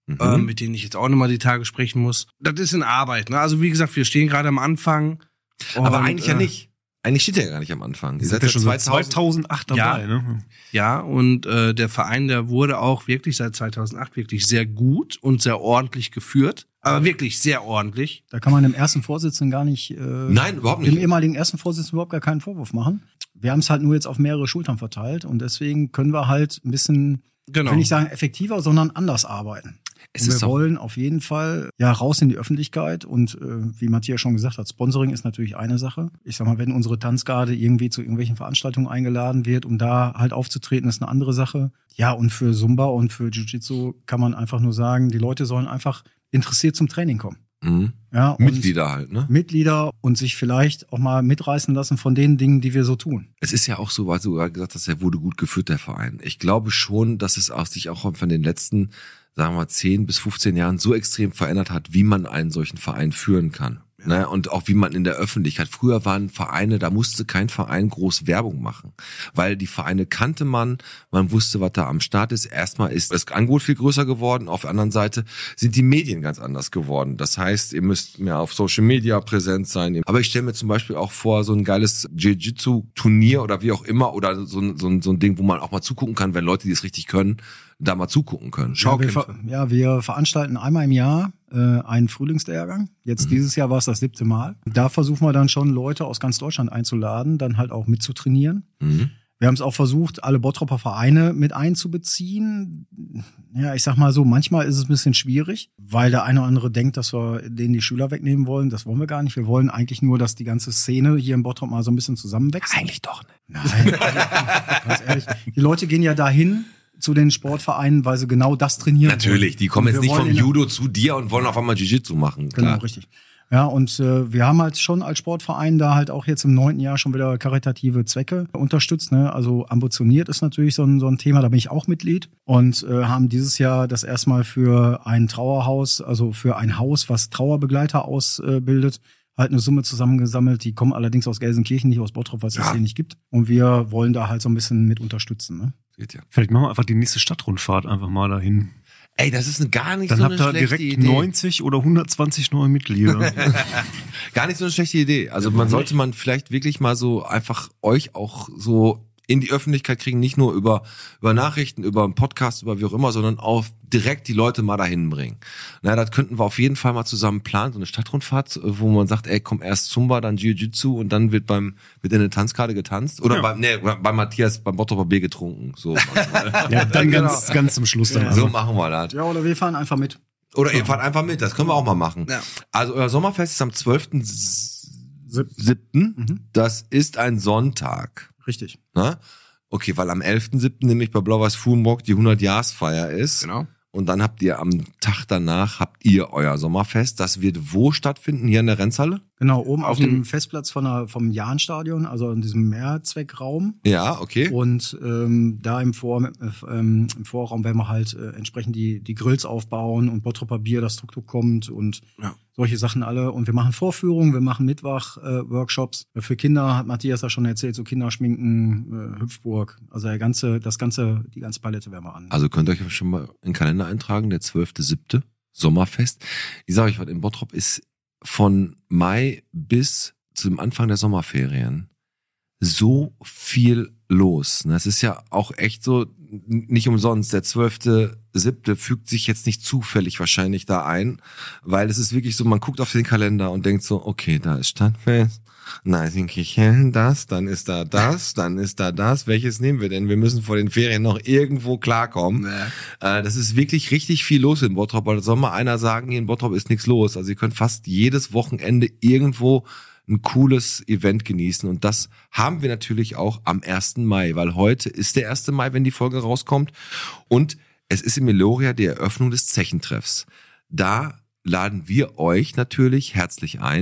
[SPEAKER 5] mhm. äh, mit denen ich jetzt auch nochmal die Tage sprechen muss. Das ist in Arbeit, ne? Also wie gesagt, wir stehen gerade am Anfang.
[SPEAKER 2] Aber
[SPEAKER 5] und,
[SPEAKER 2] eigentlich
[SPEAKER 5] äh,
[SPEAKER 2] ja nicht. Eigentlich steht er ja gar nicht am Anfang.
[SPEAKER 3] Ihr seid ja schon seit zweitausendacht dabei,
[SPEAKER 5] ja,
[SPEAKER 3] ne?
[SPEAKER 5] Ja, und äh, der Verein, der wurde auch wirklich seit zweitausendacht wirklich sehr gut und sehr ordentlich geführt. Aber wirklich sehr ordentlich.
[SPEAKER 6] Da kann man dem ersten Vorsitzenden gar nicht, äh,
[SPEAKER 2] Nein, überhaupt nicht.
[SPEAKER 6] dem ehemaligen ersten Vorsitzenden überhaupt gar keinen Vorwurf machen. Wir haben es halt nur jetzt auf mehrere Schultern verteilt und deswegen können wir halt ein bisschen,
[SPEAKER 5] Genau.
[SPEAKER 6] ich will nicht sagen effektiver, sondern anders arbeiten.
[SPEAKER 2] Es
[SPEAKER 6] Und
[SPEAKER 2] ist
[SPEAKER 6] wir
[SPEAKER 2] auch-
[SPEAKER 6] wollen auf jeden Fall ja raus in die Öffentlichkeit und äh, wie Matthias schon gesagt hat, Sponsoring ist natürlich eine Sache. Ich sag mal, wenn unsere Tanzgarde irgendwie zu irgendwelchen Veranstaltungen eingeladen wird, um da halt aufzutreten, ist eine andere Sache. Ja, und für Zumba und für Jiu-Jitsu kann man einfach nur sagen, die Leute sollen einfach interessiert zum Training kommen.
[SPEAKER 2] Mhm.
[SPEAKER 6] Ja, und
[SPEAKER 2] Mitglieder halt, ne?
[SPEAKER 6] Mitglieder und sich vielleicht auch mal mitreißen lassen von den Dingen, die wir so tun.
[SPEAKER 2] Es ist ja auch so, weil du gerade gesagt hast, er wurde gut geführt, der Verein. Ich glaube schon, dass es auch sich auch von den letzten, sagen wir mal, zehn bis fünfzehn Jahren so extrem verändert hat, wie man einen solchen Verein führen kann. Ja. Ne? Und auch wie man in der Öffentlichkeit. Früher waren Vereine, da musste kein Verein groß Werbung machen. Weil die Vereine kannte man, man wusste, was da am Start ist. Erstmal ist das Angebot viel größer geworden. Auf der anderen Seite sind die Medien ganz anders geworden. Das heißt, ihr müsst mehr auf Social Media präsent sein. Aber ich stelle mir zum Beispiel auch vor, so ein geiles Jiu-Jitsu-Turnier oder wie auch immer oder so ein, so ein, so ein Ding, wo man auch mal zugucken kann, wenn Leute, die es richtig können, da mal zugucken können.
[SPEAKER 6] Ja wir, ver ja, wir veranstalten einmal im Jahr äh, einen Frühlingslehrgang. Jetzt mhm. dieses Jahr war es das siebte Mal. Da versuchen wir dann schon Leute aus ganz Deutschland einzuladen, dann halt auch mitzutrainieren. Mhm. Wir haben es auch versucht, alle Bottropper Vereine mit einzubeziehen. Ja, ich sag mal so, manchmal ist es ein bisschen schwierig, weil der eine oder andere denkt, dass wir denen die Schüler wegnehmen wollen. Das wollen wir gar nicht. Wir wollen eigentlich nur, dass die ganze Szene hier in Bottrop mal so ein bisschen zusammenwächst.
[SPEAKER 2] Eigentlich doch, ne?
[SPEAKER 6] Nein, ganz ehrlich. Die Leute gehen ja dahin zu den Sportvereinen, weil sie genau das trainieren
[SPEAKER 2] Natürlich,
[SPEAKER 6] wollen.
[SPEAKER 2] die kommen
[SPEAKER 6] Und
[SPEAKER 2] jetzt
[SPEAKER 6] wir
[SPEAKER 2] nicht vom
[SPEAKER 6] wollen in-
[SPEAKER 2] Judo zu dir und wollen auf einmal Jiu-Jitsu machen.
[SPEAKER 6] Genau,
[SPEAKER 2] Klar.
[SPEAKER 6] richtig. Ja, und äh, wir haben halt schon als Sportverein da halt auch jetzt im neunten Jahr schon wieder karitative Zwecke unterstützt. Ne? Also ambitioniert ist natürlich so ein, so ein Thema, da bin ich auch Mitglied. Und äh, haben dieses Jahr das erstmal für ein Trauerhaus, also für ein Haus, was Trauerbegleiter ausbildet, halt eine Summe zusammengesammelt. Die kommen allerdings aus Gelsenkirchen, nicht aus Bottrop, was es
[SPEAKER 2] Ja.
[SPEAKER 6] hier nicht gibt. Und wir wollen da halt so ein bisschen mit unterstützen. Ne?
[SPEAKER 2] Geht ja.
[SPEAKER 3] Vielleicht machen wir einfach die nächste Stadtrundfahrt einfach mal dahin.
[SPEAKER 2] Ey, das ist eine, gar nicht
[SPEAKER 3] Dann
[SPEAKER 2] so
[SPEAKER 3] habt
[SPEAKER 2] eine
[SPEAKER 3] ihr
[SPEAKER 2] schlechte
[SPEAKER 3] direkt
[SPEAKER 2] Idee.
[SPEAKER 3] neunzig oder hundertzwanzig neue Mitglieder.
[SPEAKER 2] Gar nicht so eine schlechte Idee. Also man sollte man vielleicht wirklich mal so einfach euch auch so in die Öffentlichkeit kriegen, nicht nur über über Nachrichten, über einen Podcast, über wie auch immer, sondern auch direkt die Leute mal dahin bringen. Na, das könnten wir auf jeden Fall mal zusammen planen, so eine Stadtrundfahrt, wo man sagt, ey, komm erst Zumba, dann Jiu-Jitsu und dann wird beim wird in der Tanzkarte getanzt oder
[SPEAKER 3] Ja.
[SPEAKER 2] beim nee, bei Matthias beim Bottroper Bier getrunken, so.
[SPEAKER 3] Ja, dann ganz, ganz zum Schluss dann.
[SPEAKER 2] So machen wir das.
[SPEAKER 6] Ja, oder wir fahren einfach mit.
[SPEAKER 2] Oder ihr fahrt einfach mit, das können wir auch mal machen.
[SPEAKER 5] Ja.
[SPEAKER 2] Also euer Sommerfest ist am zwölften siebten
[SPEAKER 6] Mhm.
[SPEAKER 2] Das ist ein Sonntag.
[SPEAKER 6] Richtig.
[SPEAKER 2] Ne? Okay, weil am elften siebten nämlich bei Blau-Weiß Fuhlenburg die hundert-Jahresfeier ist.
[SPEAKER 5] Genau.
[SPEAKER 2] Und dann habt ihr am Tag danach habt ihr euer Sommerfest. Das wird wo stattfinden? Hier in der Renzhalle?
[SPEAKER 6] Genau, oben auf,
[SPEAKER 5] Auf
[SPEAKER 6] dem
[SPEAKER 5] dem-
[SPEAKER 6] Festplatz von der, vom Jahnstadion, also in diesem Mehrzweckraum.
[SPEAKER 2] Ja, okay.
[SPEAKER 6] Und ähm, da im, Vor, äh, ähm, im Vorraum werden wir halt äh, entsprechend die, die Grills aufbauen und Bottropper Bier, das Tuk-Tuk kommt und
[SPEAKER 5] Ja.
[SPEAKER 6] solche Sachen alle. Und wir machen Vorführungen, wir machen Mittwoch-Workshops. Äh, Für Kinder hat Matthias ja schon erzählt, so Kinderschminken, äh, Hüpfburg. Also der ganze, das ganze, die ganze Palette werden wir an.
[SPEAKER 2] Also könnt ihr euch schon mal in den Kalender eintragen, der zwölfte siebte Sommerfest. Ich sage euch was, in Bottrop ist von Mai bis zum Anfang der Sommerferien so viel los. Es ist ja auch echt so, n- nicht umsonst, der zwölfte siebte fügt sich jetzt nicht zufällig wahrscheinlich da ein, weil es ist wirklich so, man guckt auf den Kalender und denkt so, okay, da ist Stadtfest, Neisenkirchen, das, dann ist da das, dann ist da das. Welches nehmen wir denn? Wir müssen vor den Ferien noch irgendwo klarkommen. Äh, das ist wirklich richtig viel los in Bottrop, weil soll mal einer sagen, hier in Bottrop ist nichts los. Also ihr könnt fast jedes Wochenende irgendwo ein cooles Event genießen und das haben wir natürlich auch am ersten Mai, weil heute ist der erste Mai, wenn die Folge rauskommt und es ist in Meloria die Eröffnung des Zechentreffs. Da laden wir euch natürlich herzlich ein,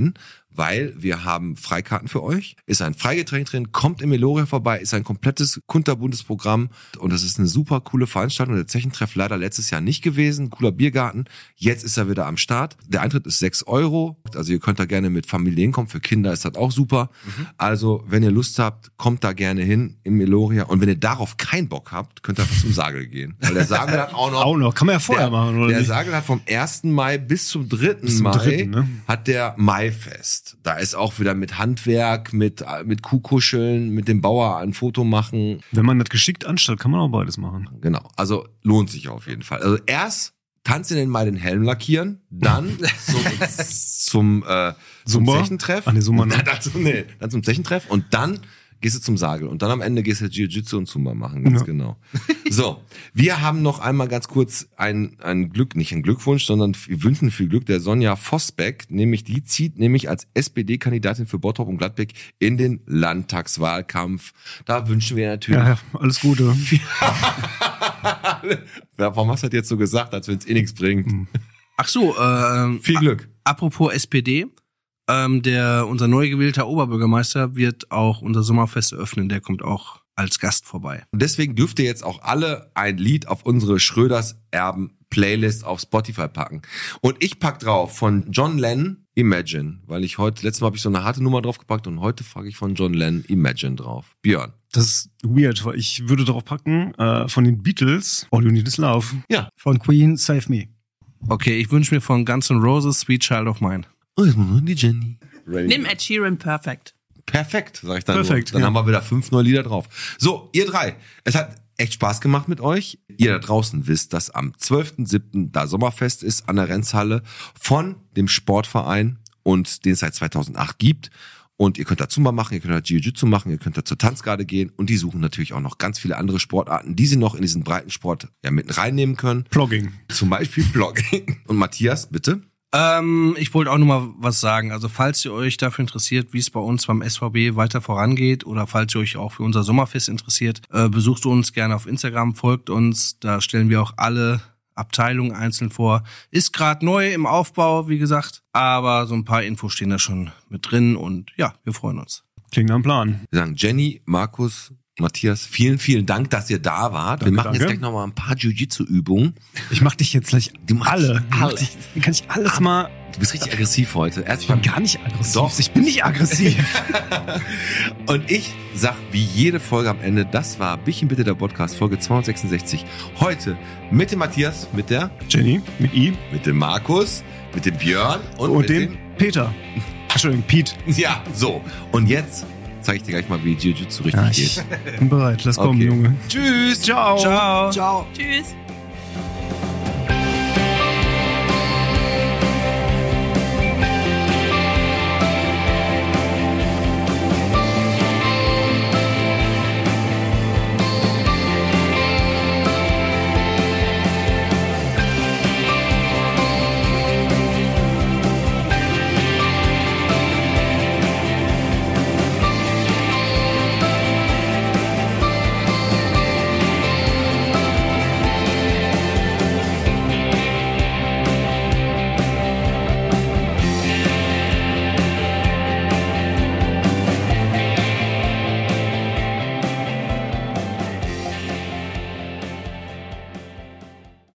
[SPEAKER 2] weil wir haben Freikarten für euch. Ist ein Freigetränk drin, kommt im Meloria vorbei, ist ein komplettes kunterbuntes Programm und das ist eine super coole Veranstaltung. Der Zechentreff leider letztes Jahr nicht gewesen, cooler Biergarten. Jetzt ist er wieder am Start. Der Eintritt ist sechs Euro, also ihr könnt da gerne mit Familien kommen. Für Kinder ist das auch super. Mhm. Also wenn ihr Lust habt, kommt da gerne hin im Meloria und wenn ihr darauf keinen Bock habt, könnt ihr einfach zum Sagel gehen. Weil der Sagel hat auch noch...
[SPEAKER 3] Auch noch, kann man ja vorher
[SPEAKER 2] der,
[SPEAKER 3] machen, oder
[SPEAKER 2] Der
[SPEAKER 3] nicht?
[SPEAKER 2] Sagel hat vom ersten Mai bis zum dritten
[SPEAKER 3] Bis zum
[SPEAKER 2] Mai
[SPEAKER 3] dritten, ne?
[SPEAKER 2] hat der Maifest. Da ist auch wieder mit Handwerk, mit, mit Kuhkuscheln, mit dem Bauer ein Foto machen.
[SPEAKER 3] Wenn man das geschickt anstellt, kann man auch beides machen.
[SPEAKER 2] Genau, also lohnt sich auf jeden Fall. Also erst tanzen den mal den Helm lackieren, dann zum, zum, äh, zum
[SPEAKER 3] Zumba?
[SPEAKER 2] Zechentreff.
[SPEAKER 3] Ach nee, Zumba nicht.
[SPEAKER 2] Dann, zum, nee, dann zum Zechentreff und dann gehst du zum Sagel und dann am Ende gehst du Jiu-Jitsu und Zumba machen, ganz
[SPEAKER 3] ja.
[SPEAKER 2] genau. So, wir haben noch einmal ganz kurz ein, ein Glück, nicht ein Glückwunsch, sondern wir wünschen viel Glück der Sonja Vosbeck, nämlich die zieht nämlich als S P D-Kandidatin für Bottrop und Gladbeck in den Landtagswahlkampf. Da wünschen wir natürlich...
[SPEAKER 3] Ja, alles Gute.
[SPEAKER 2] Ja, warum hast du das jetzt so gesagt, als wenn es eh nichts bringt?
[SPEAKER 5] Ach so, äh,
[SPEAKER 2] Viel Glück.
[SPEAKER 5] Apropos S P D, ähm, der unser neu gewählter Oberbürgermeister wird auch unser Sommerfest eröffnen. Der kommt auch als Gast vorbei.
[SPEAKER 2] Und deswegen dürft ihr jetzt auch alle ein Lied auf unsere Schröders Erben Playlist auf Spotify packen. Und ich pack drauf von John Lennon Imagine, weil ich heute, letztes Mal habe ich so eine harte Nummer draufgepackt und heute frage ich von John Lennon Imagine drauf. Björn.
[SPEAKER 3] Das ist weird, weil ich würde drauf packen, äh, von den Beatles, All You Need Is Love.
[SPEAKER 2] Ja.
[SPEAKER 6] Von Queen, Save Me.
[SPEAKER 5] Okay, ich wünsche mir von Guns N' Roses Sweet Child of Mine.
[SPEAKER 2] Oh, jetzt mal die Jenny.
[SPEAKER 7] Nimm Ed Sheeran Perfect.
[SPEAKER 2] Perfekt, sag ich dann.
[SPEAKER 3] Perfekt,
[SPEAKER 2] nur. Dann
[SPEAKER 3] ja.
[SPEAKER 2] haben wir wieder fünf neue Lieder drauf. So, ihr drei. Es hat echt Spaß gemacht mit euch. Ihr da draußen wisst, dass am zwölften siebten da Sommerfest ist an der Renzhalle von dem Sportverein und den es seit zweitausendacht gibt. Und ihr könnt da Zumba machen, ihr könnt da Jiu-Jitsu machen, ihr könnt da zur Tanzgarde gehen und die suchen natürlich auch noch ganz viele andere Sportarten, die sie noch in diesen Breitensport ja mit reinnehmen können.
[SPEAKER 3] Plogging.
[SPEAKER 2] Zum Beispiel Plogging. Und Matthias, bitte.
[SPEAKER 5] Ähm, ich wollte auch noch mal was sagen. Also falls ihr euch dafür interessiert, wie es bei uns beim S V B weiter vorangeht oder falls ihr euch auch für unser Sommerfest interessiert, äh, besucht uns gerne auf Instagram, folgt uns. Da stellen wir auch alle Abteilungen einzeln vor. Ist gerade neu im Aufbau, wie gesagt, aber so ein paar Infos stehen da schon mit drin und ja, wir freuen uns.
[SPEAKER 3] Klingt nach einem Plan.
[SPEAKER 2] Wir sagen Jenny, Markus, Matthias, vielen, vielen Dank, dass ihr da wart.
[SPEAKER 3] Danke,
[SPEAKER 2] wir machen
[SPEAKER 3] danke.
[SPEAKER 2] jetzt gleich noch mal ein paar Jiu-Jitsu-Übungen.
[SPEAKER 3] Ich mach dich jetzt gleich
[SPEAKER 2] Du machst
[SPEAKER 3] alle. Ich mach
[SPEAKER 2] alle.
[SPEAKER 3] dich, kann ich alles mal...
[SPEAKER 2] Du bist richtig aggressiv heute. Erst
[SPEAKER 3] Ich bin
[SPEAKER 2] mal
[SPEAKER 3] gar nicht aggressiv.
[SPEAKER 2] Doch.
[SPEAKER 3] Ich bin nicht aggressiv.
[SPEAKER 2] Und ich sag wie jede Folge am Ende, das war Bichin bitte der Podcast, Folge zweihundertsechsundsechzig. Heute mit dem Matthias, mit der,
[SPEAKER 3] Jenny, mit I
[SPEAKER 2] mit dem Markus, mit dem Björn und,
[SPEAKER 3] und
[SPEAKER 2] mit
[SPEAKER 3] dem Peter. Entschuldigung, Pete.
[SPEAKER 2] dem... Ja, so. Und jetzt zeige ich dir gleich mal, wie Jiu-Jitsu richtig
[SPEAKER 3] Ja,
[SPEAKER 2] geht.
[SPEAKER 3] ich bin bereit. Lass kommen,
[SPEAKER 2] Okay.
[SPEAKER 3] Junge.
[SPEAKER 2] Tschüss.
[SPEAKER 3] Ciao.
[SPEAKER 5] Ciao.
[SPEAKER 6] Ciao.
[SPEAKER 7] Tschüss.